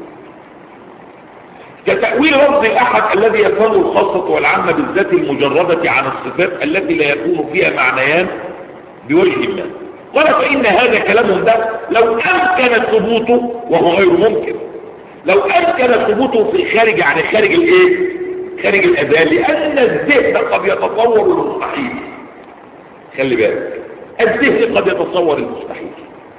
كتأويل لفظ الأحد الذي يفهم الخاصة والعامة بالذات المجردة عن الصفات التي لا يكون فيها معنيان بوجه ما. قال فإن هذا كلام ده لو أمكن ثبوته، وهو غير ممكن، لو أمكن ثبوته في الخارج، يعني خارج الإيه؟ خارج الأذان، لأن الذهن قد يتصور المستحيل. خلي بالك، الذهن قد يتصور المستحيل،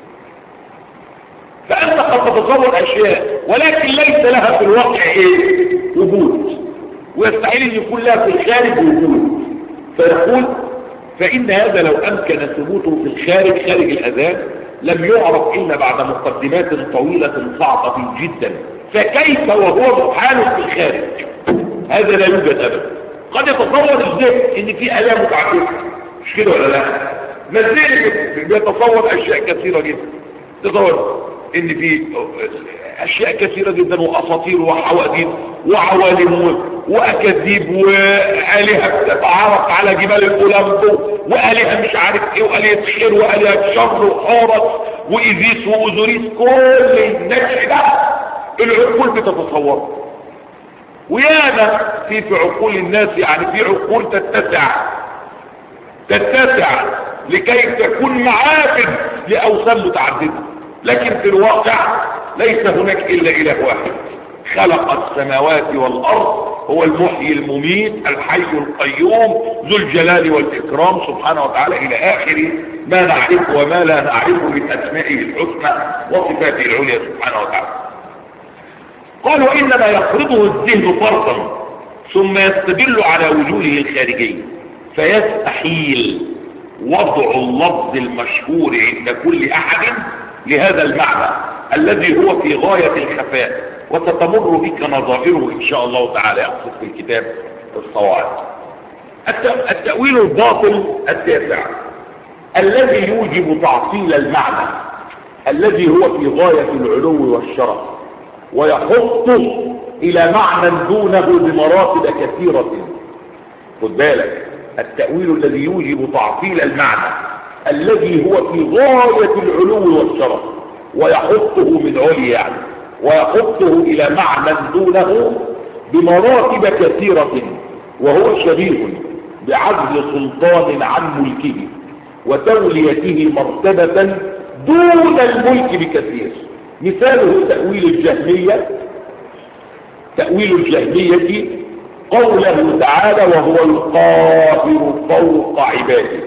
فأنت قد تتصور أشياء ولكن ليس لها في الواقع إيه؟ وجود، ويستحيل أن يكون لها في الخارج وجود. فيقول فإن هذا لو أمكن ثبوته في الخارج خارج الأذان لم يعرف إلا بعد مقدمات طويلة صعبة جدا، فكيف وهو محال في الخارج؟ هذا لا يوجد أبدا. قد يتصور الذهن إن في آلام متعددة، مش كده ولا لا؟ ما الذهن بيتصور أشياء كثيرة جدا، تصور ان في اشياء كثيرة جدا واساطير وحواديت وعوالم واكاذيب والهة بتتعارف على جبال الاولمبو والهة مش عارف ايه والهة خير والهة شر وحورس وايزيس واوزوريس، كل النكش ده العقول بتتصور. ويانا في عقول الناس، يعني في عقول تتسع لكي تكون معابد لاوثان متعددة، لكن في الواقع ليس هناك إلا إله واحد خلق السماوات والأرض، هو المحيي المميت الحي القيوم ذو الجلال والإكرام سبحانه وتعالى، إلى آخر ما نعرف وما لا نعرف من أسمائه الحسنى وصفاته العليا سبحانه وتعالى. قال وإنما يفرضه الذهن فرضا ثم يستدل على وجوده الخارجي، فيستحيل وضع اللفظ المشهور عند كل أحد لهذا المعنى الذي هو في غاية الخفاء، وستمر بك نظائره إن شاء الله تعالى. يقصد في الكتاب الصواعد. التأويل الباطل التاسع الذي يوجب تعطيل المعنى الذي هو في غاية العلو والشرف ويحطه إلى معنى دونه بمراتب كثيرة. خد بالك، التأويل الذي يوجب تعطيل المعنى الذي هو في غاية العلو والشرف ويحطه من عليا، يعني ويحطه إلى معنى دونه بمراتب كثيرة، وهو شبيه بعزل سلطان عن ملكه وتوليته مرتبة دون الملك بكثير. مثاله تأويل الجهمية قوله تعالى وهو القاهر فوق عباده،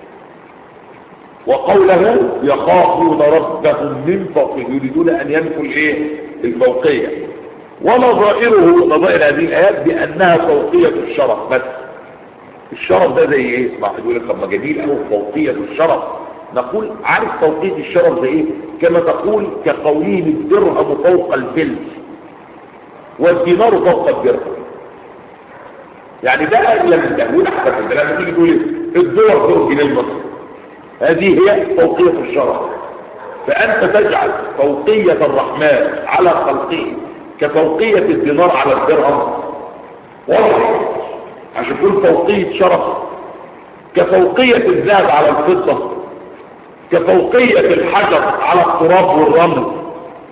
وقوله يخافون ربهم من فوقهم، يريدون ان ينفوا الايه؟ الفوقيه. نظائر هذه الايات بانها فوقيه الشرف. بس الشرف ده زي ايه؟ ما يقول لك طب ما جميل قوي فوقيه الشرف. نقول عارف فوقيه الشرف زي ايه؟ كما تقول كقولهم الدرهم فوق الفلس والدينار فوق الدرهم. يعني ده اغلى من ده، وده احسن من ده. لما تيجي تقول الدولار فوق الجنيه المصري، هذه هي فوقية الشرف. فأنت تجعل فوقية الرحمن على خلقه كفوقية الدينار على الدرهم، واضح؟ عشان تكون فوقية شرف. كفوقية الذهب على الفضة، كفوقية الحجر على التراب والرمل،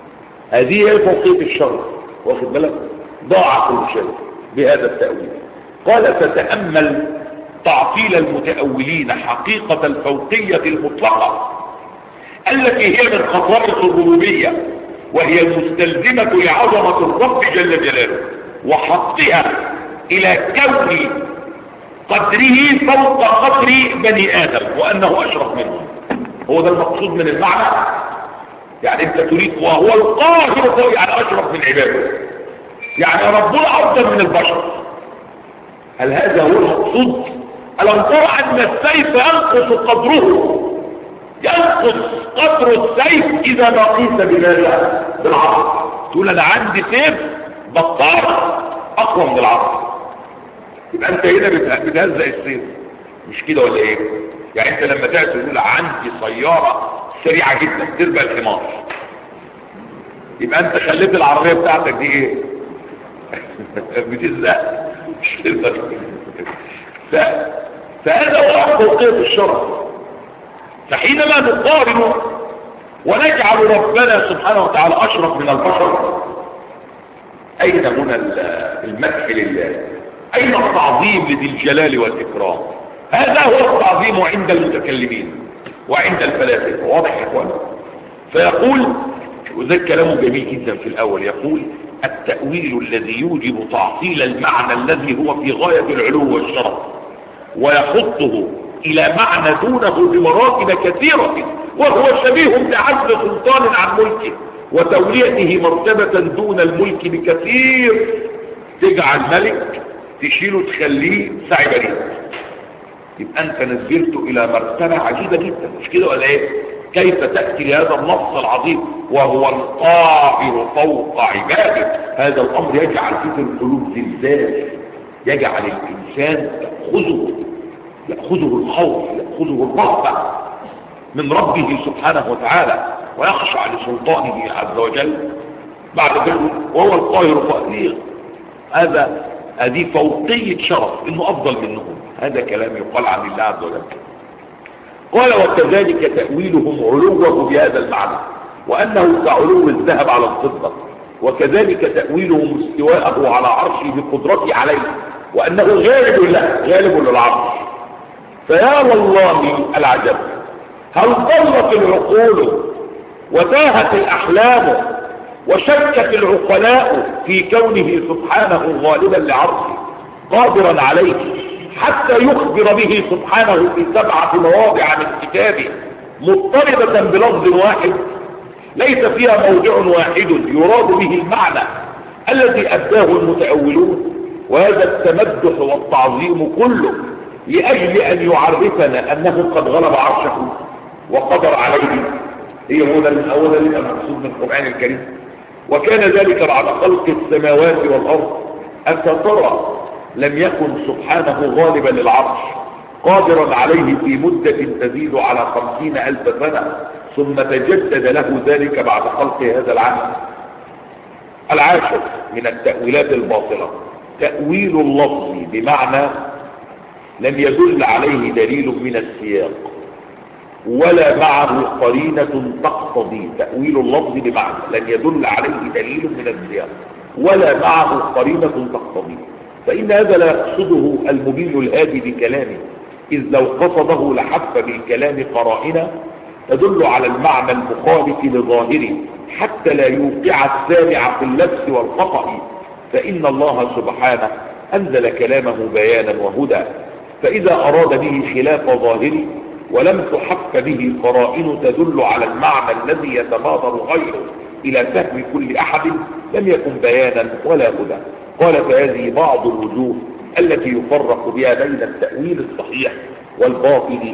هذه هي فوقية الشرع، واخد بالك؟ ضاع كل شيء بهذا التأويل. قال فتأمل تعطيل المتأولين حقيقة الفوقية المطلقة التي هي من خصائص الربوبية، وهي المستلزمة لعظمة الرب جل جلاله وحقها إلى كون قدره فوق قدر بني آدم وأنه أشرف منهم. هو ده المقصود من المعنى. يعني انت تريد وهو القاهر يعني أشرف من عباده، يعني ربنا أفضل من البشر. هل هذا هو المقصود؟ ألم ترى أن السيف ينقص قدره، ينقص قدر السيف إذا ما قيس بماذا؟ بالعصر. تقول أنا عندي سيف بطار أقوى من العصر، يبقى أنت هنا بتهزق السيف، مش كده ولا إيه؟ يعني أنت لما تأتي تقول عندي سيارة سريعة جدا تربى الحمار، يبقى أنت خليت العربية بتاعتك دي إيه؟ بتزق، مش تربى. فهذا هو فوقية الشرع. فحينما نقارن ونجعل ربنا سبحانه وتعالى أشرف من البشر، أين هنا المدح لله؟ أين التعظيم لذي الجلال والإكرام؟ هذا هو التعظيم عند المتكلمين وعند الفلاسفة. واضح يا اخوان؟ فيقول، وذلك كلامه جميل جدا في الأول، يقول التأويل الذي يوجب تعطيل المعنى الذي هو في غاية العلو والشرف ويحطه إلى معنى دونه بمراتب كثيرة، وهو شبيه بعزل سلطان عن ملكه وتوليته مرتبة دون الملك بكثير. تجعل ملك تشيله تخليه سعي بريد، يبقى أنت نزلته إلى مرتبة عجيبة جدا، مش كده ولا إيه؟ كيف تأتي لهذا النص العظيم وهو القاهر فوق عباده؟ هذا الأمر يجعل في القلوب زلزال، يجعل الإنسان يأخذه الخوف، يأخذه الرهبة من ربه سبحانه وتعالى، ويخشع لسلطانه عز وجل بعد ذلك، وهو القاهر فوق. هذه فوقية شرف، إنه أفضل منهم. هذا كلام يقال عن الله عز وجل. قال وكذلك تأويلهم علوه بهذا المعنى، وأنه كعلو الذهب على الفضة، وكذلك تأويلهم استواءه على عرشه بقدرته عليه، وأنه غالب له، غالب للعرش. فيا والله العجب، هل ضلت العقول وتاهت الأحلام وشكت العقلاء في كونه سبحانه غالبا لعرشه قادرا عليه، حتى يخبر به سبحانه في 7 مواضع من كتابه مضطردة بلفظ واحد ليس فيها موضع واحد يراد به المعنى الذي أبداه المتأولون. وهذا التمدح والتعظيم كله لأجل أن يعرفنا أنه قد غلب عرشه وقدر عليه. هي هنا الأول المقصود من القرآن الكريم. وكان ذلك بعد خلق السماوات والأرض. أنت ترى لم يكن سبحانه غالبا للعرش قادرا عليه في مدة تزيد على 50,000 سنة، ثم تجدد له ذلك بعد خلق هذا العالم. العاشر من التأويلات الباطلة تأويل اللفظ بمعنى لم يدل عليه دليل من السياق ولا معه قرينة تقتضي. تأويل اللفظ بمعنى لم يدل عليه دليل من السياق ولا معه قرينة تقتضي، فإن هذا لا يقصده المبين الهادي بكلامه، إذ لو قصده لحف بالكلام قرائن تدل على المعنى المخالف لظاهره حتى لا يوقع السامع في اللبس والخطأ، فإن الله سبحانه أنزل كلامه بيانا وهدى، فإذا أراد به خلاف ظاهره ولم تحف به قرائن تدل على المعنى الذي يتبادر غيره إلى فهم كل أحد لم يكن بيانا ولا هدى. قال فهذه بعض الوجوه التي يفرق بها بين التأويل الصحيح والباطل،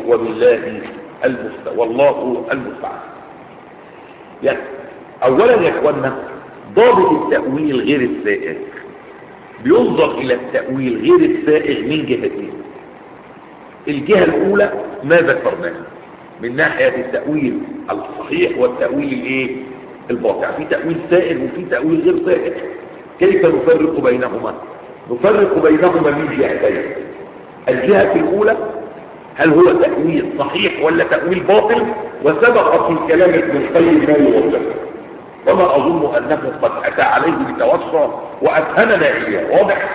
والله المستعان. يعني أولا يا إخوانا، ضابط التأويل غير السائغ بينظر إلى التأويل غير السائغ من جهتين. الجهة الأولى ما ذكرناه من ناحية التأويل الصحيح والتأويل الباطل. في تأويل سائغ وفي تأويل غير سائغ. كيف نفرق بينهما؟ نفرق بينهما من جهتين. الجهة الأولى هل هو تأويل صحيح ولا تأويل باطل، وسبق في كلام ابن القيم ما يوضح. وما أظن أنه قد أتى عليه بتوسع وأفهمنا إياه. واضح؟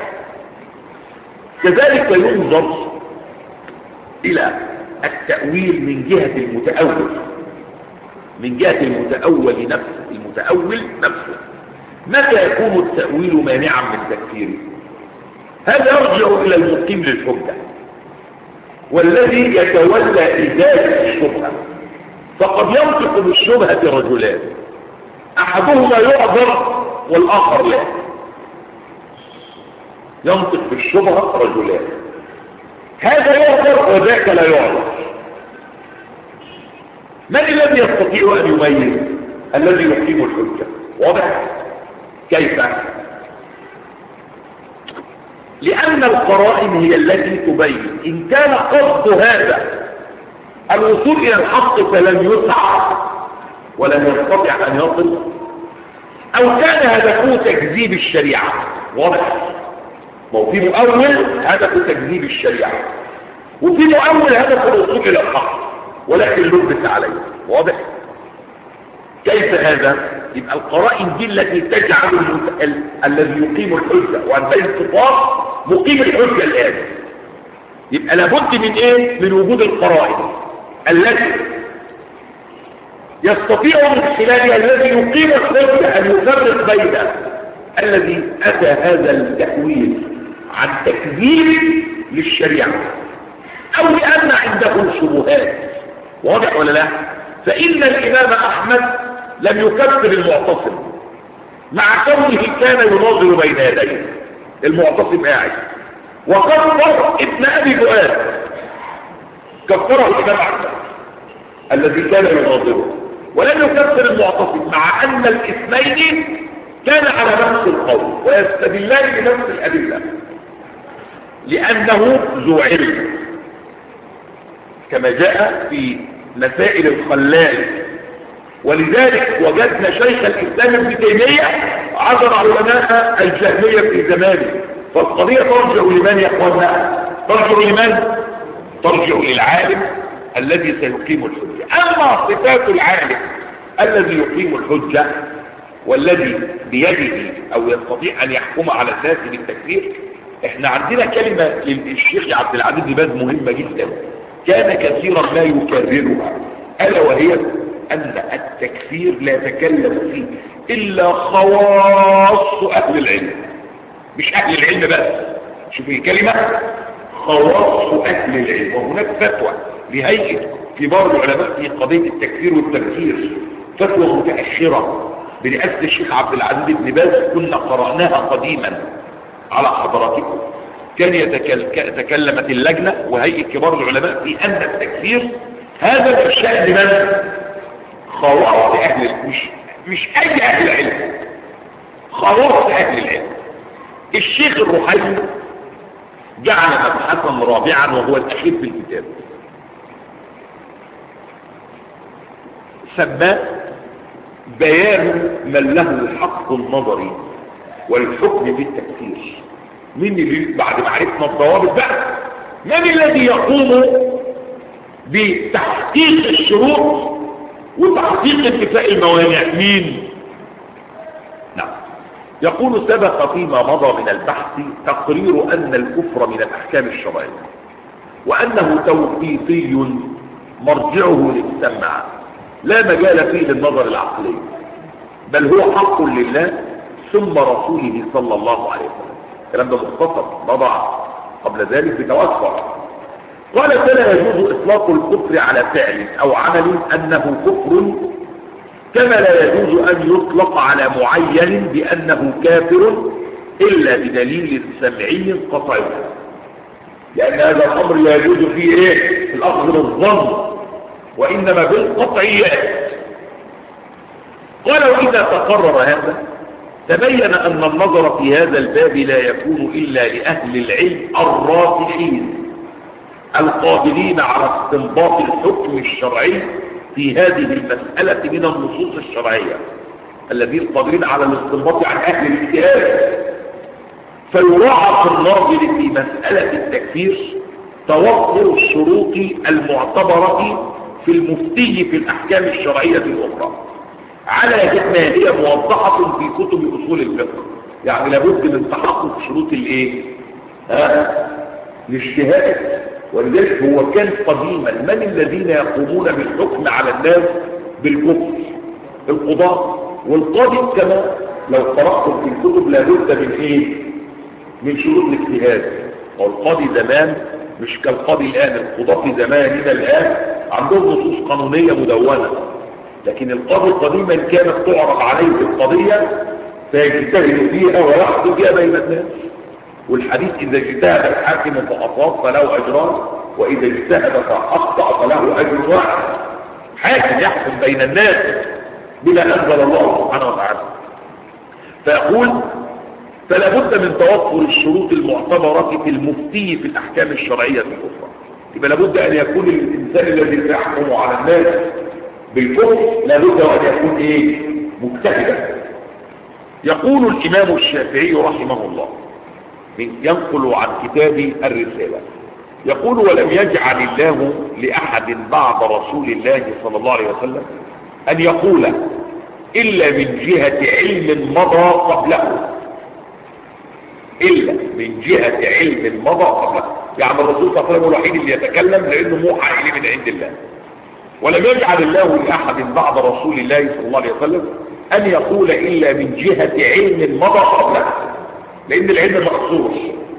كذلك ينظر إلى التأويل من جهة المتأول، من جهة المتأول نفسه. متى يكون التأويل مانعا من تكفيره؟ هذا يرجع إلى المقيم للحجة والذي يتولى إزالة الشبهة. فقد ينطق بالشبهة رجلان، أحدهما يعذر والآخر لا. ينطق بالشبهة رجلان، هذا يعذر وذاك لا يعذر. من الذي يستطيع أن يميز الذي يقيم الحجة؟ واضح؟ كيف؟ لأن القرائن هي التي تبين إن كان قصد هذا الوصول إلى الحق فلم يسعى ولم يستطع أن يصل، أو كان هدفه تكذيب الشريعة. واضح؟ وفي مؤول هدف تكذيب الشريعة، وفي مؤول هدف الوصول إلى الحق ولكن لبس عليه. واضح؟ كيف هذا؟ يبقى القرائن دي التي تجعل الذي يقيم الحجة وعن بين الصفات مقيم الحجة الآن. يبقى لابد من ايه؟ من وجود القرائن التي يستطيع من خلالها الذي يقيم الحجة أن يفرق بين الذي أتى هذا التأويل عن تكذيب للشريعة أو لأن عنده شبهات. واضح ولا لا؟ فإن الإمام أحمد لم يكفر المعتصم مع كونه كان يناظر بين يديه. المعتصم قاعد وكفر ابن أبي فؤاد، كفره الإمام أحمد الذي كان يناظره، ولم يكفر المعتصم مع أن الاثنين كان على نفس القول ويستدلان بنفس الأدلة لأنه ذو علم، كما جاء في مسائل الخلال. ولذلك وجدنا شيخ الإسلام ابن تيمية عذر علماء الجهمية في زمانه. فالقضية ترجع لمن يا اخوانا؟ ترجع لمن؟ ترجع للعالم الذي سيقيم الحجة. أما صفات العالم الذي يقيم الحجة والذي بيده أو يستطيع أن يحكم على الناس بالتكفير، احنا عندنا كلمة للشيخ عبد العزيز بن باز مهمة جدا كان كثيرا ما يكررها، ألا وهي أن التكفير لا يتكلم فيه إلا خواص أهل العلم، مش أهل العلم بس. شوفي كلمة خواص أهل العلم. وهناك فتوى لهيئة كبار العلماء في قضية التكفير والتكفير، فتوى متأخرة برئاسة الشيخ عبد العزيز بن باز، كنا قرأناها قديما على حضراتكم. تكلمت اللجنة وهيئة كبار العلماء في أن التكفير هذا من شأن من؟ خواص أهل العلم، مش أي أهل العلم، خواص أهل العلم. الشيخ الرحيمي جعل مبحثا رابعا وهو الأخير في الكتاب، سماه بيان من له حق النظر والحكم في التكفير. مين اللي بعد ما عرفنا الضوابط بقى من الذي يقوم بتحقيق الشروط وتحقيق انتفاء الموانع؟ مين؟ نعم. يقول سبق فيما مضى من البحث تقرير أن الكفر من الأحكام الشرعية وأنه توقيفي مرجعه للسمع لا مجال فيه للنظر العقلي، بل هو حق لله ثم رسوله صلى الله عليه وسلم. الكلام ده مختصر مضى قبل ذلك بتوسع. قال فلا يجوز إطلاق الكفر على فعل أو عمل أنه كفر، كما لا يجوز أن يطلق على معين بأنه كافر إلا بدليل سمعي قطعي، لأن هذا الأمر لا يجوز فيه إيه؟ الأخذ بالظن وإنما بالقطعيات. قال وإذا تقرر هذا تبين أن النظر في هذا الباب لا يكون إلا لأهل العلم الراسخين القادرين على استنباط الحكم الشرعي في هذه المسألة من النصوص الشرعية، الذين قادرين على الاستنباط عن أهل الاجتهاد. فيراعى في الناظر في مسألة التكفير توفر الشروط المعتبرة في المفتي في الأحكام الشرعية الأخرى، على ما هي موضحة في كتب أصول الفقه. يعني لابد من تحقق شروط الايه؟ الاجتهاد. ولذلك هو كان قديما من الذين يقومون بالحكم على الناس بالكفر؟ القضاة والقاضي. كما لو قرأتم في الكتب لابد من ايه؟ من شروط الاجتهاد. والقاضي زمان مش كالقاضي الآن. القضاة في زماننا الآن عندهم نصوص قانونية مدونة، لكن القاضي قديما كانت تعرض عليه القضية فيجتهد فيها ويحكم بها بين الناس. والحديث إذا اجتهد الحاكم فأصاب فله أجران، وإذا اجتهد فأخطأ فله أجر واحد. حاكم يحكم بين الناس بما أنزل الله سبحانه وتعالى. فيقول فلا بد من توفر الشروط المعتبرة في المفتي في الأحكام الشرعية الأخرى. يبقى لابد أن يكون الإنسان الذي يحكم على الناس بالكفر لابد أن يكون إيه؟ مجتهدا. يقول الإمام الشافعي رحمه الله ينقل عن كتاب الرسالة، يقول ولم يجعل الله لأحد بعد رسول الله صلى الله عليه وسلم أن يقول إلا من جهة علم مضى قبله، إلا من جهة علم مضى قبله. يعني الرسول صلى الله عليه وسلم الوحيد اللي يتكلم لأنه موحى إليه من عند الله. ولم يجعل الله لأحد بعد رسول الله صلى الله عليه وسلم أن يقول إلا من جهة علم مضى قبله، لأن العلم مقصور.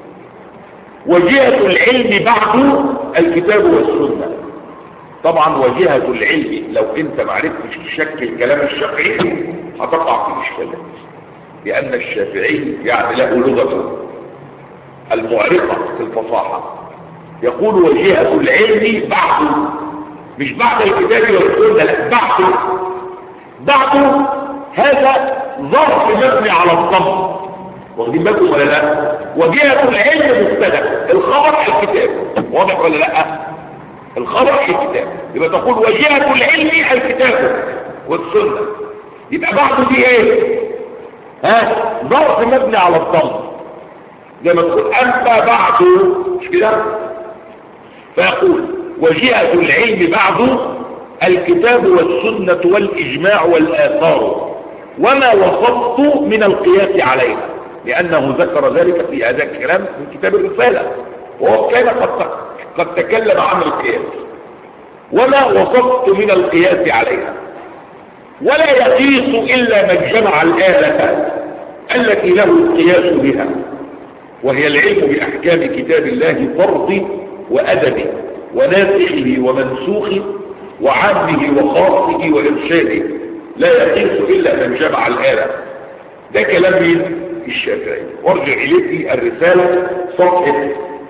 وجهة العلم بعد الكتاب والسنة. طبعا وجهة العلم لو انت معرفتش تشكل الكلام الشافعي هتقع في إشكالات، لأن الشافعي يعني له لغته المعرفة في الفصاحة. يقول وجهة العلم بعد، مش بعد الكتاب والسنة، لا بعد. بعد هذا ظرف مبني على الضم، واخدين بالكم ولا لا؟ وجهة العلم مبتدا، الخبر الكتاب، واضح ولا لا؟ الخبر الكتاب، يبقى تقول وجهة العلم الكتاب والسنة. يبقى بعد دي ايه؟ ظرف مبني على الضم، زي ما تقول اما بعد، مش كده؟ فيقول وجهة العلم بعد الكتاب والسنة والإجماع والآثار وما وصفت من القياس عليها، لأنه ذكر ذلك في هذا الكلام من كتاب الرسالة، وهو كان قد تكلم عن القياس. وما وصفت من القياس عليها، ولا يقيس إلا من جمع الآلة التي له القياس بها، وهي العلم بأحكام كتاب الله فرض وأدبه وناسخه ومنسوخه وعامه وخاصه وإرشاده، لا يقيس إلا من جمع الآلة. ده كلام من الشافعي. وارجع إليه الرسالة صفحة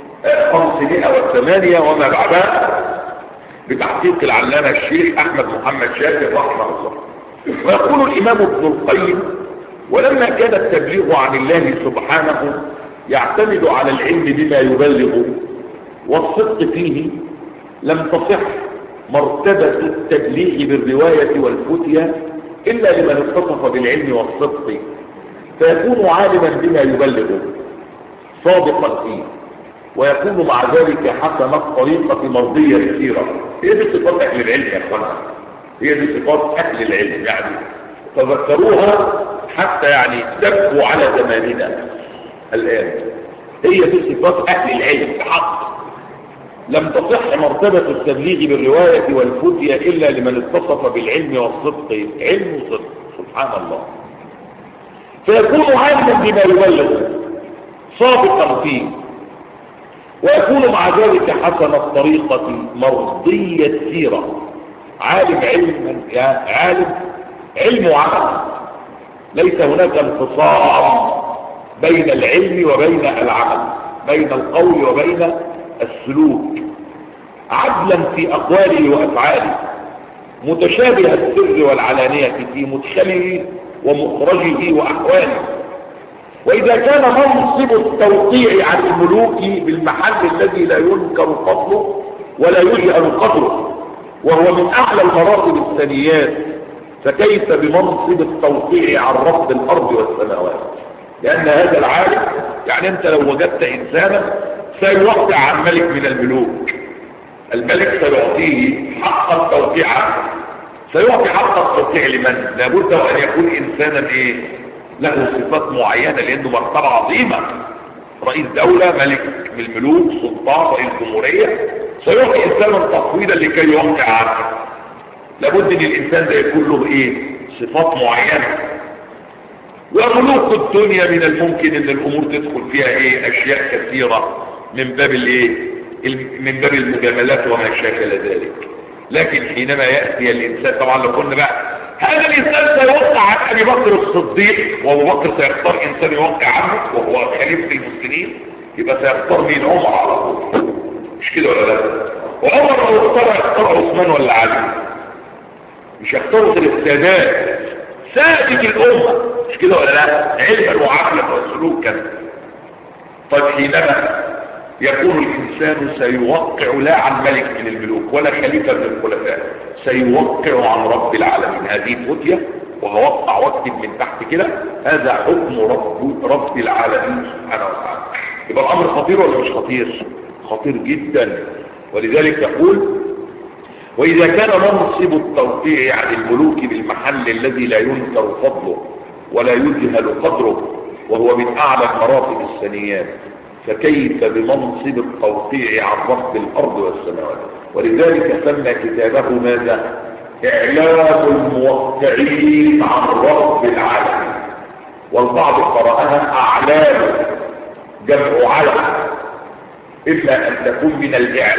508 وما بعدها بتحقيق العلامة الشيخ أحمد محمد شاكر رحمه الله. ويقول الإمام ابن القيم ولما كان التبليغ عن الله سبحانه يعتمد على العلم بما يبلغ والصدق فيه، لم تصح مرتبة التبليغ بالرواية والفتية إلا لمن اتصف بالعلم والصدق، فيكون عالما بما يبلغه صادقا فيه، ويكون مع ذلك حسن الطريقة مرضية كثيرة. هي دي صفات أهل العلم يا أخوانا، هي دي صفات أهل العلم، يعني تذكروها حتى يعني تبقوا على زماننا الآن. هي دي صفات أهل العلم بحق. لم تصح مرتبة التبليغ بالرواية والفتية إلا لمن اتصف بالعلم والصدق، علم وصدق، سبحان الله. فيكون عالما بما يبلغ صادقا فيه، ويكون مع ذلك حسن الطريقة مرضية السيرة، عالم علم وعمل، ليس هناك انفصام بين العلم وبين العمل، بين القول وبين السلوك، عدلا في أقواله وأفعاله، متشابه السر والعلانية في مدخله ومخرجه وأحواله. وإذا كان منصب التوقيع عن الملوك بالمحل الذي لا ينكر فضله ولا يجهل قدره وهو من أعلى المراتب الثانيات، فكيف بمنصب التوقيع عن رب الأرض والسماوات؟ لأن هذا العالم، يعني أنت لو وجدت إنسانا سيوقع عن ملك من الملوك، الملك سيعطيه حق التوقيع سيعطي حق التطيع لمن؟ لابد ان يكون انسانا ايه؟ له صفات معينة، لانه مرتبة عظيمة، رئيس دولة، ملك من الملوك، سلطان، رئيس جمهورية، سيعطي انسانا تفويضا لكي يوقع عنه. لابد ان الانسان ده يكون له ايه؟ صفات معينة. وملوك الدنيا من الممكن ان الامور تدخل فيها ايه؟ اشياء كثيرة من باب الايه؟ من باب المجاملات وما شاكل ذلك. لكن حينما يأتي الانسان، طبعا لو قلنا بقى هذا الانسان سيوقع عن ابي بكر الصديق، وابو بكر سيختار انسان يوقع عنه وهو خليفة المسلمين، يبقى سيختار مين؟ عمر على طول، مش كده ولا لا؟ وعمر لو يختار عثمان ولا علي، مش يختاروا غير السادات، سادة الامة، مش كده ولا لا؟ علما وعقلا وسلوكا. طيب حينما يكون الانسان سيوقع لا عن ملك من الملوك ولا خليفة من الخلفاء، سيوقع عن رب العالمين، هذه فتية، وهوقع واكتب من تحت كده هذا حكم رب العالمين سبحانه وتعالى. يبقى الامر خطير ولا مش خطير؟ خطير جدا. ولذلك يقول: واذا كان منصب التوقيع عن الملوك بالمحل الذي لا ينكر فضله ولا يجهل قدره وهو من اعلى مراتب السنيات، فكيف بمنصب التوقيع عن رب الارض والسماوات؟ ولذلك سمى كتابه ماذا؟ اعلام الموقعين عن رب العالمين. والبعض قرأها اعلام، جمع علم، اما ان تكون من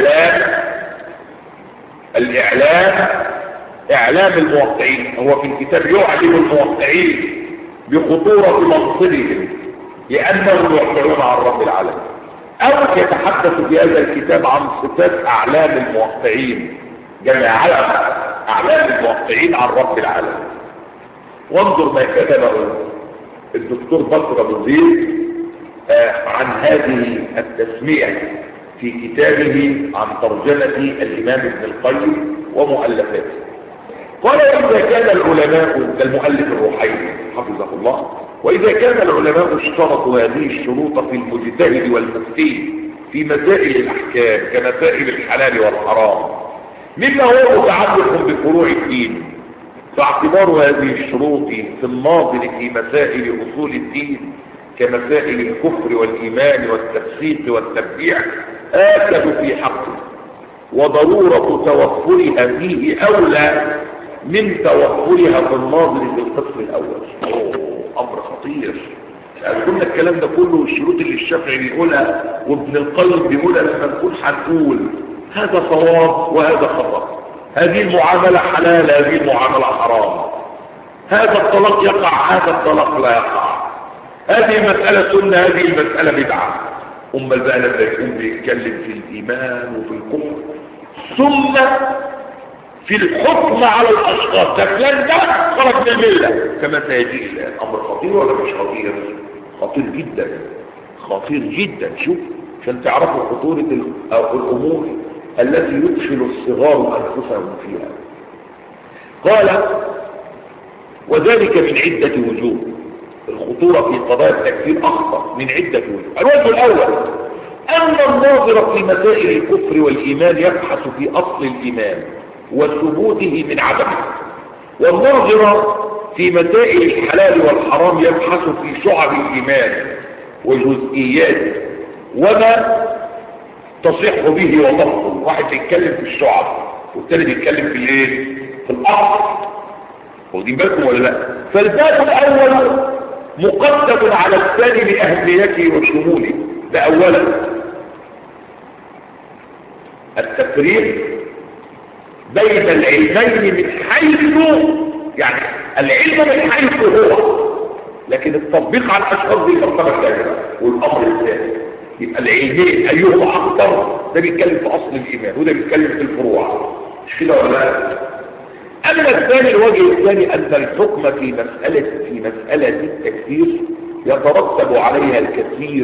اعلام الموقعين، هو في الكتاب يعلم الموقعين بخطورة منصبهم لأنهم يوقعون عن رب العالمين، أو يتحدث في هذا الكتاب عن صفات أعلام الموقعين، جمع علم، أعلام الموقعين عن رب العالمين. وانظر ما كتبه الدكتور بكر أبو زيد عن هذه التسمية في كتابه عن ترجمة الإمام ابن القيم ومؤلفاته. قال: وإذا كان العلماء، المؤلف الروحيني حفظه الله، وإذا كان العلماء اشترطوا هذه الشروط في المجتهد والمفتي في مسائل الأحكام كمسائل الحلال والحرام مما هو متعلق بفروع الدين، فاعتبار هذه الشروط في الناظر في مسائل أصول الدين كمسائل الكفر والإيمان والتفسيق والتبديع آكد في حقه، وضرورة توفرها فيه أولى من توفرها في الناظر في القسم الأول. أمر خطير. قلنا الكلام ده كله، الشروط اللي الشافعي بيقولها وابن القيم بيقولها، لما نقول هنقول هذا صواب وهذا خطأ، هذه المعاملة حلال، هذه المعاملة حرام، هذا الطلاق يقع، هذا الطلاق لا يقع، هذه المسألة سنة، هذه المسألة بدعة. أما بقى لما يكون بيتكلم في الإيمان وفي الكفر ثم في الحكم على الأشخاص، فلان ده خرج من الملة كما سيجي الآن. أمر خطير ولا مش خطير؟ خطير جدا، خطير جدا. شوف عشان تعرفوا خطورة الأمور التي يدخل الصغار أنفسهم فيها. قال: وذلك من عدة وجوه. الخطورة في قضايا التكفير أخطر من عدة وجوه. الوجه الأول أن الناظر في مسائل الكفر والإيمان يبحث في أصل الإيمان وثبوته من عدمه، والناظر في مسائل الحلال والحرام يبحث في شعب الإيمان وجزئياته وما تصح به وتبطل. واحد بيتكلم في الشعب والتاني بيتكلم في الايه؟ في الأصل. واخدين بالكم ولا لا؟ فالباب الأول مقدم على الثاني لأهميته وشموله. ده أولا التفريق بين العلمين من حيث، يعني العلم من حيث هو، لكن التطبيق على الأشخاص دي مرتبة ثانية. والأمر الثاني يبقى العلمين أيهما أكثر، ده بيتكلم في أصل الإيمان وده بيتكلم في الفروع، مش كده ولا لا؟ أما الثاني، الوجه الثاني أن الحكم في مسألة التكفير يترتب عليه الكثير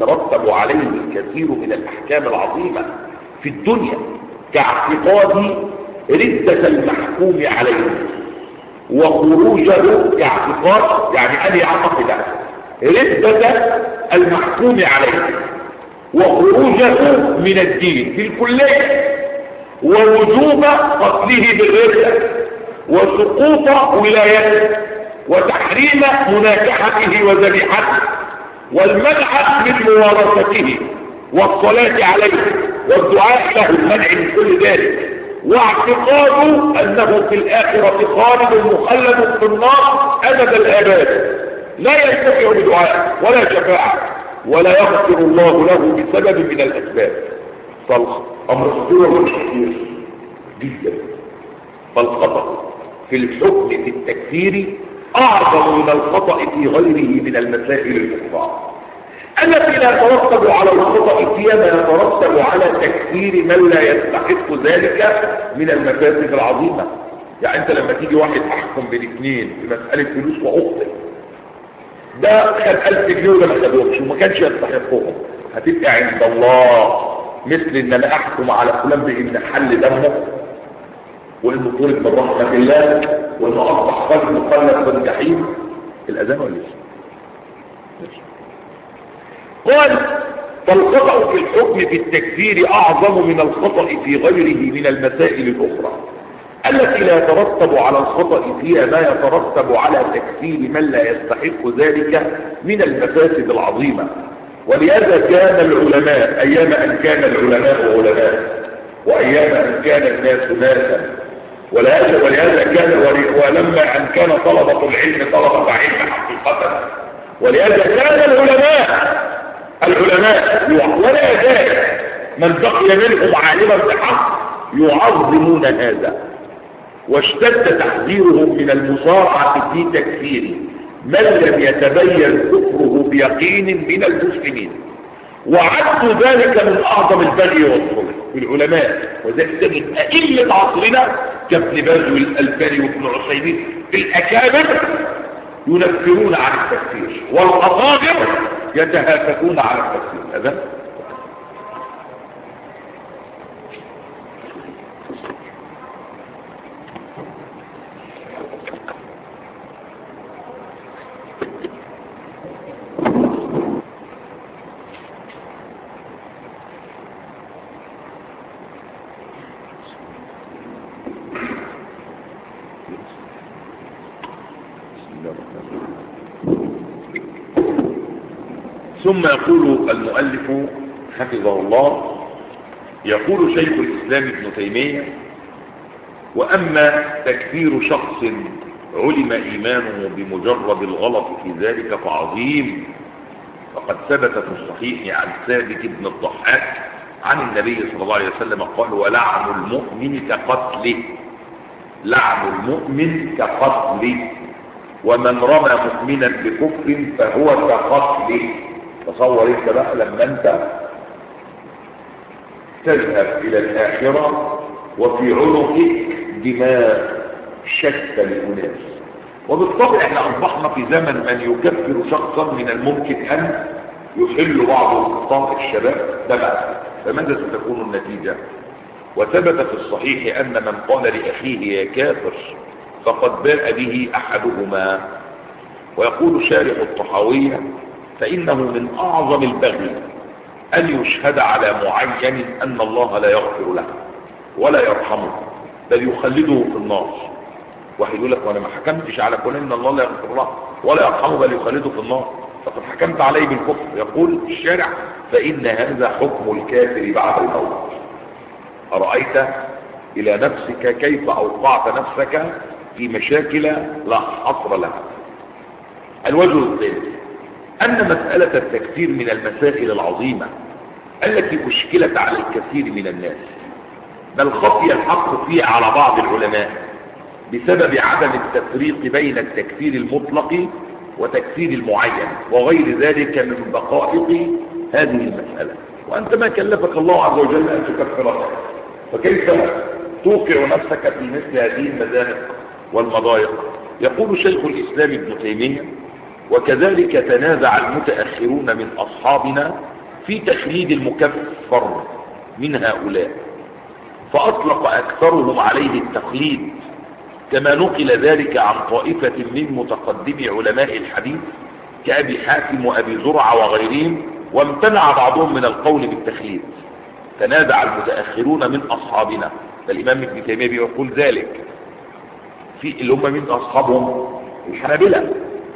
من الأحكام العظيمة في الدنيا، كاعتقاد ردة المحكوم عليه وخروجه، كاعتقاد يعني أن يعتقد ردة المحكوم عليه وخروجه من الدين في الكلية، ووجوب قتله بالردة وسقوط ولايته وتحريم مناكحته وذبيحته والمنع من موارثته والصلاة عليه والدعاء له، المنع من كل ذلك، واعتقاد أنه في الآخرة خالد مخلد في النار أبد الآباد، لا ينتفع بدعاء ولا شفاعة، ولا يغفر الله له بسبب من الأسباب. فالأمر خطير كثير جدا. فالخطأ في الحكم في التكفير أعظم من الخطأ في غيره من المسائل الأخرى التي لا يترتب على الخطأ فيها ما يترتب على تكفير من لا يستحق ذلك من المفاسد العظيمة. يعني انت لما تيجي واحد احكم بين اثنين في مسألة فلوس واخطئ، ده خد 1000 جنيه وده ما خدوش وما كانش يستحقهم، هتبقى عند الله مثل ان انا احكم على فلان بان حل دمه وانه طلب من رحمة الله وانه اصبح خالد مخلد في الجحيم. الاذان ولا لسه؟ قال فالخطأ في الحكم في التكفير أعظم من الخطأ في غيره من المسائل الأخرى التي لا يترتب على الخطأ فيها ما يترتب على تكفير من لا يستحق ذلك من المفاسد العظيمة. ولهذا كان العلماء أيام أن كان العلماء علماء وأيام أن كان الناس ناسا، ولهذا كان ولما أن كان طلبة العلم طلبة علم حقيقة، ولهذا كان العلماء ولا يزال من بقي منهم عالما بحق يعظمون هذا، واشتد تحذيرهم من المصارعة في تكفير من لم يتبين كفره بيقين من المسلمين، وعدوا ذلك من أعظم البغي والظلم في العلماء. وذلك تجد أئمة عصرنا كابن باز والألباني وابن عثيمين في الأكابر ينفرون عن التكفير، والأصاغر يتهافكون على التكفير. هذا ثم يقول المؤلف حفظه الله، يقول شيخ الإسلام ابن تيمية: وأما تكفير شخص علم إيمانه بمجرد الغلط في ذلك فعظيم، فقد ثبت في الصحيح عن ثابت بن الضحاك عن النبي صلى الله عليه وسلم قال: ولعن المؤمن كقتله، لعن المؤمن كقتله، ومن رمى مؤمنا بكفر فهو كقتله. تصور انت بقى لما انت تذهب الى الاخرة وفي عنقك دماء شتى للناس. وبالطبع احنا اصبحنا في زمن من يكفر شخصا من الممكن ان يحل بعض خطاء الشباب دماء، فماذا ستكون النتيجة؟ وثبت في الصحيح ان من قال لاخيه يا كافر فقد باء به احدهما. ويقول شارح الطحاوية: فإنه من أعظم البغي أن يشهد على معين أن الله لا يغفر له ولا يرحمه بل يخلده في النار. واحد يقول لك: وأنا ما حكمتش على كل إن الله لا يغفر له ولا يرحمه بل يخلده في النار، فقد حكمت عليه بالكفر. يقول الشارع: فإن هذا حكم الكافر بعد الموت. أرأيت إلى نفسك كيف أوقعت نفسك في مشاكل لا حصر لها. الوجه الثالث أن مسألة التكفير من المسائل العظيمة التي أشكلت على الكثير من الناس، بل خفي الحق فيها على بعض العلماء بسبب عدم التفريق بين التكفير المطلق وتكفير المعين وغير ذلك من دقائق هذه المسألة. وأنت ما كلفك الله عز وجل أن تكفرها، فكيف توقع نفسك في مثل هذه المذاهب والمضايق؟ يقول شيخ الإسلام ابن تيمية: وكذلك تنازع المتأخرون من أصحابنا في تخليد المكفر من هؤلاء، فأطلق أكثرهم عليه التقليد، كما نقل ذلك عن طائفة من متقدمي علماء الحديث كأبي حاتم وأبي زرع وغيرهم، وامتنع بعضهم من القول بالتخليد. تنازع المتأخرون من أصحابنا، فالإمام ابن تيمية يقول ذلك. في اللي هم من أصحابهم الحنابلة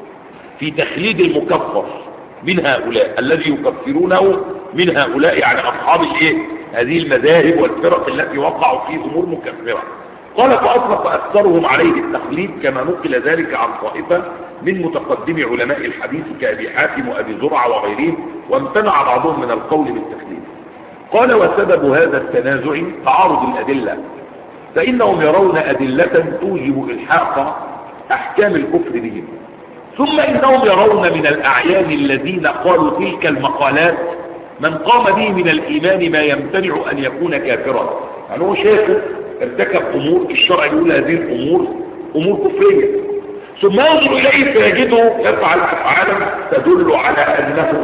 في تخليد المكفر من هؤلاء الذي يكفرونه من هؤلاء، يعني أصحاب هذه المذاهب والفرق التي وقعوا في أمور مكفرة. قال فأطلق أكثرهم عليه التخليد كما نقل ذلك عن طائفة من متقدمي علماء الحديث كأبي حاتم وأبي زرعة وغيرهم، وامتنع بعضهم من القول بالتخليد. قال وسبب هذا التنازع تعارض الأدلة، فإنهم يرون أدلة توجب إلحاق أحكام الكفر بهم، ثم إنهم يرون من الأعيان الذين قالوا تلك المقالات من قام به من الإيمان ما يمتنع أن يكون كافرا. يعني هو شايفه ارتكب أمور الشرع يقول هذه الأمور أمور كفرية، ثم ينظر إليه فيجده يفعل أفعالا تدل على أنه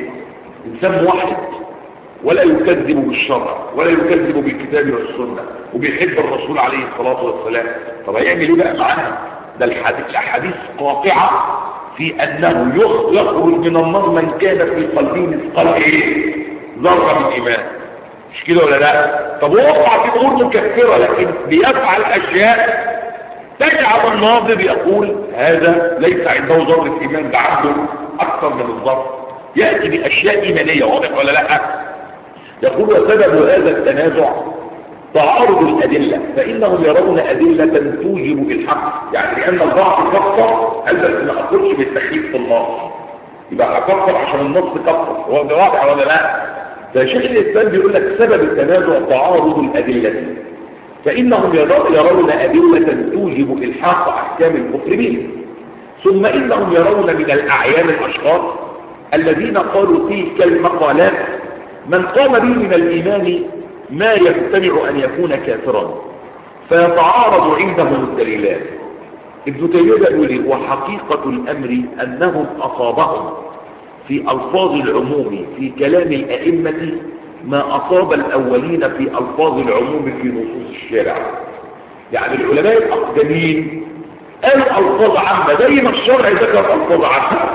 إنسان موحد ولا يكذب بالشرع ولا يكذب بالكتاب والسنة وبيحب الرسول عليه الصلاة والسلام. طب هيعمل ايه بقى معانا؟ ده الحديث قاطعة في أنه يخرج من النار من كان في قلبه مثقال ذرة من إيمان. مش كده ولا لا؟ طب هو وقع في أمور مكفرة لكن بيفعل أشياء تجعل الناظر يقول هذا ليس عنده ذرة إيمان، ده عنده أكثر من الذرة، يأتي بأشياء إيمانية. واضح ولا لا؟ يقول وسبب هذا التنازع تعارض الأدلة، فإنهم يرون أدلة توجب الحق، يعني لأن البعض كفر قال ما أقولش بالتخييف في النص يبقى أكفر عشان النص كفر، هو ده واضح ولا لا؟ فشيخ الإسلام بيقول لك سبب التنازع تعارض الأدلة، فإنهم يرون أدلة توجب إلحاق أحكام الكفر به، ثم إنهم يرون من الأعيان الأشخاص الذين قالوا تلك المقالات من قام به من الإيمان ما يمتنع أن يكون كافرا، فيتعارض عندهم الدليلان. ابن تيمية يقول وحقيقة الأمر أنهم أصابهم في ألفاظ العموم في كلام الأئمة ما أصاب الأولين في ألفاظ العموم في نصوص الشارع. يعني العلماء الأقدمين قالوا ألفاظ عامة زي ما الشرع ذكر ألفاظ عامة،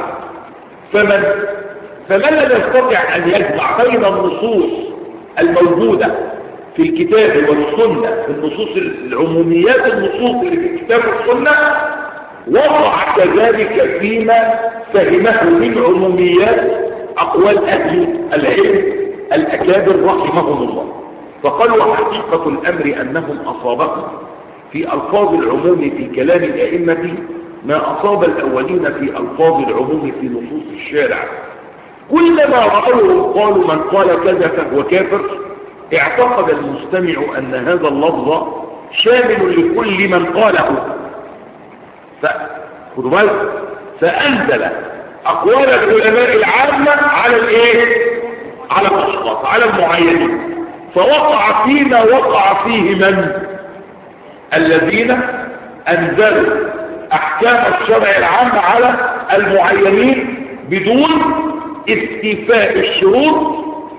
فمن لم يستطع أن يجمع بين النصوص الموجودة في الكتاب والسنة في النصوص العموميات النصوص اللي في الكتاب والسنة وقع كذلك فيما فهمه من عموميات أقوال أهل العلم الأكابر رحمهم الله. فقالوا وحقيقة الأمر أنهم أصابهم في ألفاظ العموم في كلام الأئمة ما أصاب الأولين في ألفاظ العموم في نصوص الشارع. كلما رأوه قالوا من قال كذا فهو كافر، اعتقد المستمع أن هذا اللفظ شامل لكل من قاله، خدوا بالك، فأنزل أقوال العلماء العامة على على الأشخاص، على المعينين، فوقع فيما وقع فيه من الذين أنزلوا أحكام الشرع العام على المعينين بدون استيفاء الشروط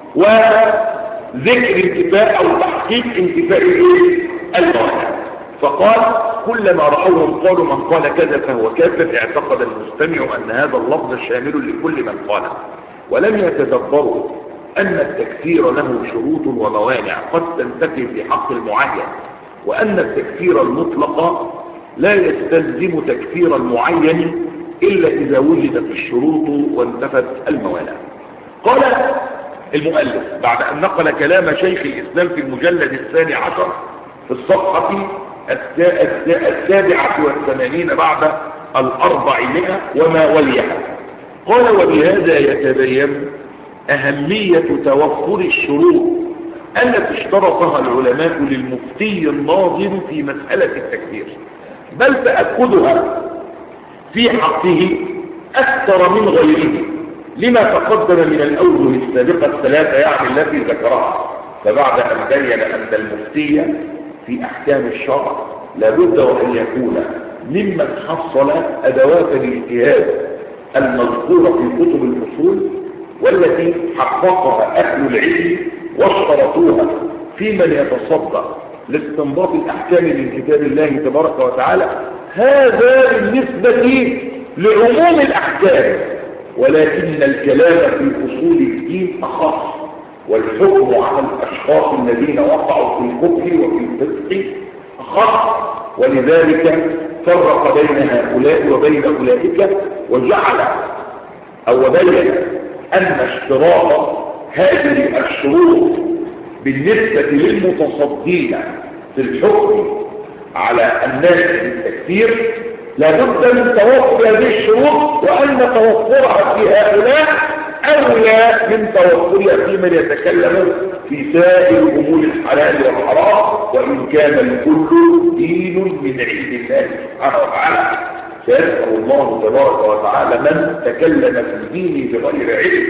وذكر انتفاء أو تحقيق انتفاء الموانع. فقال كلما رأوهم قالوا من قال كذا فهو كافر، اعتقد المستمع أن هذا اللفظ شامل لكل من قاله، ولم يتدبروا أن التكفير له شروط وموانع قد تنتفي في حق المعين، وأن التكفير المطلق لا يستلزم تكفير المعين إلا إذا وجدت الشروط وانتفت الموانع. قال المؤلف بعد أن نقل كلام شيخ الإسلام في المجلد 12 في الصفحة 87 بعد 400 وما وليها، قال وبهذا يتبين أهمية توفر الشروط التي اشترطها العلماء للمفتي الناظر في مسألة التكفير، بل تأكدها في حقه أكثر من غيره لما تقدم من الأوجه السابقة الثلاثة يعني التي ذكرها. فبعد أن بين أن المفتي في أحكام الشرع لابد وأن يكون ممن حصل أدوات الاجتهاد المذكورة في كتب الأصول والتي حققها أهل العلم واشترطوها في من يتصدى لاستنباط الأحكام من كتاب الله تبارك وتعالى، هذا بالنسبة لعموم الأحكام، ولكن الكلام في أصول الدين أخص، والحكم على الأشخاص الذين وقعوا في الكفر وفي الفسق أخص، ولذلك فرق بين هؤلاء وبين أولئك وجعل أو بين أن اشتراط هذه الشروط بالنسبة للمتصدين في الحكم على الناس بالتكفير لابد من توفر هذه الشروط، وأن توفرها في هؤلاء أولى من توفرها في من يتكلم في سائر أمور الحلال والحرام، وإن كان الكل دين من عند الله سبحانه وتعالى. فيسأل الله تبارك وتعالى من تكلم في دينه بغير علم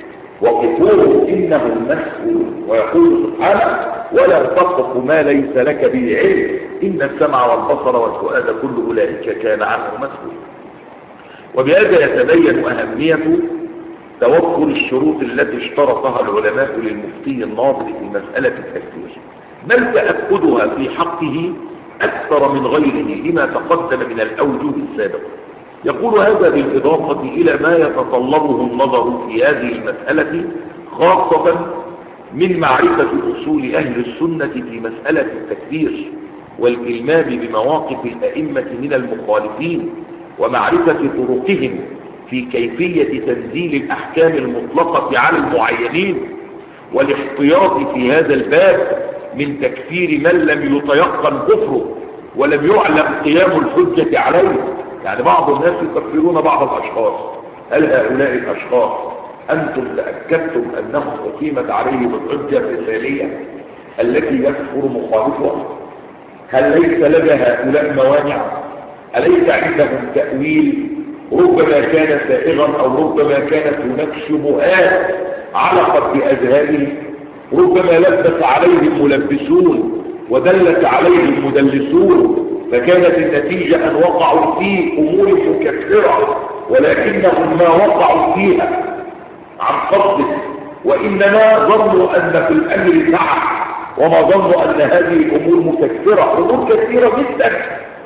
وقفوه إنه مسؤول، ويقول سبحانه ولا تقف ما ليس لك به علم إن السمع والبصر والفؤاد كل أولئك كان عنه مسؤول. وبهذا يتبين أهمية توفر الشروط التي اشترطها العلماء للمفتي الناظر في مسألة التكفير، بل تأكدها في حقه أكثر من غيره لما تقدم من الأوجه السابقة. يقول هذا بالإضافة إلى ما يتطلبه النظر في هذه المسألة، خاصة من معرفة أصول أهل السنة في مسألة التكفير والإلمام بمواقف الأئمة من المخالفين، ومعرفة طرقهم في كيفية تنزيل الأحكام المطلقة على المعينين، والاحتياط في هذا الباب من تكفير من لم يتيقن كفره ولم يعلم قيام الحجة عليه. يعني بعض الناس يكفرون بعض الأشخاص، هل هؤلاء الأشخاص أنتم تأكدتم أنهم أقيمت عليهم الحجة الرسالية التي يكفر مخالفها؟ هل ليس لدى هؤلاء موانع؟ أليس عندهم تأويل ربما كان سائغا أو ربما كانت هناك شبهات علقت بأذهانهم، ربما لبس عليهم ملبسون ودلت عليهم مدلسون، فكانت النتيجة أن وقعوا في أمور مكفرة ولكنهم ما وقعوا فيها عن قصد، وإنما ظنوا أن في الأمر سعة، وما ظنوا أن هذه الأمور مكفرة، أمور كثيرة جدا.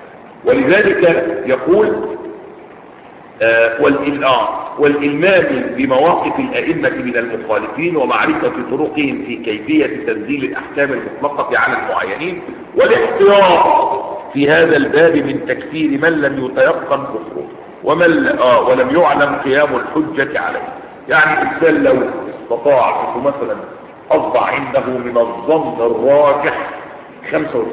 ولذلك يقول والإلمام بمواقف الأئمة من المخالفين ومعرفة طرقهم في كيفية تنزيل الأحكام المطلقة على المعينين، والاحتياط في هذا الباب من تكفير من لم يتيقن كفره ولم يعلم قيام الحجة عليه. يعني الإنسان لو استطاع أنه مثلا أصبح عنده من الظن الراجح 95%، 96%،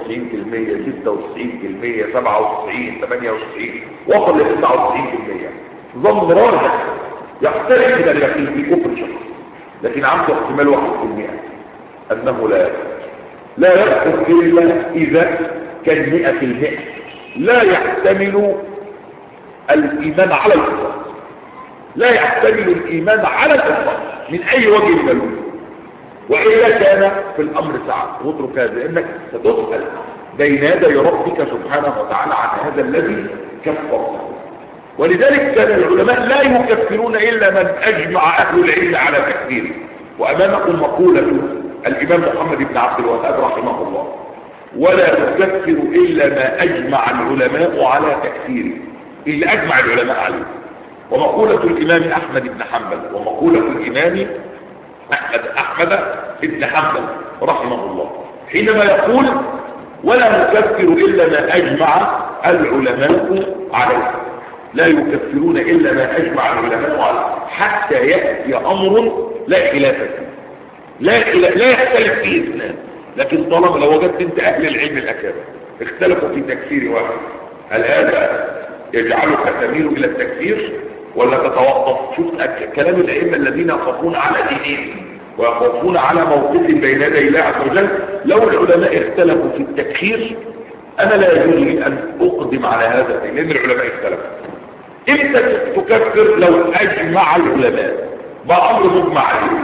97، 98، وصل ل 99%، ظن راجح يختلف من اليقين في كفر شخص، لكن عنده احتمال 1% أنه لا يكفر إلا إذا كان 100%، لا يحتمل الإيمان على الإطلاق، لا يحتمل الإيمان على الإطلاق من أي وجه من الوجوه، وإلا كان في الأمر سعة. واترك هذا لأنك ستسأل بين يدي ربك سبحانه وتعالى عن هذا الذي كفر. ولذلك كان العلماء لا يكفرون إلا من أجمع أهل العلم على تكفيره. وأمامكم مقولة الإمام محمد بن عبد الوهاب رحمه الله: ولا نكفر إلا ما أجمع العلماء على تكفيره، اللي أجمع العلماء عليه. ومقولة الإمام أحمد بن حنبل ومقولة الإمام أحمد بن حنبل رحمه الله حينما يقول ولا نكفر إلا ما أجمع العلماء عليه، لا يكفرون إلا ما أجمع العلماء عليه حتى يأتي أمر لا خلاف فيه، لا يختلف فيه اثنان. لكن طالما لو وجدت انت أهل العلم الأكابر اختلفوا في تكفير واحد، هل هذا يجعلك تميل إلى التكفير ولا تتوقف؟ شوف كلام الأئمة الذين يخافون على دينهم ويخافون على موقف بين يدي الله عز وجل. لو العلماء اختلفوا في التكفير أنا لا يجوز لي أن أقدم على هذا، لأن العلماء اختلفوا. إمتى تكفر؟ لو أجمع العلماء، ما أمر مجمع عليه.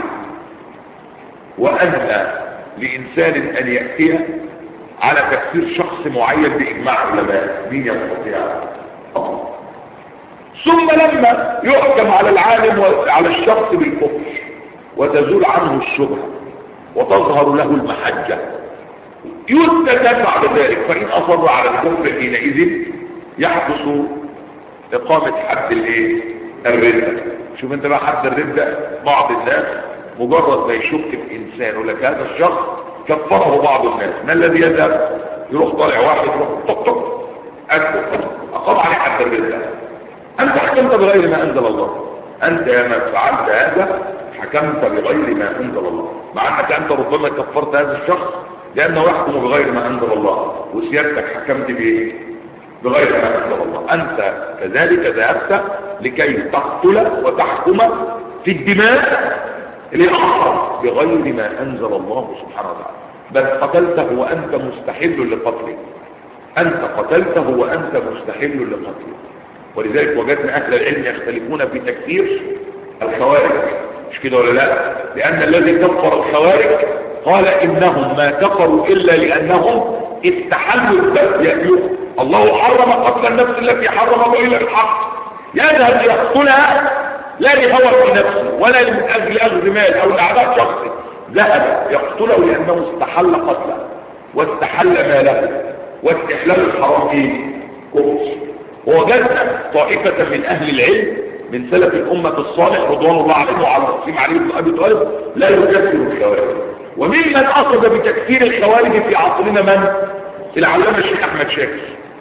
وأن لإنسان أن يأتي على تكفير شخص معين بإجماع العلماء، مين يستطيع؟ ثم لما يحكم على العالم وعلى الشخص بالكفر وتزول عنه الشبهة وتظهر له المحجة يستدل بعد ذلك، فإن أصر على الكفر حينئذ يحدث إقامة حد الردة. شوف انت بقى حد الردة، بعض الناس مجرد ما يشك في إنسان ولك هذا الشخص كفره بعض الناس، ما الذي يذهب؟ يروح طالع واحد يروح طق طق أكبر أقام عليه حد الردة. أنت حكمت بغير ما أنزل الله، أنت يا من فعلت هذا حكمت بغير ما أنزل الله، مع أنك أنت ربما كفرت هذا الشخص لأنه يحكم بغير ما أنزل الله، وسيادتك حكمت بإيه؟ بغير ما أنزل الله. أنت كذلك ذهبت لكي تقتل وتحكم في الدماء للآخر بغير ما أنزل الله سبحانه وتعالى، بل قتلته وأنت مستحل لقتله، أنت قتلته وأنت مستحل لقتله. ولذلك وجدنا أهل العلم يختلفون في تكفير الخوارج، مش كده ولا لا؟ لأن الذي كفر الخوارج قال إنهم ما كفروا إلا لأنهم استحلوا الدم. الله حرم قتل النفس التي حرم إلا بالحق، يذهب يقتلها لا لهوى في نفسه ولا من أجل أخذ مال أو لعباء شخصي، ذهب يقتله لأنه استحل قتله واستحل ماله، واستحلال الحرام فيه كفر. ووجدنا طائفة من أهل العلم من سلف الأمة الصالح رضوان الله عليهم وعلى رأسهم علي بن أبي طالب لا يكفر الخوارج. وممن أخذ بتكفير الخوارج في عصرنا من؟ العلامة الشيخ أحمد شاكر.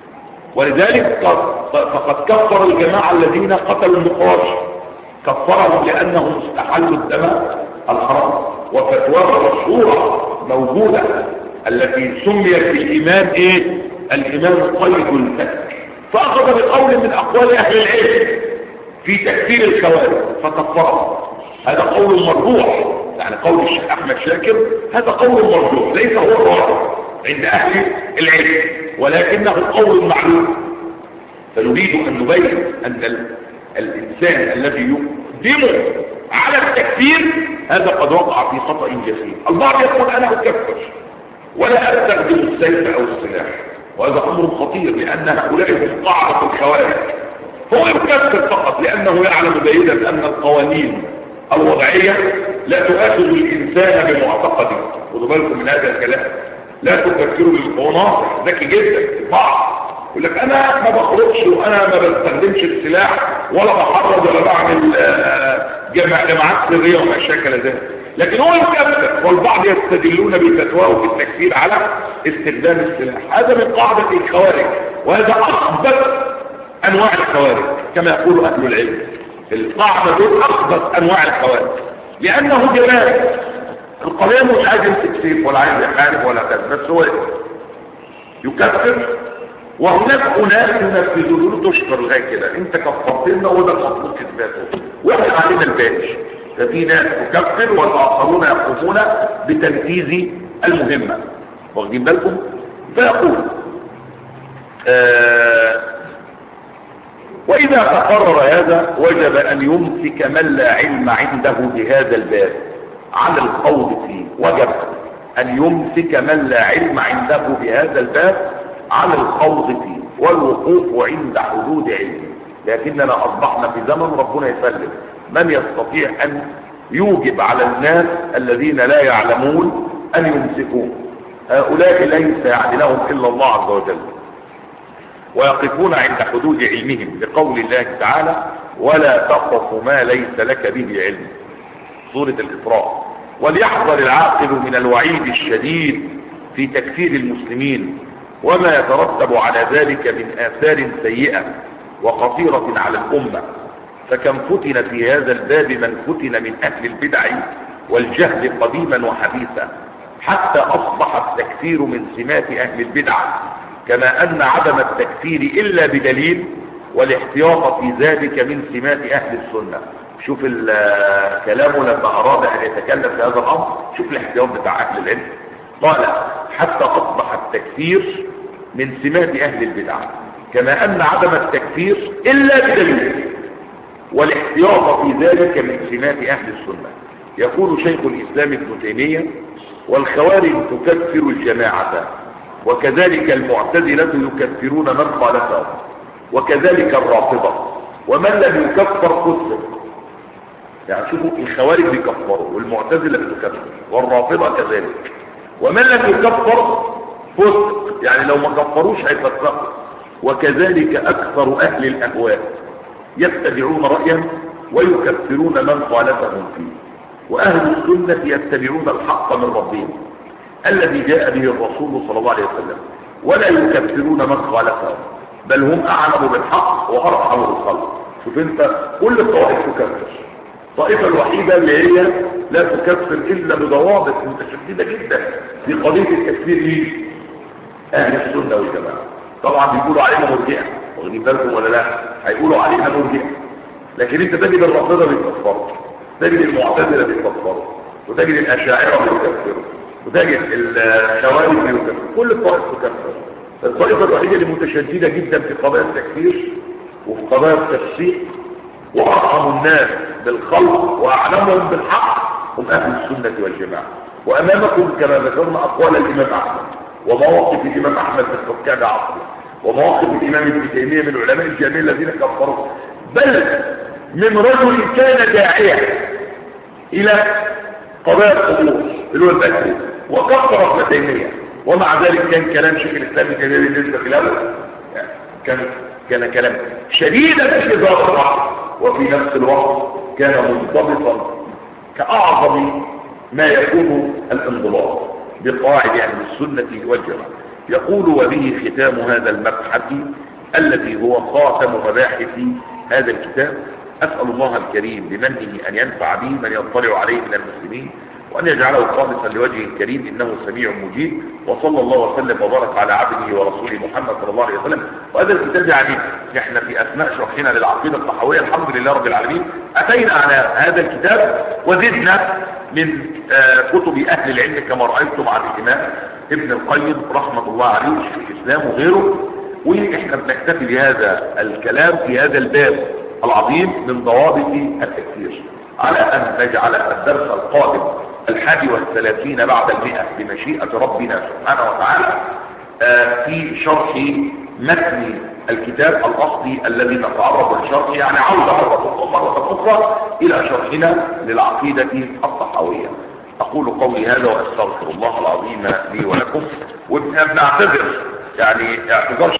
ولذلك فقد كفر الجماعة الذين قتلوا النقاش، كفرهم لأنهم استحلوا الدم الحرام. وفتواه مشهورة موجودة التي سميت بالإمام إيه؟ الإمام قيد الفتح، فأخذ بقول من أقوال أهل العلم في تكفير الخوارج فكفرهم. هذا قول مرجوح، يعني قول الشيخ أحمد شاكر هذا قول مرجوح ليس هو الراجح عند أهل العلم، ولكنه قول معلوم. فنريد أن نبين أن الإنسان الذي يقدم على التكفير هذا قد وقع في خطأ جسيم. البعض يقول أنا أكفر ولا أستخدم السيف أو السلاح، وهذا أمر خطير لأن هؤلاء هم قاعدة الخوارج. هو يكفر فقط لأنه يعلم جيدا أن القوانين الوضعية لا تؤاخذ الإنسان بمعتقده. خذوا بالكم من هذا الكلام، لا تكفروا بالقناص. ذكي جدا البعض يقول لك أنا ما بخرجش وأنا ما بستخدمش السلاح ولا بحرض ولا بعمل جماعات سرية وما شاكل ذلك، لكن هو يكفر. والبعض يستدلون بفتواه في التكفير على استخدام السلاح. هذا من قاعدة الخوارج، وهذا أخبث أنواع الخوارج كما يقول أهل العلم. القاعدة دول أخبث أنواع الخوارج لأنه جمال القضية مش عايز يمسك سيف ولا عايز يحارب ولا كذا، بس هو يكفر. وهناك أناس ينفذون له تشكر لغاية كده، أنت كفرتنا وده المطلوب إثباته وإحنا علينا الباقي. ففي ناس تكفر والآخرون يقومون بتنفيذ المهمة. واخدين بالكم؟ فيقول وإذا تقرر هذا وجب أن يمسك من لا علم عنده بهذا الباب على القول فيه. وجب أن يمسك من لا علم عنده بهذا الباب على القول فيه والوقوف عند حدود علمه. لكننا أصبحنا في زمن ربنا يسلم من يستطيع أن يوجب على الناس الذين لا يعلمون أن يمسكوه. هؤلاء ليس يعلمهم إلا الله عز وجل، ويقفون عند حدود علمهم لقول الله تعالى ولا تقف ما ليس لك به علم، سورة الإسراء. وليحذر العاقل من الوعيد الشديد في تكفير المسلمين وما يترتب على ذلك من آثار سيئة وخطيرة على الأمة. فكم فتن في هذا الباب من فتن من أهل البدع والجهل قديما وحديثا، حتى أصبح التكفير من سمات أهل البدع، كما أن عدم التكفير إلا بدليل والاحتياط في ذلك من سمات أهل السنة. شوف كلامه لما أراد أن يتكلم في هذا الأمر، شوف الاحتياط بتاع أهل العلم. قال حتى أصبح التكفير من سمات أهل البدع، كما أن عدم التكفير إلا بدليل والاحتياط في ذلك من سمات أهل السنة. يقول شيخ الإسلام ابن تيمية والخوارج تكفر الجماعة، وكذلك المعتزلة يكفرون من خالفهم، وكذلك الرافضة، ومن لم يكفر فسق. يعني شوفوا الخوارج بيكفروا والمعتزلة بتكفر والرافضة كذلك، ومن لم يكفر فسق، يعني لو ما كفروش هيفسقوا. وكذلك أكثر أهل الأهواء يتبعون رأيا ويكفرون من خالفهم فيه، وأهل السنة يتبعون الحق من ربهم الذي جاء به الرسول صلى الله عليه وسلم، ولا يكفرون من خالفهم. بل هم اعلم بالحق وارحم بالخلق. شوف انت كل الطوائف تكفر، الطائفه الوحيده اللي هي لا تكفر الا بضوابط متشدده جدا في قضيه التكفير ليه؟ اهل السنه والجماعه. طبعا بيقولوا علينا مرجئه، واخدين بالكم ولا لا؟ هيقولوا علينا مرجئه، لكن انت تجد الرافضه بيكفروا، تجد المعتزله بيكفروا، وتجد الاشاعره بيكفروا، وتجد الخوارج بيكفروا، كل الطوائف تكفر. الطائفه الوحيده اللي متشدده جدا في قضايا التكفير وفي قضايا التفسيق وارحم الناس بالخلق واعلمهم بالحق هم اهل السنه والجماعه. وامامكم كما ذكرنا اقوال الامام احمد ومواقف الامام احمد في حكام عصره ومواقف الامام ابن تيميه من علماء الجامعه الذين كفروا، بل من رجل كان داعيا الى قضايا القبور اللي هو البكري وكفر ابن تيميه، ومع ذلك كان كلام شيخ الاسلام ابن تيميه بالنسبه له كان كلام شديدا في الظاهر، وفي نفس الوقت كان منضبطا كأعظم ما يكون الانضباط بقواعد اهل السنة والجماعة. يقول وبه ختام هذا المبحث الذي هو خاتم مباحث هذا الكتاب. أسأل الله الكريم بمنه أن ينفع به من يطلع عليه من المسلمين، وأن يجعله خالصا لوجهه الكريم إنه سميع مجيب. وصلى الله وسلم وبارك على عبده ورسوله محمد صلى الله عليه وسلم. وهذا الكتاب يعني احنا في أثناء شرحنا للعقيدة الطحاوية الحمد لله رب العالمين أتينا على هذا الكتاب وزدنا من كتب أهل العلم كما رأيتم عن الإمام ابن القيم رحمة الله عليه شيخ الإسلام وغيره. واحنا بنكتفي بهذا الكلام في هذا الباب العظيم من ضوابط التكفير، على أن نجعل الدرس القادم 31 بعد 100 بمشيئة ربنا سبحانه وتعالى في شرح متن الكتاب الأصلي الذي نتعرض لشرحه، يعني عودة مرة أخرى إلى شرحنا للعقيدة الطحاوية. أقول قولي هذا وأستغفر الله العظيم لي ولكم، وبنعتذر يعني اعتذار